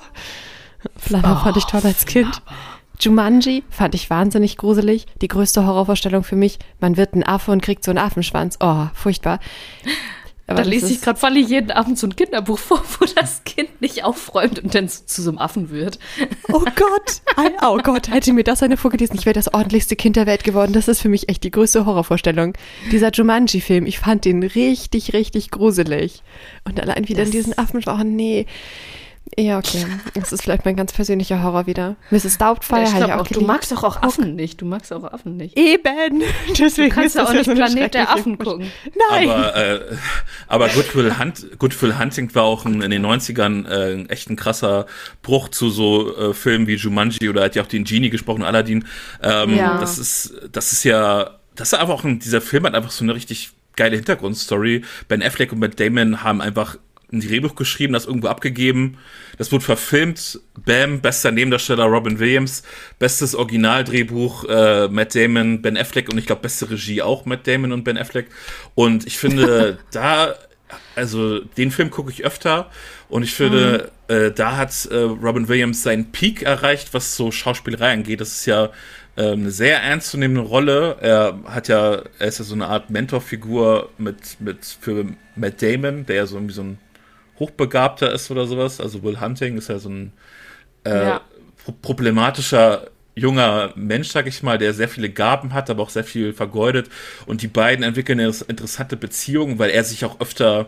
Flubber Oh, fand ich toll als Kind. Jumanji fand ich wahnsinnig gruselig. Die größte Horrorvorstellung für mich, man wird ein Affe und kriegt so einen Affenschwanz. Oh, furchtbar. Aber Da das lese ich ist- gerade voll jeden Abend so ein Kinderbuch vor, wo das Kind nicht aufräumt und dann zu, zu so einem Affen wird. Oh Gott, ein, oh Gott, hätte mir das eine vorgelesen, ich wäre das ordentlichste Kind der Welt geworden. Das ist für mich echt die größte Horrorvorstellung. Dieser Jumanji-Film, ich fand den richtig, richtig gruselig. Und allein wieder in Das- diesen Affen, oh nee. Ja, okay. Das ist vielleicht mein ganz persönlicher Horror wieder. Misses Doubtfire ich habe ich glaub auch auch, du geliebt. magst doch auch Affen nicht. Du magst auch Affen nicht. Eben. Deswegen Du kannst ist ja das auch nicht so eine Planet der schreckliche- Affen gucken. Nein. Aber, äh, aber Good Will, Hunt, Good Will Hunting war auch ein, in den neunzigern äh, ein echt ein krasser Bruch zu so äh, Filmen wie Jumanji oder hat ja auch den Genie gesprochen, Aladdin. Ähm, Ja. Das ist, das ist ja, das ist einfach auch ein, dieser Film hat einfach so eine richtig geile Hintergrundstory. Ben Affleck und Matt Damon haben einfach ein Drehbuch geschrieben, das irgendwo abgegeben. Das wurde verfilmt. Bam, bester Nebendarsteller Robin Williams, bestes Originaldrehbuch äh, Matt Damon, Ben Affleck und ich glaube beste Regie auch Matt Damon und Ben Affleck. Und ich finde, da, also den Film gucke ich öfter und ich finde, mhm. äh, da hat äh, Robin Williams seinen Peak erreicht, was so Schauspielerei angeht. Das ist ja äh, eine sehr ernstzunehmende Rolle. Er hat ja, er ist ja so eine Art Mentorfigur mit, mit für Matt Damon, der ja so irgendwie so ein Hochbegabter ist oder sowas. Also Will Hunting ist ja so ein äh, Ja. pro- problematischer junger Mensch, sag ich mal, der sehr viele Gaben hat, aber auch sehr viel vergeudet. Und die beiden entwickeln eine interessante Beziehung, weil er sich auch öfter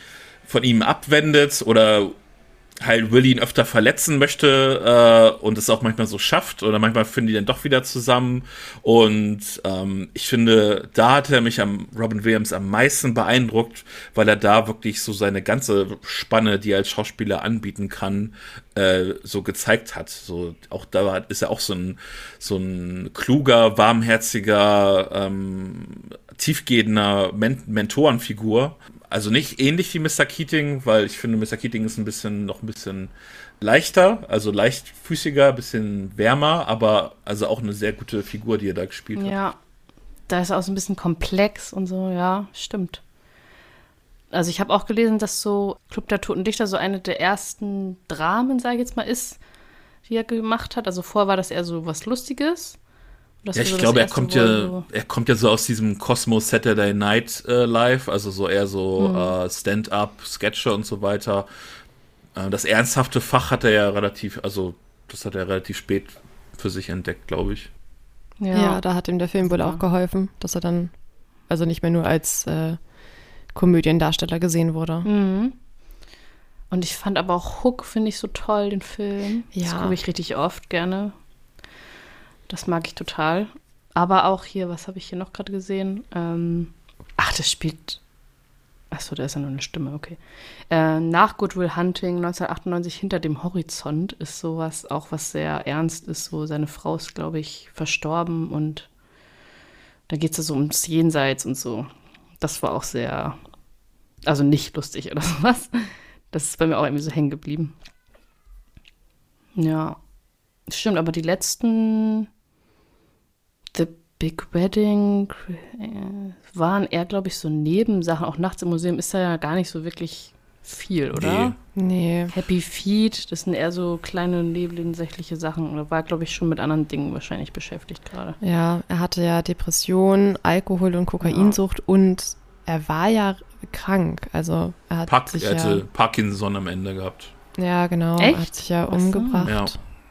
von ihm abwendet oder halt Willy ihn öfter verletzen möchte äh, und es auch manchmal so schafft oder manchmal finden die dann doch wieder zusammen und ähm, ich finde, da hat er mich am Robin Williams am meisten beeindruckt, weil er da wirklich so seine ganze Spanne, die er als Schauspieler anbieten kann, äh, so gezeigt hat. So auch da ist er auch so ein so ein kluger, warmherziger, ähm, tiefgehender Men- Mentorenfigur. Also nicht ähnlich wie Mister Keating, weil ich finde, Mister Keating ist ein bisschen noch ein bisschen leichter, also leichtfüßiger, ein bisschen wärmer, aber also auch eine sehr gute Figur, die er da gespielt hat. Ja. da ist er auch so ein bisschen komplex und so, ja, stimmt. Also ich habe auch gelesen, dass so Club der Toten Dichter so eine der ersten Dramen, sage ich jetzt mal, ist, die er gemacht hat. Also vorher war das eher so was Lustiges. Ja, ich so glaube, er kommt ja, so er kommt ja so aus diesem Cosmos Saturday Night äh, Live, also so eher so hm. äh, Stand-up, Sketche und so weiter. Äh, das ernsthafte Fach hat er ja relativ, also das hat er relativ spät für sich entdeckt, glaube ich. Ja. ja, da hat ihm der Film wohl ja. auch geholfen, dass er dann also nicht mehr nur als äh, Komödiendarsteller gesehen wurde. Mhm. Und ich fand aber auch Hook, finde ich so toll, den Film. Ja. Das gucke ich richtig oft gerne. Das mag ich total. Aber auch hier, was habe ich hier noch gerade gesehen? Ähm, ach, das spielt. Achso, da ist ja nur eine Stimme, okay. Äh, nach Good Will Hunting neunzehnhundertachtundneunzig Hinter dem Horizont ist sowas, auch was sehr ernst ist. So, seine Frau ist, glaube ich, verstorben und da geht es so ums Jenseits und so. Das war auch sehr, also nicht lustig oder sowas. Das ist bei mir auch irgendwie so hängen geblieben. Ja, stimmt, aber die letzten The Big Wedding äh, waren eher, glaube ich, so Nebensachen. Auch nachts im Museum ist da ja gar nicht so wirklich viel, oder? Nee. nee. Happy Feet, das sind eher so kleine nebensächliche Sachen. Da war, glaube ich, schon mit anderen Dingen wahrscheinlich beschäftigt gerade. Ja, er hatte ja Depression, Alkohol- und Kokainsucht ja. und er war ja krank. Also er hat Park, sich er hatte ja, Parkinson am Ende gehabt. Ja, genau. Echt? Er hat sich ja Was umgebracht. Ja.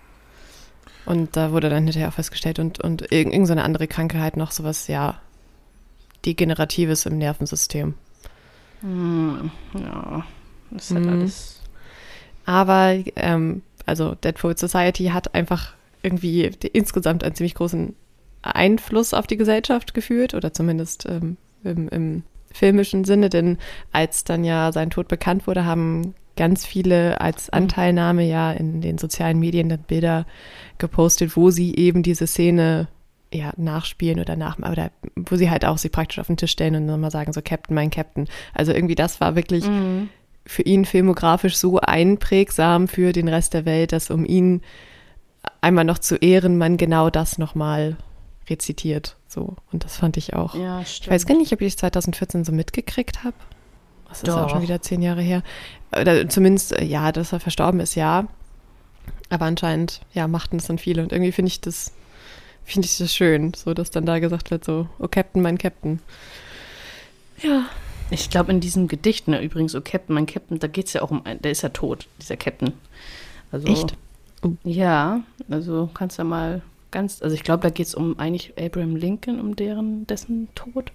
Und da wurde dann hinterher auch festgestellt und, und irgend, irgend so eine andere Krankheit, noch sowas, ja, Degeneratives im Nervensystem. Hm, ja, das ist halt Mhm. alles. Aber, ähm, also Dead Poets Society hat einfach irgendwie die, insgesamt einen ziemlich großen Einfluss auf die Gesellschaft geführt oder zumindest ähm, im, im filmischen Sinne, denn als dann ja sein Tod bekannt wurde, haben ganz viele als Anteilnahme ja in den sozialen Medien dann Bilder gepostet, wo sie eben diese Szene ja nachspielen oder nachmachen, oder wo sie halt auch sie praktisch auf den Tisch stellen und nochmal sagen, so Captain, mein Captain. Also irgendwie das war wirklich Mhm. für ihn filmografisch so einprägsam für den Rest der Welt, dass um ihn einmal noch zu ehren, man genau das nochmal rezitiert. So. Und das fand ich auch. Ja, stimmt. Ich weiß gar nicht, ob ich das zwanzig vierzehn so mitgekriegt habe. Das ist Doch. auch schon wieder zehn Jahre her. Oder zumindest, äh, ja, dass er verstorben ist, ja. Aber anscheinend, ja, machten es dann viele. Und irgendwie finde ich das, finde ich das schön, so dass dann da gesagt wird, so, oh Captain, mein Captain. Ja. Ich glaube, in diesem Gedicht, ne, übrigens, oh Captain, mein Captain, da geht es ja auch um einen, der ist ja tot, dieser Captain. Also, Echt? Oh. Ja, also kannst du ja mal ganz, also ich glaube, da geht es um eigentlich Abraham Lincoln, um deren, dessen Tod.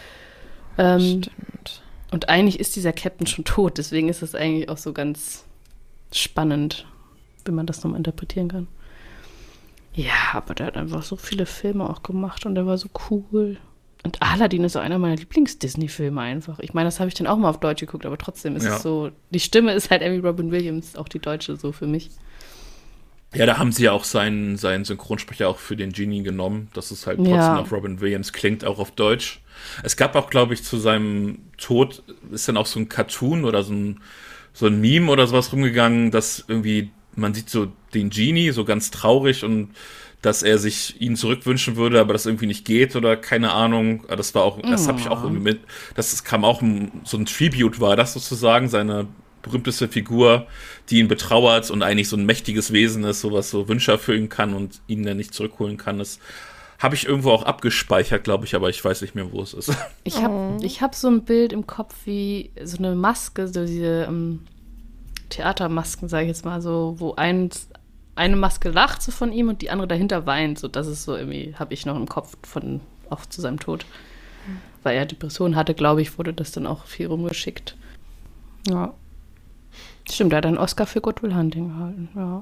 Ähm, Stimmt. und eigentlich ist dieser Captain schon tot, deswegen ist es eigentlich auch so ganz spannend, wie man das nochmal interpretieren kann. Ja, aber der hat einfach so viele Filme auch gemacht und der war so cool. Und Aladdin ist so einer meiner Lieblings-Disney-Filme einfach. Ich meine, das habe ich dann auch mal auf Deutsch geguckt, aber trotzdem ist Ja. es so, die Stimme ist halt irgendwie Robin Williams, auch die deutsche so für mich. Ja, da haben sie ja auch seinen, seinen Synchronsprecher auch für den Genie genommen, dass es halt trotzdem Ja. nach Robin Williams klingt, auch auf Deutsch. Es gab auch, glaube ich, zu seinem Tod ist dann auch so ein Cartoon oder so ein, so ein Meme oder sowas rumgegangen, dass irgendwie, man sieht so den Genie so ganz traurig und dass er sich ihn zurückwünschen würde, aber das irgendwie nicht geht oder keine Ahnung. Das war auch, das habe ich auch irgendwie mit, das kam auch ein, so ein Tribute war das sozusagen, seine berühmteste Figur, die ihn betrauert und eigentlich so ein mächtiges Wesen ist, so was so Wünsche erfüllen kann und ihn dann nicht zurückholen kann. Das habe ich irgendwo auch abgespeichert, glaube ich, aber ich weiß nicht mehr, wo es ist. Ich habe Oh. ich hab so ein Bild im Kopf wie so eine Maske, so diese ähm, Theatermasken, sage ich jetzt mal, so, wo ein, eine Maske lacht so von ihm und die andere dahinter weint. So, das ist so irgendwie, habe ich noch im Kopf von auch zu seinem Tod. Weil er Depressionen hatte, glaube ich, wurde das dann auch viel rumgeschickt. Ja. Stimmt, er hat einen Oscar für Good Will Hunting erhalten, ja.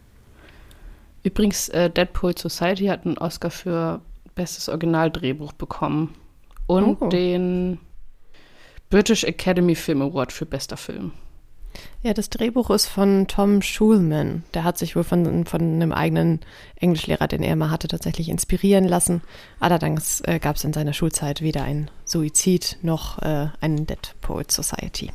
Übrigens, äh, Dead Poets Society hat einen Oscar für bestes Originaldrehbuch bekommen. Und Oh. den British Academy Film Award für bester Film. Ja, das Drehbuch ist von Tom Schulman. Der hat sich wohl von, von einem eigenen Englischlehrer, den er mal hatte, tatsächlich inspirieren lassen. Allerdings äh, gab es in seiner Schulzeit weder einen Suizid noch äh, einen Dead Poets Society.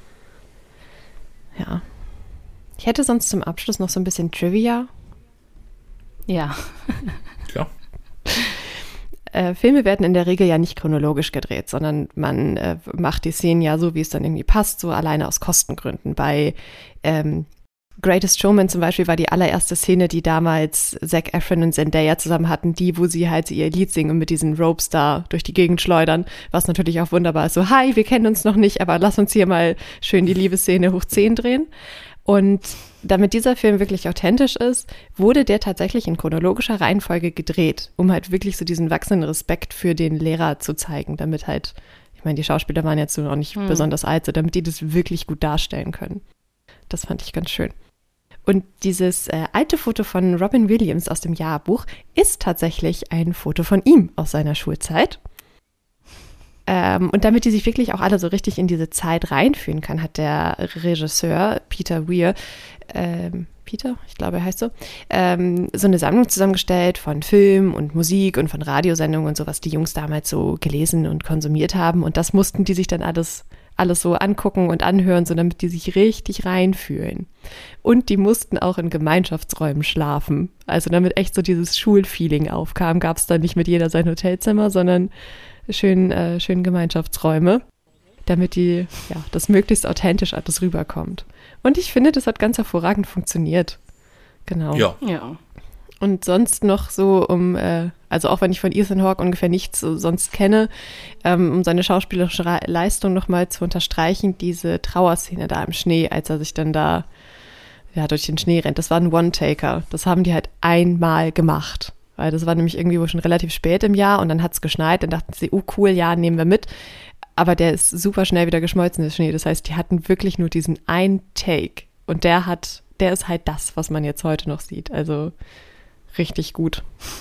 Ja. Ich hätte sonst zum Abschluss noch so ein bisschen Trivia. Ja. Klar. Äh, Filme werden in der Regel ja nicht chronologisch gedreht, sondern man äh, macht die Szenen ja so, wie es dann irgendwie passt, so alleine aus Kostengründen. Bei ähm, Greatest Showman zum Beispiel war die allererste Szene, die damals Zac Efron und Zendaya zusammen hatten, die, wo sie halt ihr Lied singen und mit diesen Ropes da durch die Gegend schleudern, was natürlich auch wunderbar ist. So, hi, wir kennen uns noch nicht, aber lass uns hier mal schön die Liebesszene hoch zehn drehen. Und damit dieser Film wirklich authentisch ist, wurde der tatsächlich in chronologischer Reihenfolge gedreht, um halt wirklich so diesen wachsenden Respekt für den Lehrer zu zeigen, damit halt, ich meine, die Schauspieler waren jetzt so auch nicht hm. besonders alt, so damit die das wirklich gut darstellen können. Das fand ich ganz schön. Und dieses äh, alte Foto von Robin Williams aus dem Jahrbuch ist tatsächlich ein Foto von ihm aus seiner Schulzeit. Ähm, und damit die sich wirklich auch alle so richtig in diese Zeit reinfühlen kann, hat der Regisseur Peter Weir, ähm, Peter, ich glaube, er heißt so, ähm, so eine Sammlung zusammengestellt von Film und Musik und von Radiosendungen und so, was die Jungs damals so gelesen und konsumiert haben. Und das mussten die sich dann alles alles so angucken und anhören, so damit die sich richtig reinfühlen. Und die mussten auch in Gemeinschaftsräumen schlafen. Also damit echt so dieses Schulfeeling aufkam, gab es dann nicht mit jeder sein Hotelzimmer, sondern schön, äh, schön Gemeinschaftsräume, damit die, ja, das möglichst authentisch alles rüberkommt. Und ich finde, das hat ganz hervorragend funktioniert. Genau. Ja. Ja. Und sonst noch so, um, äh, also auch wenn ich von Ethan Hawke ungefähr nichts so sonst kenne, ähm, um seine schauspielerische Ra- Leistung nochmal zu unterstreichen, diese Trauerszene da im Schnee, als er sich dann da ja, durch den Schnee rennt. Das war ein One-Taker. Das haben die halt einmal gemacht. Weil das war nämlich irgendwie wohl schon relativ spät im Jahr und dann hat es geschneit. Dann dachten sie, oh cool, ja, nehmen wir mit. Aber der ist super schnell wieder geschmolzen, der Schnee. Das heißt, die hatten wirklich nur diesen einen Take. Und der hat, der ist halt das, was man jetzt heute noch sieht. Also richtig gut.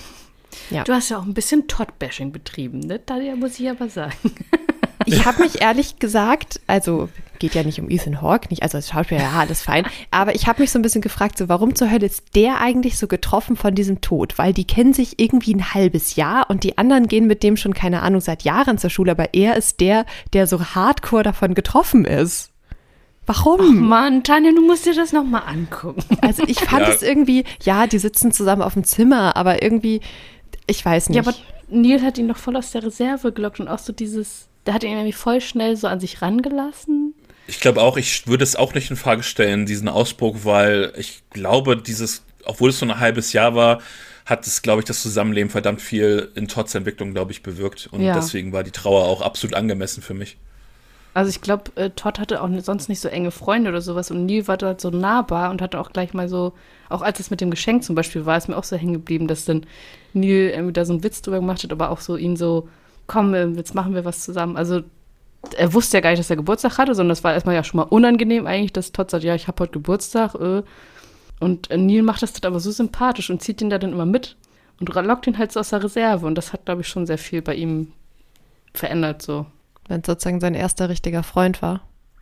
Ja. Du hast ja auch ein bisschen Todd-Bashing betrieben, ne? Da muss ich aber sagen. Ich habe mich ehrlich gesagt, also geht ja nicht um Ethan Hawke, nicht, also als Schauspieler, ja, alles fein, aber ich habe mich so ein bisschen gefragt, so warum zur Hölle ist der eigentlich so getroffen von diesem Tod? Weil die kennen sich irgendwie ein halbes Jahr und die anderen gehen mit dem schon, keine Ahnung, seit Jahren zur Schule, aber er ist der, der so hardcore davon getroffen ist. Warum? Ach Mann, Tanja, du musst dir das nochmal angucken. Also ich fand es ja. irgendwie, ja, die sitzen zusammen auf dem Zimmer, aber irgendwie, ich weiß nicht. Ja, aber Neil hat ihn doch voll aus der Reserve gelockt und auch so dieses, der hat ihn irgendwie voll schnell so an sich rangelassen. Ich glaube auch, ich würde es auch nicht in Frage stellen, diesen Ausbruch, weil ich glaube, dieses, obwohl es so ein halbes Jahr war, hat es, glaube ich, das Zusammenleben verdammt viel in Todds Entwicklung, glaube ich, bewirkt. Und ja. deswegen war die Trauer auch absolut angemessen für mich. Also ich glaube, äh, Todd hatte auch sonst nicht so enge Freunde oder sowas und Neil war dort so nahbar und hatte auch gleich mal so, auch als es mit dem Geschenk zum Beispiel war, ist mir auch so hängen geblieben, dass dann Neil irgendwie da so einen Witz drüber gemacht hat, aber auch so ihn so, komm, jetzt machen wir was zusammen. Also er wusste ja gar nicht, dass er Geburtstag hatte, sondern das war erstmal ja schon mal unangenehm eigentlich, dass Todd sagt, ja, ich habe heute Geburtstag. Äh. Und äh, Neil macht das dann aber so sympathisch und zieht ihn da dann immer mit und lockt ihn halt so aus der Reserve und das hat, glaube ich, schon sehr viel bei ihm verändert so. Wenn es sozusagen sein erster richtiger Freund war.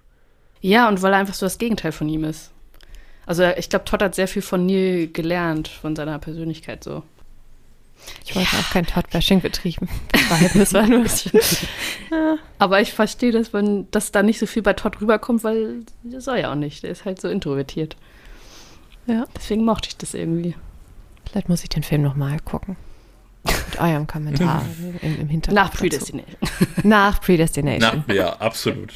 Ja, und weil er einfach so das Gegenteil von ihm ist. Also ich glaube, Todd hat sehr viel von Neil gelernt, von seiner Persönlichkeit so. Ich wollte ja. auch kein Todd-Bashing betrieben. Das war nur ein bisschen. Ja. Aber ich verstehe, dass man, dass da nicht so viel bei Todd rüberkommt, weil der soll ja auch nicht. Der ist halt so introvertiert. Ja, deswegen mochte ich das irgendwie. Vielleicht muss ich den Film nochmal gucken. Mit eurem Kommentar im, im Hintergrund. Nach Predestination. Nach Predestination. Na, ja, absolut.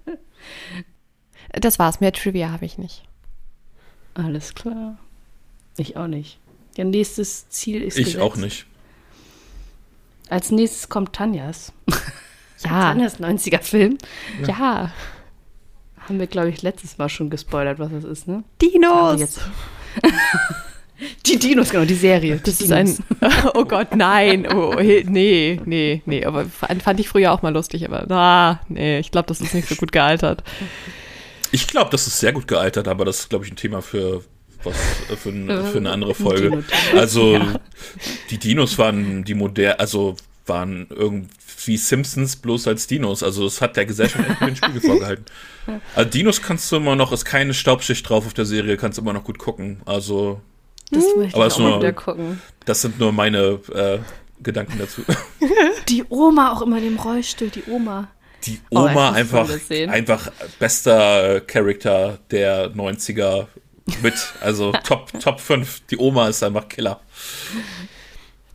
Das war's. Mehr Trivia habe ich nicht. Alles klar. Ich auch nicht. Ihr nächstes Ziel ist Ich gesetzt. auch nicht. Als nächstes kommt Tanjas. Ja. Tanjas neunziger-Film. Ja. ja. Haben wir, glaube ich, letztes Mal schon gespoilert, was das ist, ne? Dinos! Jetzt die Dinos, genau, die Serie. Die das Dinos. ist ein. Oh Gott, nein. Oh, nee, nee, nee. Aber fand ich früher auch mal lustig, aber ah, nee, ich glaube, das ist nicht so gut gealtert. Ich glaube, das ist sehr gut gealtert, aber das ist, glaube ich, ein Thema für was für, ein, für eine andere Folge. Also ja. Die Dinos waren die modern, also waren irgendwie Simpsons bloß als Dinos. Also es hat der Gesellschaft irgendwie den Spiegel vorgehalten. Also Dinos kannst du immer noch, ist keine Staubschicht drauf auf der Serie, kannst du immer noch gut gucken. Also das möchte aber ich auch nur, mal wieder gucken. Das sind nur meine äh, Gedanken dazu. Die Oma auch immer in dem Rollstuhl, die Oma. Die Oma oh, einfach, einfach bester Charakter der neunziger mit, also Top, Top fünf. Die Oma ist einfach Killer.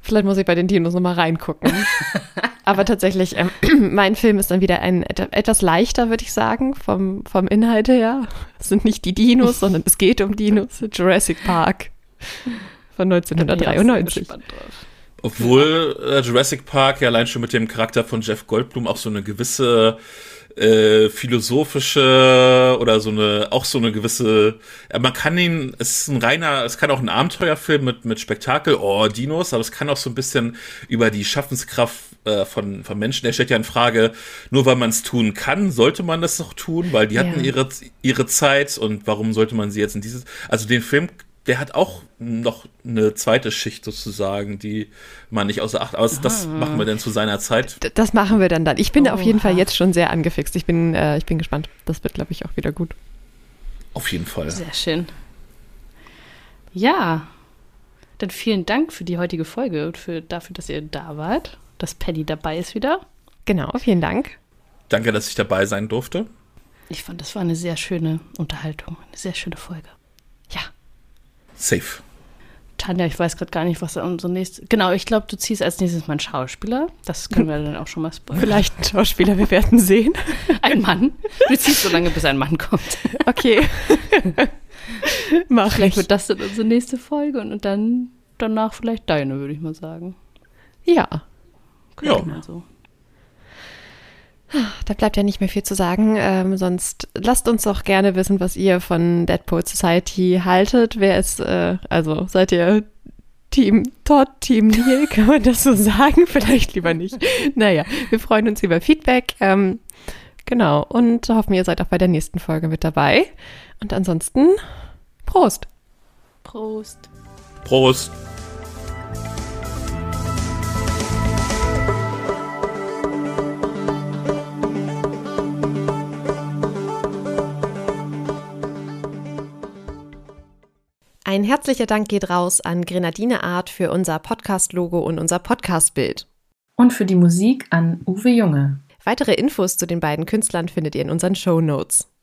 Vielleicht muss ich bei den Dinos nochmal reingucken. Aber tatsächlich, ähm, mein Film ist dann wieder ein etwas leichter, würde ich sagen, vom, vom Inhalt her. Es sind nicht die Dinos, sondern es geht um Dinos. Jurassic Park von neunzehnhundertdreiundneunzig. Obwohl äh, Jurassic Park ja allein schon mit dem Charakter von Jeff Goldblum auch so eine gewisse äh, philosophische oder so eine, auch so eine gewisse, äh, man kann ihn, es ist ein reiner, es kann auch ein Abenteuerfilm mit, mit Spektakel, oh, Dinos, aber es kann auch so ein bisschen über die Schaffenskraft äh, von, von Menschen, er stellt ja in Frage, nur weil man es tun kann, sollte man das doch tun, weil die hatten ja. ihre, ihre Zeit und warum sollte man sie jetzt in dieses, also den Film, der hat auch noch eine zweite Schicht sozusagen, die man nicht außer Acht, aber ah. das machen wir dann zu seiner Zeit. Das machen wir dann dann. Ich bin oh. auf jeden Fall jetzt schon sehr angefixt. Ich bin, äh, ich bin gespannt. Das wird, glaube ich, auch wieder gut. Auf jeden Fall. Sehr schön. Ja, dann vielen Dank für die heutige Folge und für, dafür, dass ihr da wart, dass Paddy dabei ist wieder. Genau, vielen Dank. Danke, dass ich dabei sein durfte. Ich fand, das war eine sehr schöne Unterhaltung, eine sehr schöne Folge. Ja. Safe. Tanja, ich weiß gerade gar nicht, was unser nächstes... Genau, ich glaube, du ziehst als nächstes mal einen Schauspieler. Das können wir dann auch schon mal spoilern. Vielleicht einen Schauspieler, wir werden sehen. Ein Mann. Du ziehst so lange, bis ein Mann kommt. Okay. Mach vielleicht ich. wird das dann unsere nächste Folge und dann danach vielleicht deine, würde ich mal sagen. Ja. Ja. So. Da bleibt ja nicht mehr viel zu sagen, ähm, sonst lasst uns doch gerne wissen, was ihr von Deadpool Society haltet. Wer ist, äh, also seid ihr Team Todd, Team Neil, kann man das so sagen? Vielleicht lieber nicht. Naja, wir freuen uns über Feedback, ähm, genau, und hoffen, ihr seid auch bei der nächsten Folge mit dabei. Und ansonsten, Prost! Prost! Prost! Ein herzlicher Dank geht raus an Grenadine Art für unser Podcast-Logo und unser Podcast-Bild. Und für die Musik an Uwe Junge. Weitere Infos zu den beiden Künstlern findet ihr in unseren Shownotes.